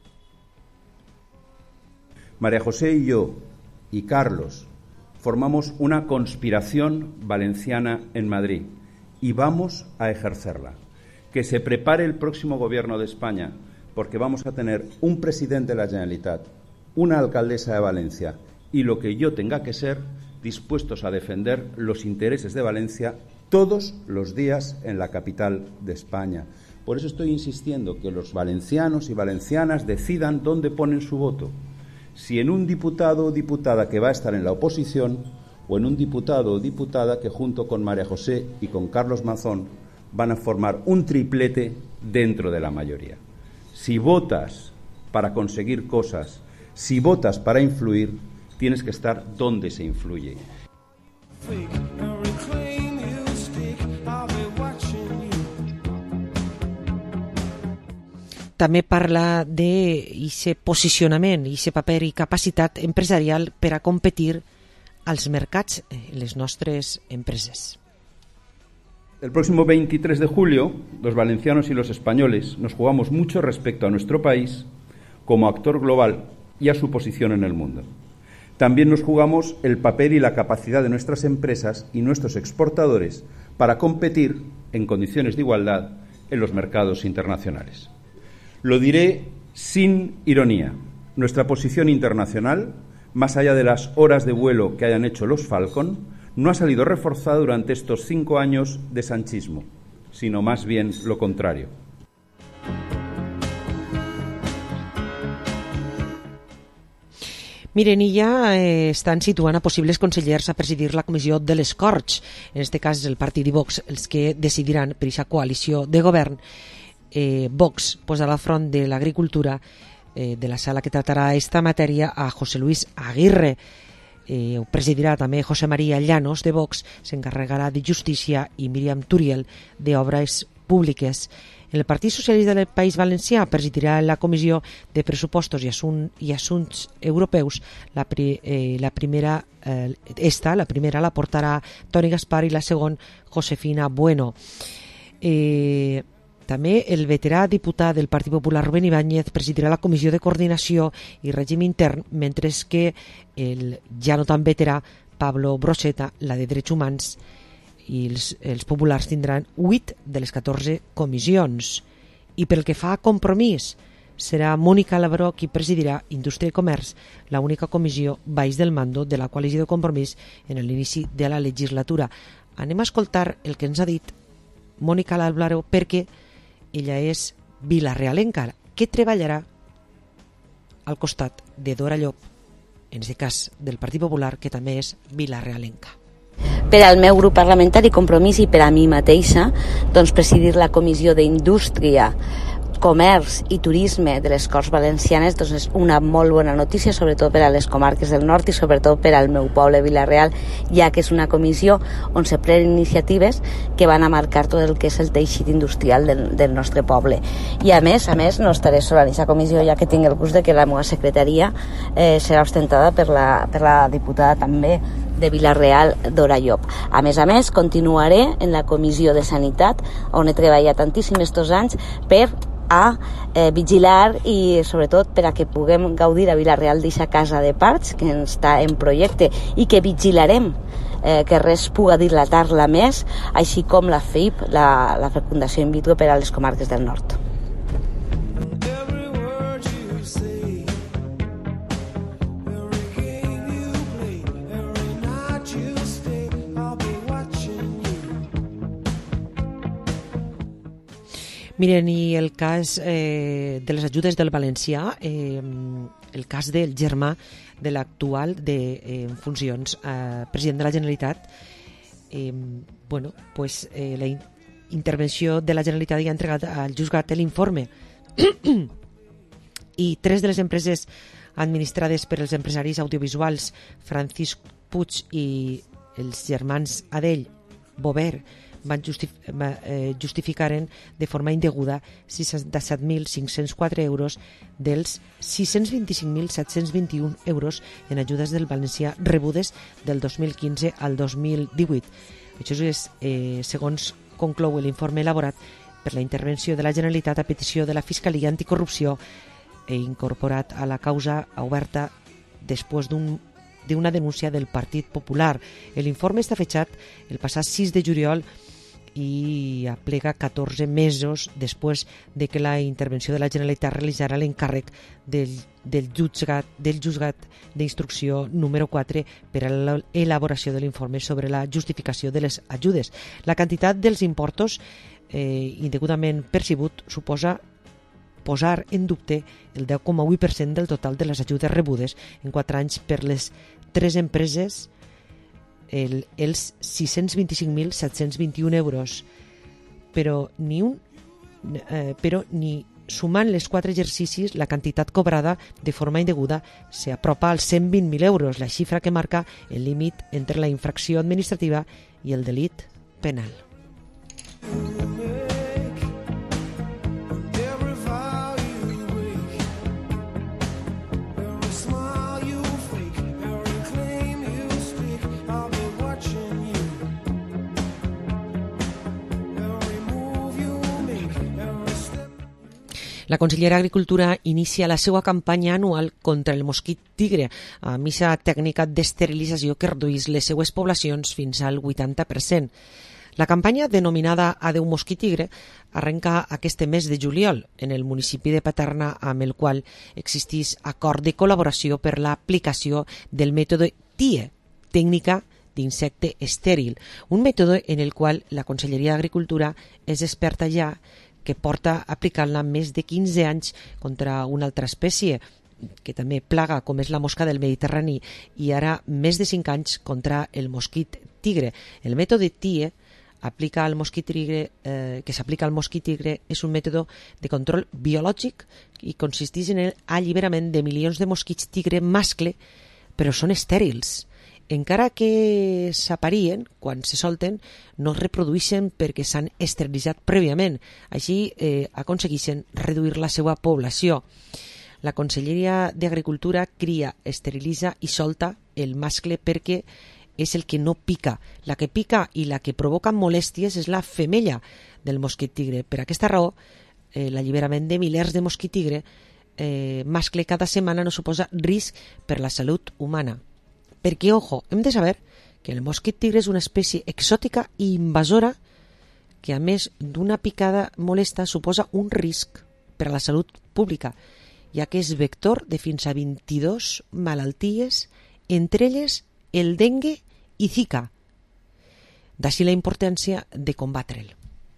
Speaker 14: María José y yo, y Carlos, formamos una conspiración valenciana en Madrid y vamos a ejercerla. Que se prepare el próximo gobierno de España, porque vamos a tener un presidente de la Generalitat, una alcaldesa de Valencia y lo que yo tenga que ser, dispuestos a defender los intereses de Valencia todos los días en la capital de España. Por eso estoy insistiendo que los valencianos y valencianas decidan dónde ponen su voto. Si en un diputado o diputada que va a estar en la oposición o en un diputado o diputada que junto con María José y con Carlos Mazón van a formar un triplete dentro de la mayoría. Si votas para conseguir cosas, si votas para influir, tienes que estar donde se influye.
Speaker 5: També parla d'aquest posicionament, d'aquest paper i capacitat empresarial per a competir als mercats en les nostres empreses.
Speaker 14: El próximo veintitrés de julio, los valencianos y los españoles nos jugamos mucho respecto a nuestro país como actor global y a su posición en el mundo. También nos jugamos el papel y la capacidad de nuestras empresas y nuestros exportadores para competir en condiciones de igualdad en los mercados internacionales. Lo diré sin ironía. Nuestra posición internacional, más allá de las horas de vuelo que hayan hecho los Falcon, no ha salido reforzada durante estos cinco años de sanchismo, sino más bien lo contrario.
Speaker 5: Miren, i ja eh, estan situant a possibles consellers a presidir la comissió de les Corts. En aquest cas, el partit i Vox els que decidiran per aquesta coalició de govern. Eh, Vox posarà al front de l'agricultura eh, de la sala que tratarà esta matèria a José Luis Aguirre. Eh, ho presidirà també José María Llanos de Vox, s'encarregarà de Justícia i Míriam Turiel d'Obres Públiques. El Partit Socialista del País Valencià presidirà la Comissió de Pressupostos i, Assunt, i Assumptes Europeus. La, pri, eh, la primera eh, esta, la primera la portarà Toni Gaspar i la segona Josefina Bueno. Eh, També el veterà diputat del Partit Popular Rubén Ibáñez presidirà la Comissió de Coordinació i Règim Intern, mentre que el ja no tan veterà Pablo Brocheta, la de Drets Humans, i els, els populars tindran vuit de les catorze comissions. I pel que fa a Compromís, serà Mònica Labró qui presidirà Indústria i Comerç, la única comissió baix del mando de la coalició de Compromís en l'inici de la legislatura. Anem a escoltar el que ens ha dit Mònica Labró, perquè ella és vilarealenca, que treballarà al costat de Dora Llop, en aquest cas del Partit Popular, que també és vilarealenca.
Speaker 15: Per al meu grup parlamentari Compromís i per a mi mateixa, doncs presidir la Comissió d'Indústria, Comerç i Turisme de les Corts Valencianes doncs és una molt bona notícia, sobretot per a les comarques del nord i sobretot per al meu poble Vila-real, ja que és una comissió on se prenen iniciatives que van a marcar tot el que és el teixit industrial del, del nostre poble. I a més, a més, no estaré sola en aquesta comissió, ja que tinc el gust de que la meva secretaria eh, serà ostentada per la, per la diputada també de Vila-real, Dora Llop. A més a més, continuaré en la Comissió de Sanitat, on he treballat tantíssim estos anys per a eh, vigilar i sobretot per a que puguem gaudir a Vila-real d'aquesta casa de parts que està en projecte i que vigilarem eh, que res puga dilatar-la més, així com la F I P, la, la fecundació in vitro per a les comarques del nord.
Speaker 5: Miren, i el cas eh, de les ajudes del valencià, eh, el cas del germà de l'actual de eh, funcions eh, president de la Generalitat, eh, bueno, pues, eh, la in intervenció de la Generalitat ja ha entregat al juzgat l'informe i tres de les empreses administrades per els empresaris audiovisuals Francisc Puig i els germans Adell Bover van justif eh, justificaren de forma indeguda seixanta-set mil cinc-cents quatre euros dels sis-cents vint-i-cinc mil set-cents vint-i-un euros en ajudes del valencià rebudes del dos mil quinze al dos mil divuit. Això és, eh, segons conclou l'informe elaborat per la intervenció de la Generalitat a petició de la Fiscalia Anticorrupció e incorporat a la causa oberta després d'un d'una denúncia del Partit Popular. L'informe està fetxat el passat sis de juliol i aplega catorze mesos després de que la intervenció de la Generalitat realitzarà l'encàrrec del, del jutjat del juzgat d'instrucció número quatre per a l'elaboració de l'informe sobre la justificació de les ajudes. La quantitat dels importos eh, indegudament percebut suposa posar en dubte el deu coma vuit per cent del total de les ajudes rebudes en quatre anys per les tres empreses, el, els sis-cents vint-i-cinc mil set-cents vint-i-un euros, però ni un eh, però ni sumant les quatre exercicis la quantitat cobrada de forma indeguda s'apropa als cent vint mil euros, la xifra que marca el límit entre la infracció administrativa i el delit penal. La consellera d'Agricultura inicia la seva campanya anual contra el mosquit tigre, a missa tècnica d'esterilització que redueix les seues poblacions fins al vuitanta per cent. La campanya, denominada Adeu mosquit tigre, arrenca aquest mes de juliol en el municipi de Paterna, amb el qual existeix acord de col·laboració per l'aplicació del mètode T I E, tècnica d'insecte estèril, un mètode en el qual la Conselleria d'Agricultura és experta ja, que porta aplicant-la més de quinze anys contra una altra espècie que també plaga, com és la mosca del Mediterrani, i ara més de cinc anys contra el mosquit tigre. El mètode T I E aplica al mosquit tigre, eh, que s'aplica al mosquit tigre és un mètode de control biològic i consisteix en l'alliberament de milions de mosquits tigre mascle, però són estèrils. Encara que s'aparien, quan se solten, no es reprodueixen perquè s'han esterilitzat prèviament. Així eh, aconsegueixen reduir la seva població. La Conselleria d'Agricultura cria, esterilitza i solta el mascle perquè és el que no pica. La que pica i la que provoca molèsties és la femella del mosquit tigre. Per aquesta raó, eh, l'alliberament de milers de mosquit tigre eh, mascle cada setmana no suposa risc per la salut humana. Perquè, ojo, hem de saber que el mosquit tigre és una espècie exòtica i invasora que, a més d'una picada molesta, suposa un risc per a la salut pública, ja que és vector de fins a vint-i-dos malalties, entre elles el dengue i Zika. D'així la importància de combatre'l.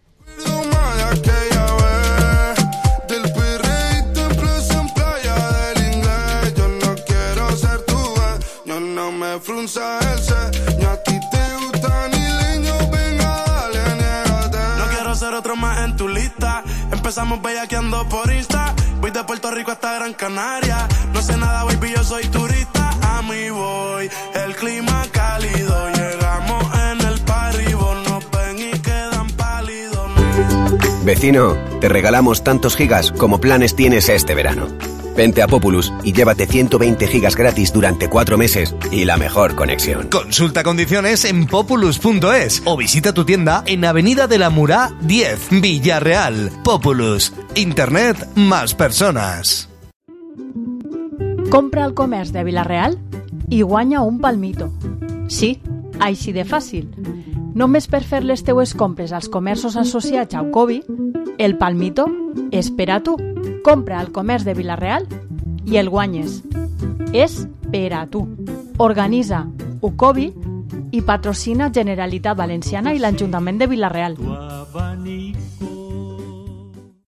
Speaker 1: Frunza el ceño, a ti te gusta ni leño, venga dale, niégate. No quiero ser otro más en tu lista. Empezamos bellaqueando por Insta. Voy de Puerto Rico hasta Gran Canaria. No sé nada, baby, yo soy turista. A mí voy, el clima cálido. Llegamos en el party, vos nos ven y quedan pálidos.
Speaker 8: Vecino, te regalamos tantos gigas como planes tienes este verano. Vente a Populus y llévate ciento veinte gigas gratis durante cuatro meses y la mejor conexión.
Speaker 17: Consulta condiciones en populus punto es o visita tu tienda en Avenida de la Murá diez, Villarreal. Populus. Internet más personas.
Speaker 24: Compra al comerç de Vila-real i guanya un palmito. Sí, així de fàcil. Només per fer les teues compres als comerços associats a Ucovi, el palmito és per a tu. Compra al comerç de Vila-real i el guanyes. És per a tu. Organitza Ucovi i patrocina Generalitat Valenciana i l'Ajuntament de Vila-real.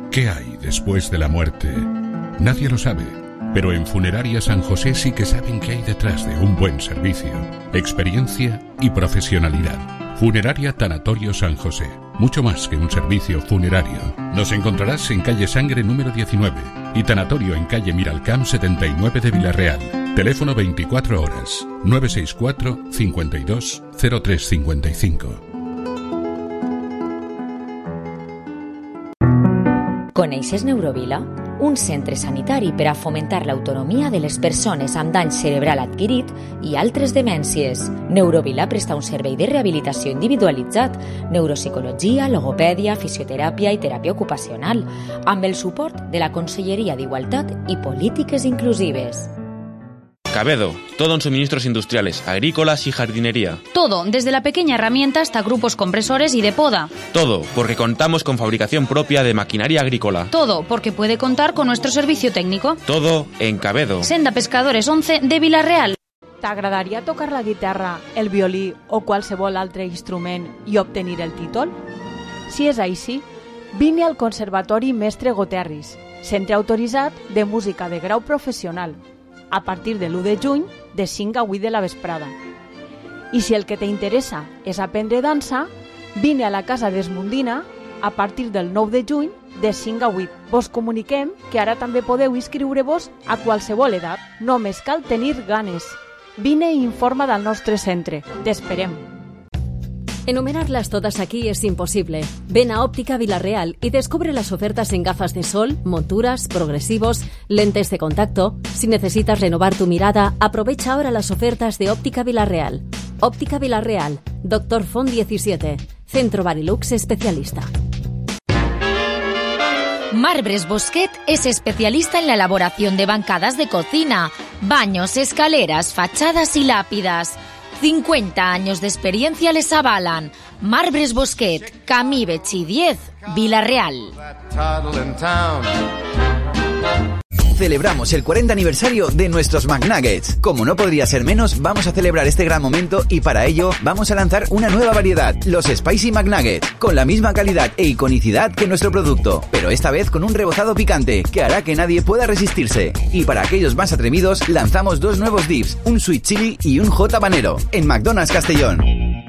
Speaker 2: ¿Qué hay después de la muerte? Nadie lo sabe, pero en Funeraria San José sí que saben qué hay detrás de un buen servicio, experiencia y profesionalidad. Funeraria Tanatorio San José, mucho más que un servicio funerario. Nos encontrarás en calle Sangre número diecinueve y Tanatorio en calle Miralcamp setenta y nueve de Villarreal. Teléfono veinticuatro horas, nueve seis cuatro, cincuenta y dos, cero tres cincuenta y cinco.
Speaker 21: Coneixes Neurovila? Un centre sanitari per a fomentar l'autonomia de les persones amb dany cerebral adquirit i altres demències. Neurovila presta un servei de rehabilitació individualitzat, neuropsicologia, logopèdia, fisioteràpia i teràpia ocupacional, amb el suport de la Conselleria d'Igualtat i Polítiques Inclusives.
Speaker 4: Cabedo, todo en suministros industriales, agrícolas y jardinería.
Speaker 12: Todo, desde la pequeña herramienta hasta grupos compresores y de poda.
Speaker 4: Todo, porque contamos con fabricación propia de maquinaria agrícola.
Speaker 12: Todo, porque puede contar con nuestro servicio técnico.
Speaker 4: Todo en Cabedo.
Speaker 12: Senda Pescadores once de Vila-real.
Speaker 24: T'agradaria tocar la guitarra, el violí o qualsevol altre instrument i obtenir el títol? Si és així, vine al Conservatori Mestre Goterris, centre autoritzat de música de grau professional, a partir de l'u de juny, de cinc a vuit de la vesprada. I si el que t'interessa és aprendre dansa, vine a la Casa d'Esmundina a partir del nou de juny, de cinc a vuit. Vos comuniquem que ara també podeu inscriure-vos a qualsevol edat. Només cal tenir ganes. Vine i informa del nostre centre. T'esperem.
Speaker 20: Enumerarlas todas aquí es imposible. Ven a Óptica Villarreal y descubre las ofertas en gafas de sol, monturas, progresivos, lentes de contacto. Si necesitas renovar tu mirada, aprovecha ahora las ofertas de Óptica Villarreal. Óptica Villarreal, Doctor Font diecisiete, Centro Barilux Especialista.
Speaker 3: Marbres Bosquet es especialista en la elaboración de bancadas de cocina, baños, escaleras, fachadas y lápidas. cincuenta años de experiencia les avalan. Marbres Bosquet, Camí Betxí diez, Vila-real.
Speaker 13: Celebramos el cuarenta aniversario de nuestros McNuggets. Como no podría ser menos, vamos a celebrar este gran momento y para ello vamos a lanzar una nueva variedad, los Spicy McNuggets, con la misma calidad e iconicidad que nuestro producto, pero esta vez con un rebozado picante que hará que nadie pueda resistirse. Y para aquellos más atrevidos, lanzamos dos nuevos dips, un Sweet Chili y un Hot Habanero, en McDonald's Castellón.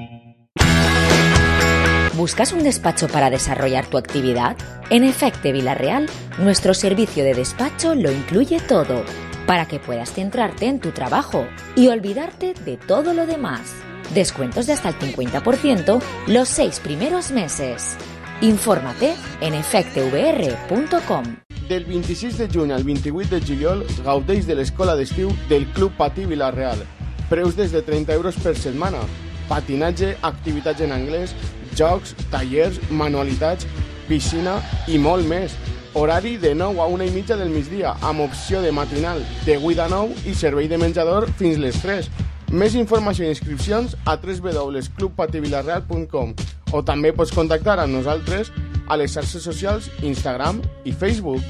Speaker 21: ¿Buscas un despacho para desarrollar tu actividad? En Efecte Vila-real, nuestro servicio de despacho lo incluye todo, para que puedas centrarte en tu trabajo y olvidarte de todo lo demás. Descuentos de hasta el cincuenta por ciento los seis primeros meses. Infórmate en efecte v r punto com.
Speaker 10: Del vint-i-sis de juny al vint-i-vuit de juliol gaudeix de l'escola d'estiu del Club Patí Vila-real. Preus des de trenta euros per setmana. Patinatge, activitats en anglès, jocs, tallers, manualitats, piscina i molt més. Horari de nou a una i mitja del migdia, amb opció de matinal de vuit a nou i servei de menjador fins les tres. Més informació i inscripcions a w w w punt club patí vilarreal punt com o també pots contactar amb nosaltres a les xarxes socials Instagram i Facebook.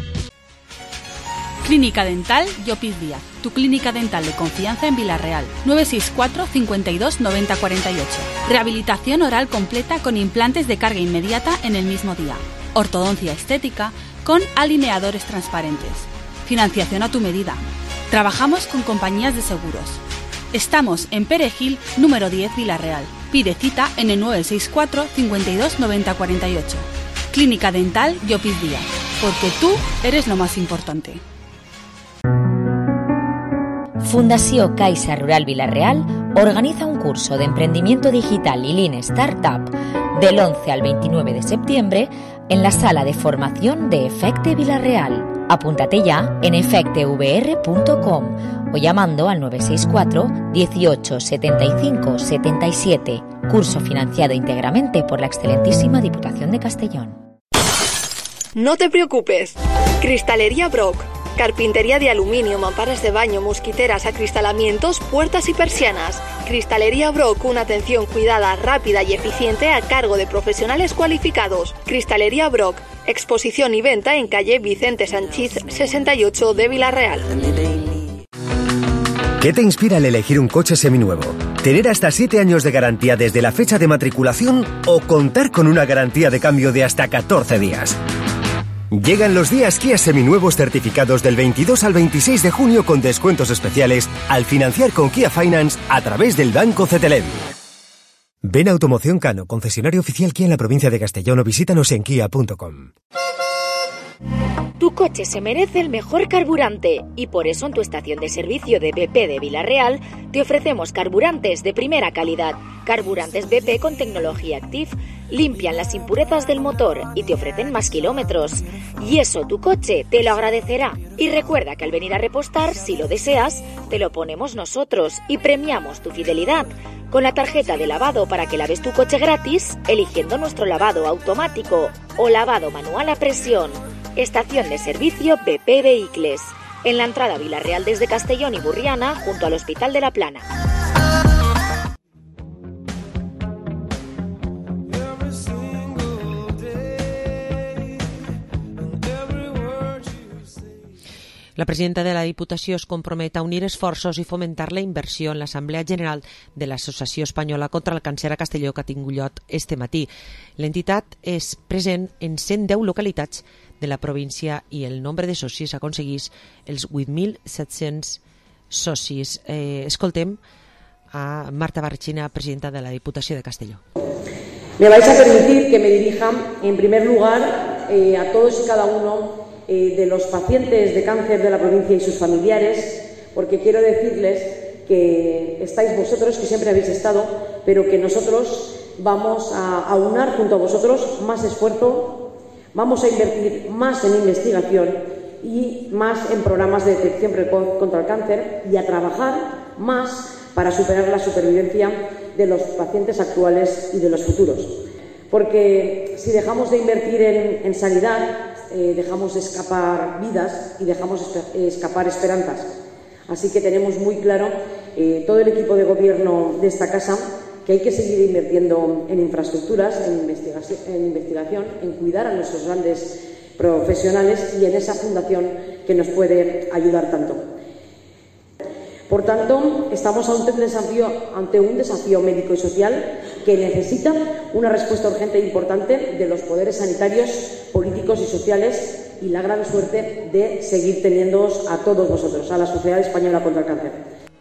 Speaker 25: Clínica Dental Llopis Díaz, tu clínica dental de confianza en Vila-real. nueve seis cuatro, cincuenta y dos, noventa cuarenta y ocho. Rehabilitación oral completa con implantes de carga inmediata en el mismo día. Ortodoncia estética con alineadores transparentes. Financiación a tu medida. Trabajamos con compañías de seguros. Estamos en Perejil, número diez, Vila-real. Pide cita en el nueve seis cuatro, cincuenta y dos, noventa cuarenta y ocho. Clínica Dental Llopis Díaz, porque tú eres lo más importante.
Speaker 21: Fundació Caixa Rural Vila-real organiza un curso de emprendimiento digital y Lean Startup del once al veintinueve de septiembre en la sala de formación de Efecte Vila-real. Apúntate ya en efecte v r punto com o llamando al nueve seis cuatro, dieciocho, setenta y cinco, setenta y siete. Curso financiado íntegramente por la excelentísima Diputación de Castellón.
Speaker 26: No te preocupes. Cristalería Brock. Carpintería de aluminio, mamparas de baño, mosquiteras, acristalamientos, puertas y persianas. Cristalería Brock, una atención cuidada, rápida y eficiente a cargo de profesionales cualificados. Cristalería Brock, exposición y venta en calle Vicente Sanchís sesenta y ocho de Vila-real.
Speaker 27: ¿Qué te inspira al elegir un coche seminuevo? ¿Tener hasta siete años de garantía desde la fecha de matriculación o contar con una garantía de cambio de hasta catorce días? Llegan los días Kia seminuevos certificados del veintidós al veintiséis de junio con descuentos especiales al financiar con Kia Finance a través del Banco Cetelem. Ven a Automoción Cano, concesionario oficial Kia en la provincia de Castellón, o visítanos en kia punto com.
Speaker 3: Tu coche se merece el mejor carburante y por eso en tu estación de servicio de B P de Vila-real te ofrecemos carburantes de primera calidad. Carburantes B P con tecnología Active limpian las impurezas del motor y te ofrecen más kilómetros. Y eso tu coche te lo agradecerá. Y recuerda que al venir a repostar, si lo deseas, te lo ponemos nosotros y premiamos tu fidelidad con la tarjeta de lavado para que laves tu coche gratis eligiendo nuestro lavado automático o lavado manual a presión. Estación de servicio B P Vehicles, en la entrada a Vila-real desde Castellón y Burriana, junto al Hospital de la Plana.
Speaker 5: La presidenta de la Diputació es compromet a unir esforços i fomentar la inversió en l'Assemblea General de l'Associació Espanyola contra el Càncer a Castelló, que ha tingut lloc este matí. L'entitat és present en cent deu localitats de la província i el nombre de socis aconseguís els vuit mil set-cents socis. Eh, escoltem a Marta Barrechina, presidenta de la Diputació de Castelló.
Speaker 6: Me vais a permitir que me dirija en primer lugar eh, a todos y cada uno eh, de los pacientes de cáncer de la provincia y sus familiares, porque quiero decirles que estáis vosotros, que siempre habéis estado, pero que nosotros vamos a aunar junto a vosotros más esfuerzo, vamos a invertir más en investigación y más en programas de detección precoz contra el cáncer y a trabajar más para superar la supervivencia de los pacientes actuales y de los futuros. Porque si dejamos de invertir en, en sanidad, eh, dejamos de escapar vidas y dejamos espe- escapar esperanzas. Así que tenemos muy claro, eh, todo el equipo de gobierno de esta casa, que hay que seguir invirtiendo en infraestructuras, en investigación, en, investigación, en cuidar a nuestros grandes profesionales y en esa fundación que nos puede ayudar tanto. Por tanto, estamos ante un desafío, ante un desafío médico y social que necesita una respuesta urgente e importante de los poderes sanitarios, políticos y sociales, y la gran suerte de seguir teniéndoos a todos vosotros, a la Sociedad Española contra el Cáncer.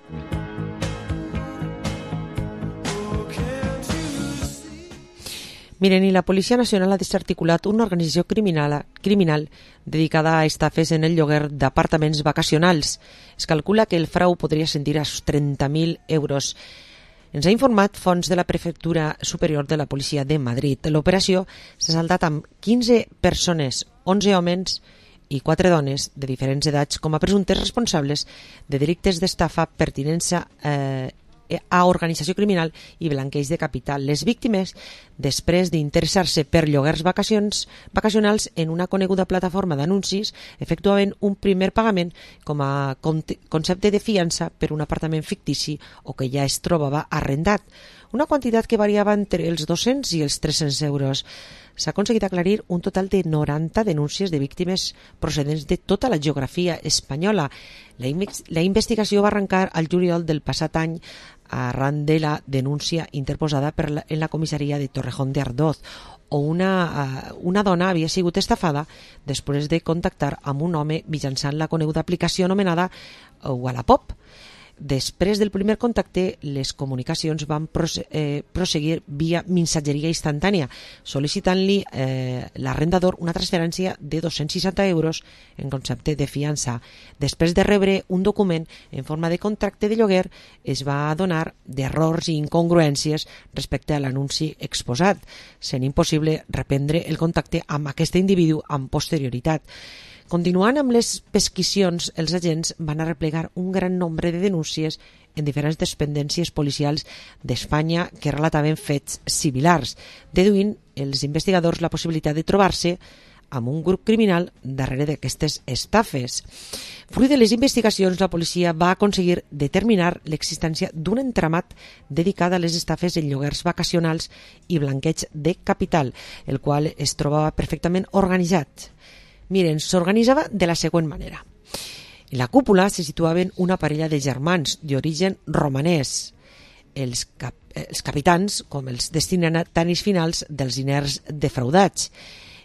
Speaker 5: Miren, i la Policia Nacional ha desarticulat una organització criminal, criminal dedicada a estafes en el lloguer d'apartaments vacacionals. Es calcula que el frau podria ascendir a trenta mil euros. Ens ha informat fonts de la Prefectura Superior de la Policia de Madrid. L'operació s'ha saldat amb quinze persones, onze homes i quatre dones de diferents edats com a presumptes responsables de delictes d'estafa, pertinença eh, a organització criminal i blanqueig de capital. Les víctimes, després d'interessar-se per lloguers vacacions, vacacionals en una coneguda plataforma d'anuncis, efectuaven un primer pagament com a concepte de fiança per un apartament fictici o que ja es trobava arrendat, una quantitat que variava entre els dos-cents i els tres-cents euros. S'ha aconseguit aclarir un total de noranta denúncies de víctimes procedents de tota la geografia espanyola. La, la investigació va arrencar al juliol del passat any arran de la denúncia interposada per la, en la comissaria de Torrejón de Ardoz, on una, una dona havia sigut estafada després de contactar amb un home mitjançant la coneguda aplicació anomenada Wallapop. Després del primer contacte, les comunicacions van prose- eh, proseguir via missatgeria instantània, sol·licitant-li eh, l'arrendador una transferència de dos-cents seixanta euros en concepte de fiança. Després de rebre un document en forma de contracte de lloguer, es va adonar d'errors i incongruències respecte a l'anunci exposat, sent impossible reprendre el contacte amb aquest individu amb posterioritat. Continuant amb les pesquisicions, els agents van arreplegar un gran nombre de denúncies en diferents dependències policials d'Espanya que relataven fets similars, deduint els investigadors la possibilitat de trobar-se amb un grup criminal darrere d'aquestes estafes. Fruit de les investigacions, la policia va aconseguir determinar l'existència d'un entramat dedicat a les estafes en lloguers vacacionals i blanqueig de capital, el qual es trobava perfectament organitzat. Miren, s'organitzava de la següent manera. En la cúpula se situaven una parella de germans d'origen romanès, els, cap, els capitans com els destinataris finals dels diners defraudats.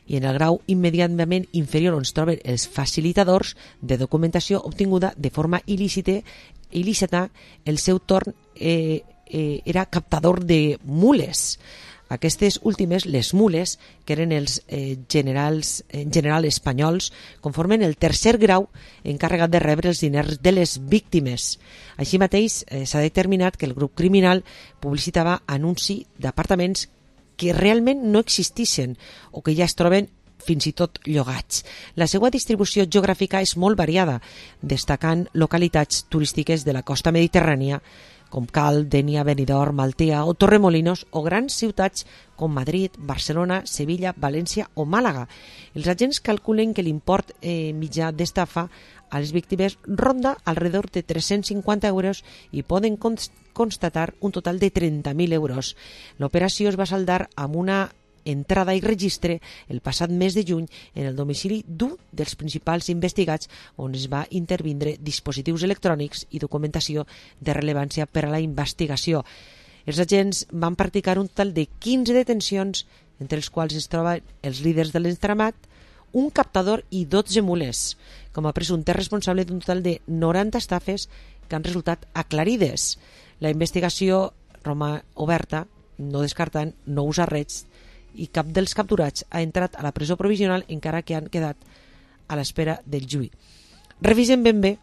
Speaker 5: i en el grau immediatament inferior on es troben els facilitadors de documentació obtinguda de forma il·lícita, il·lícita el seu torn eh, eh, era captador de mules. Aquestes últimes, les mules, que eren els eh, generals, en general espanyols, conformen el tercer grau encarregat de rebre els diners de les víctimes. Així mateix, eh, s'ha determinat que el grup criminal publicitava anunci d'apartaments que realment no existissin o que ja es troben fins i tot llogats. La seva distribució geogràfica és molt variada, destacant localitats turístiques de la costa mediterrània, com Cal, Denia, Benidorm, Altea o Torremolinos, o grans ciutats com Madrid, Barcelona, Sevilla, València o Màlaga. Els agents calculen que l'import eh, mitjà d'estafa a les víctimes ronda alrededor de tres-cents cinquanta euros i poden const constatar un total de trenta mil euros. L'operació es va saldar amb una entrada i registre el passat mes de juny en el domicili d'un dels principals investigats, on es va intervindre dispositius electrònics i documentació de rellevància per a la investigació. Els agents van practicar un total de quinze detencions, entre els quals es troben els líders de l'entramat, un captador i dotze mules, com a presumpte responsable d'un total de noranta estafes que han resultat aclarides. La investigació roma oberta, no descartant nous arrets, i cap dels capturats ha entrat a la presó provisional, encara que han quedat a l'espera del juí. Revisen ben bé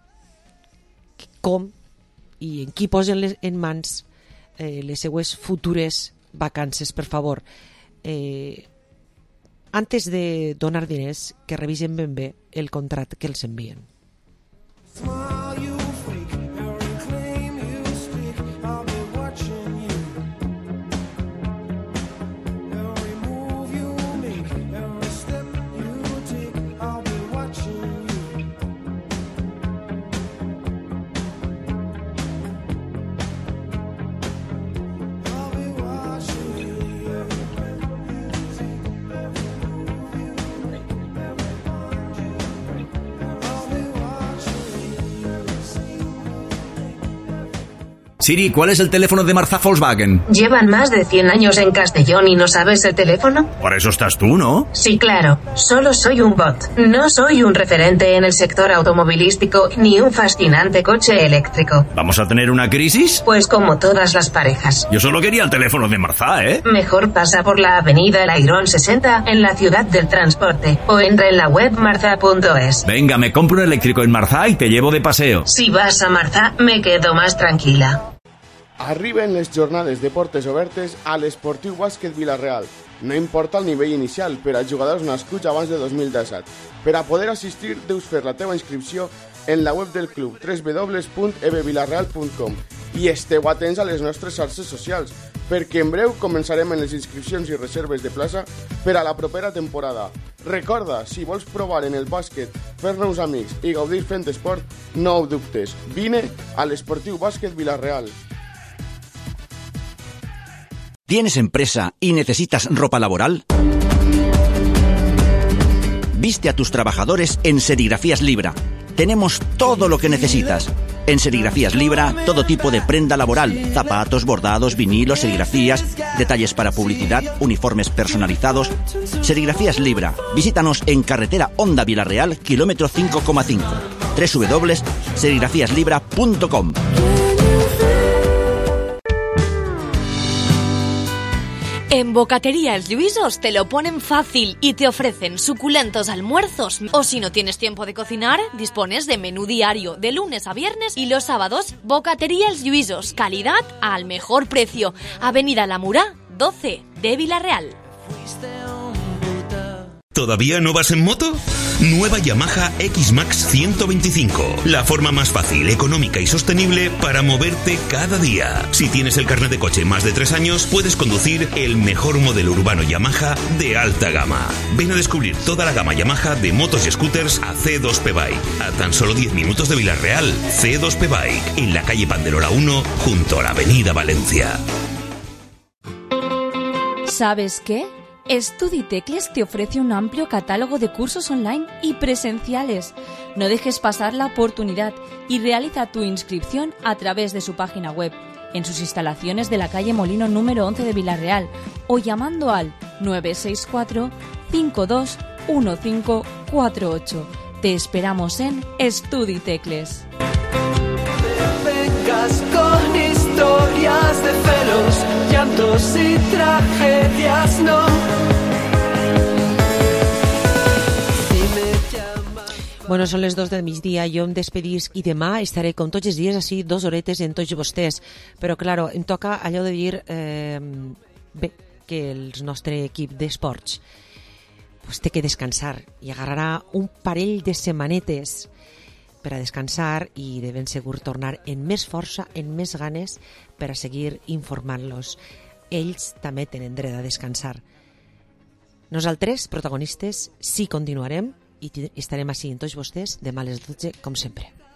Speaker 5: com i en qui posen les, en mans eh, les seues futures vacances, per favor. Eh, antes de donar diners, que revisen ben bé el contracte que els envien.
Speaker 7: Siri, ¿cuál es el teléfono de Marza Volkswagen?
Speaker 9: ¿Llevan más de cien años en Castellón y no sabes el teléfono?
Speaker 7: Para eso estás tú, ¿no?
Speaker 9: Sí, claro. Solo soy un bot. No soy un referente en el sector automovilístico ni un fascinante coche eléctrico.
Speaker 7: ¿Vamos a tener una crisis?
Speaker 9: Pues como todas las parejas.
Speaker 7: Yo solo quería el teléfono de Marza, ¿eh?
Speaker 9: Mejor pasa por la avenida Lairón sesenta en la ciudad del transporte o entra en la web marza punto es.
Speaker 7: Venga, me compro un eléctrico en Marza y te llevo de paseo.
Speaker 9: Si vas a Marza, me quedo más tranquila.
Speaker 10: Arriben les jornades de portes obertes a l'Esportiu Bàsquet Vila-real. No importa el nivell inicial per a jugadors nascuts abans de dos mil disset. Per a poder assistir, deus fer la teva inscripció en la web del club w w w punt e b vilarreal punt com i esteu atents a les nostres xarxes socials, perquè en breu començarem en les inscripcions i reserves de plaça per a la propera temporada. Recorda, si vols provar en el bàsquet, fer-nos amics i gaudir fent esport, no ho dubtes. Vine a l'Esportiu Bàsquet Vila-real.
Speaker 7: ¿Tienes empresa y necesitas ropa laboral? Viste a tus trabajadores en Serigrafías Libra. Tenemos todo lo que necesitas. En Serigrafías Libra, todo tipo de prenda laboral, zapatos, bordados, vinilos, serigrafías, detalles para publicidad, uniformes personalizados. Serigrafías Libra. Visítanos en carretera Honda Vila-real, kilómetro cinco coma cinco. w w w punto serigrafías libra punto com.
Speaker 3: En Bocatería Els Lluïsos te lo ponen fácil y te ofrecen suculentos almuerzos. O si no tienes tiempo de cocinar, dispones de menú diario de lunes a viernes y los sábados. Bocatería Els Lluïsos, calidad al mejor precio. Avenida La Murá, doce de Vila-real.
Speaker 16: ¿Todavía no vas en moto? Nueva Yamaha X-Max ciento veinticinco. La forma más fácil, económica y sostenible para moverte cada día. Si tienes el carnet de coche más de tres años, puedes conducir el mejor modelo urbano Yamaha de alta gama. Ven a descubrir toda la gama Yamaha de motos y scooters a C dos P Bike. A tan solo diez minutos de Vila-real. C dos P Bike, en la calle Panderola uno, junto a la avenida Valencia.
Speaker 18: ¿Sabes qué? Studitecles te ofrece un amplio catálogo de cursos online y presenciales. No dejes pasar la oportunidad y realiza tu inscripción a través de su página web, en sus instalaciones de la calle Molino número once de Vila-real o llamando al nueve seis cuatro, cinco dos uno cinco cuatro ocho. Te esperamos en Estudi Tecles.
Speaker 1: Vengas con historias de celos, llantos y tragedias, no.
Speaker 5: Bueno, són les dos del migdia, jo em despedisc i demà estaré com tots els dies així dos horetes en tots vostès, però claro, em toca allò de dir eh, bé, que el nostre equip d'esports pues, té que descansar i agarrarà un parell de setmanetes per a descansar i de ben segur tornar en més força, en més ganes per a seguir informant-los. Ells també tenen dret a descansar. Nosaltres, protagonistes, sí continuarem i estarem així en tots vostès demà a les dotze, com sempre.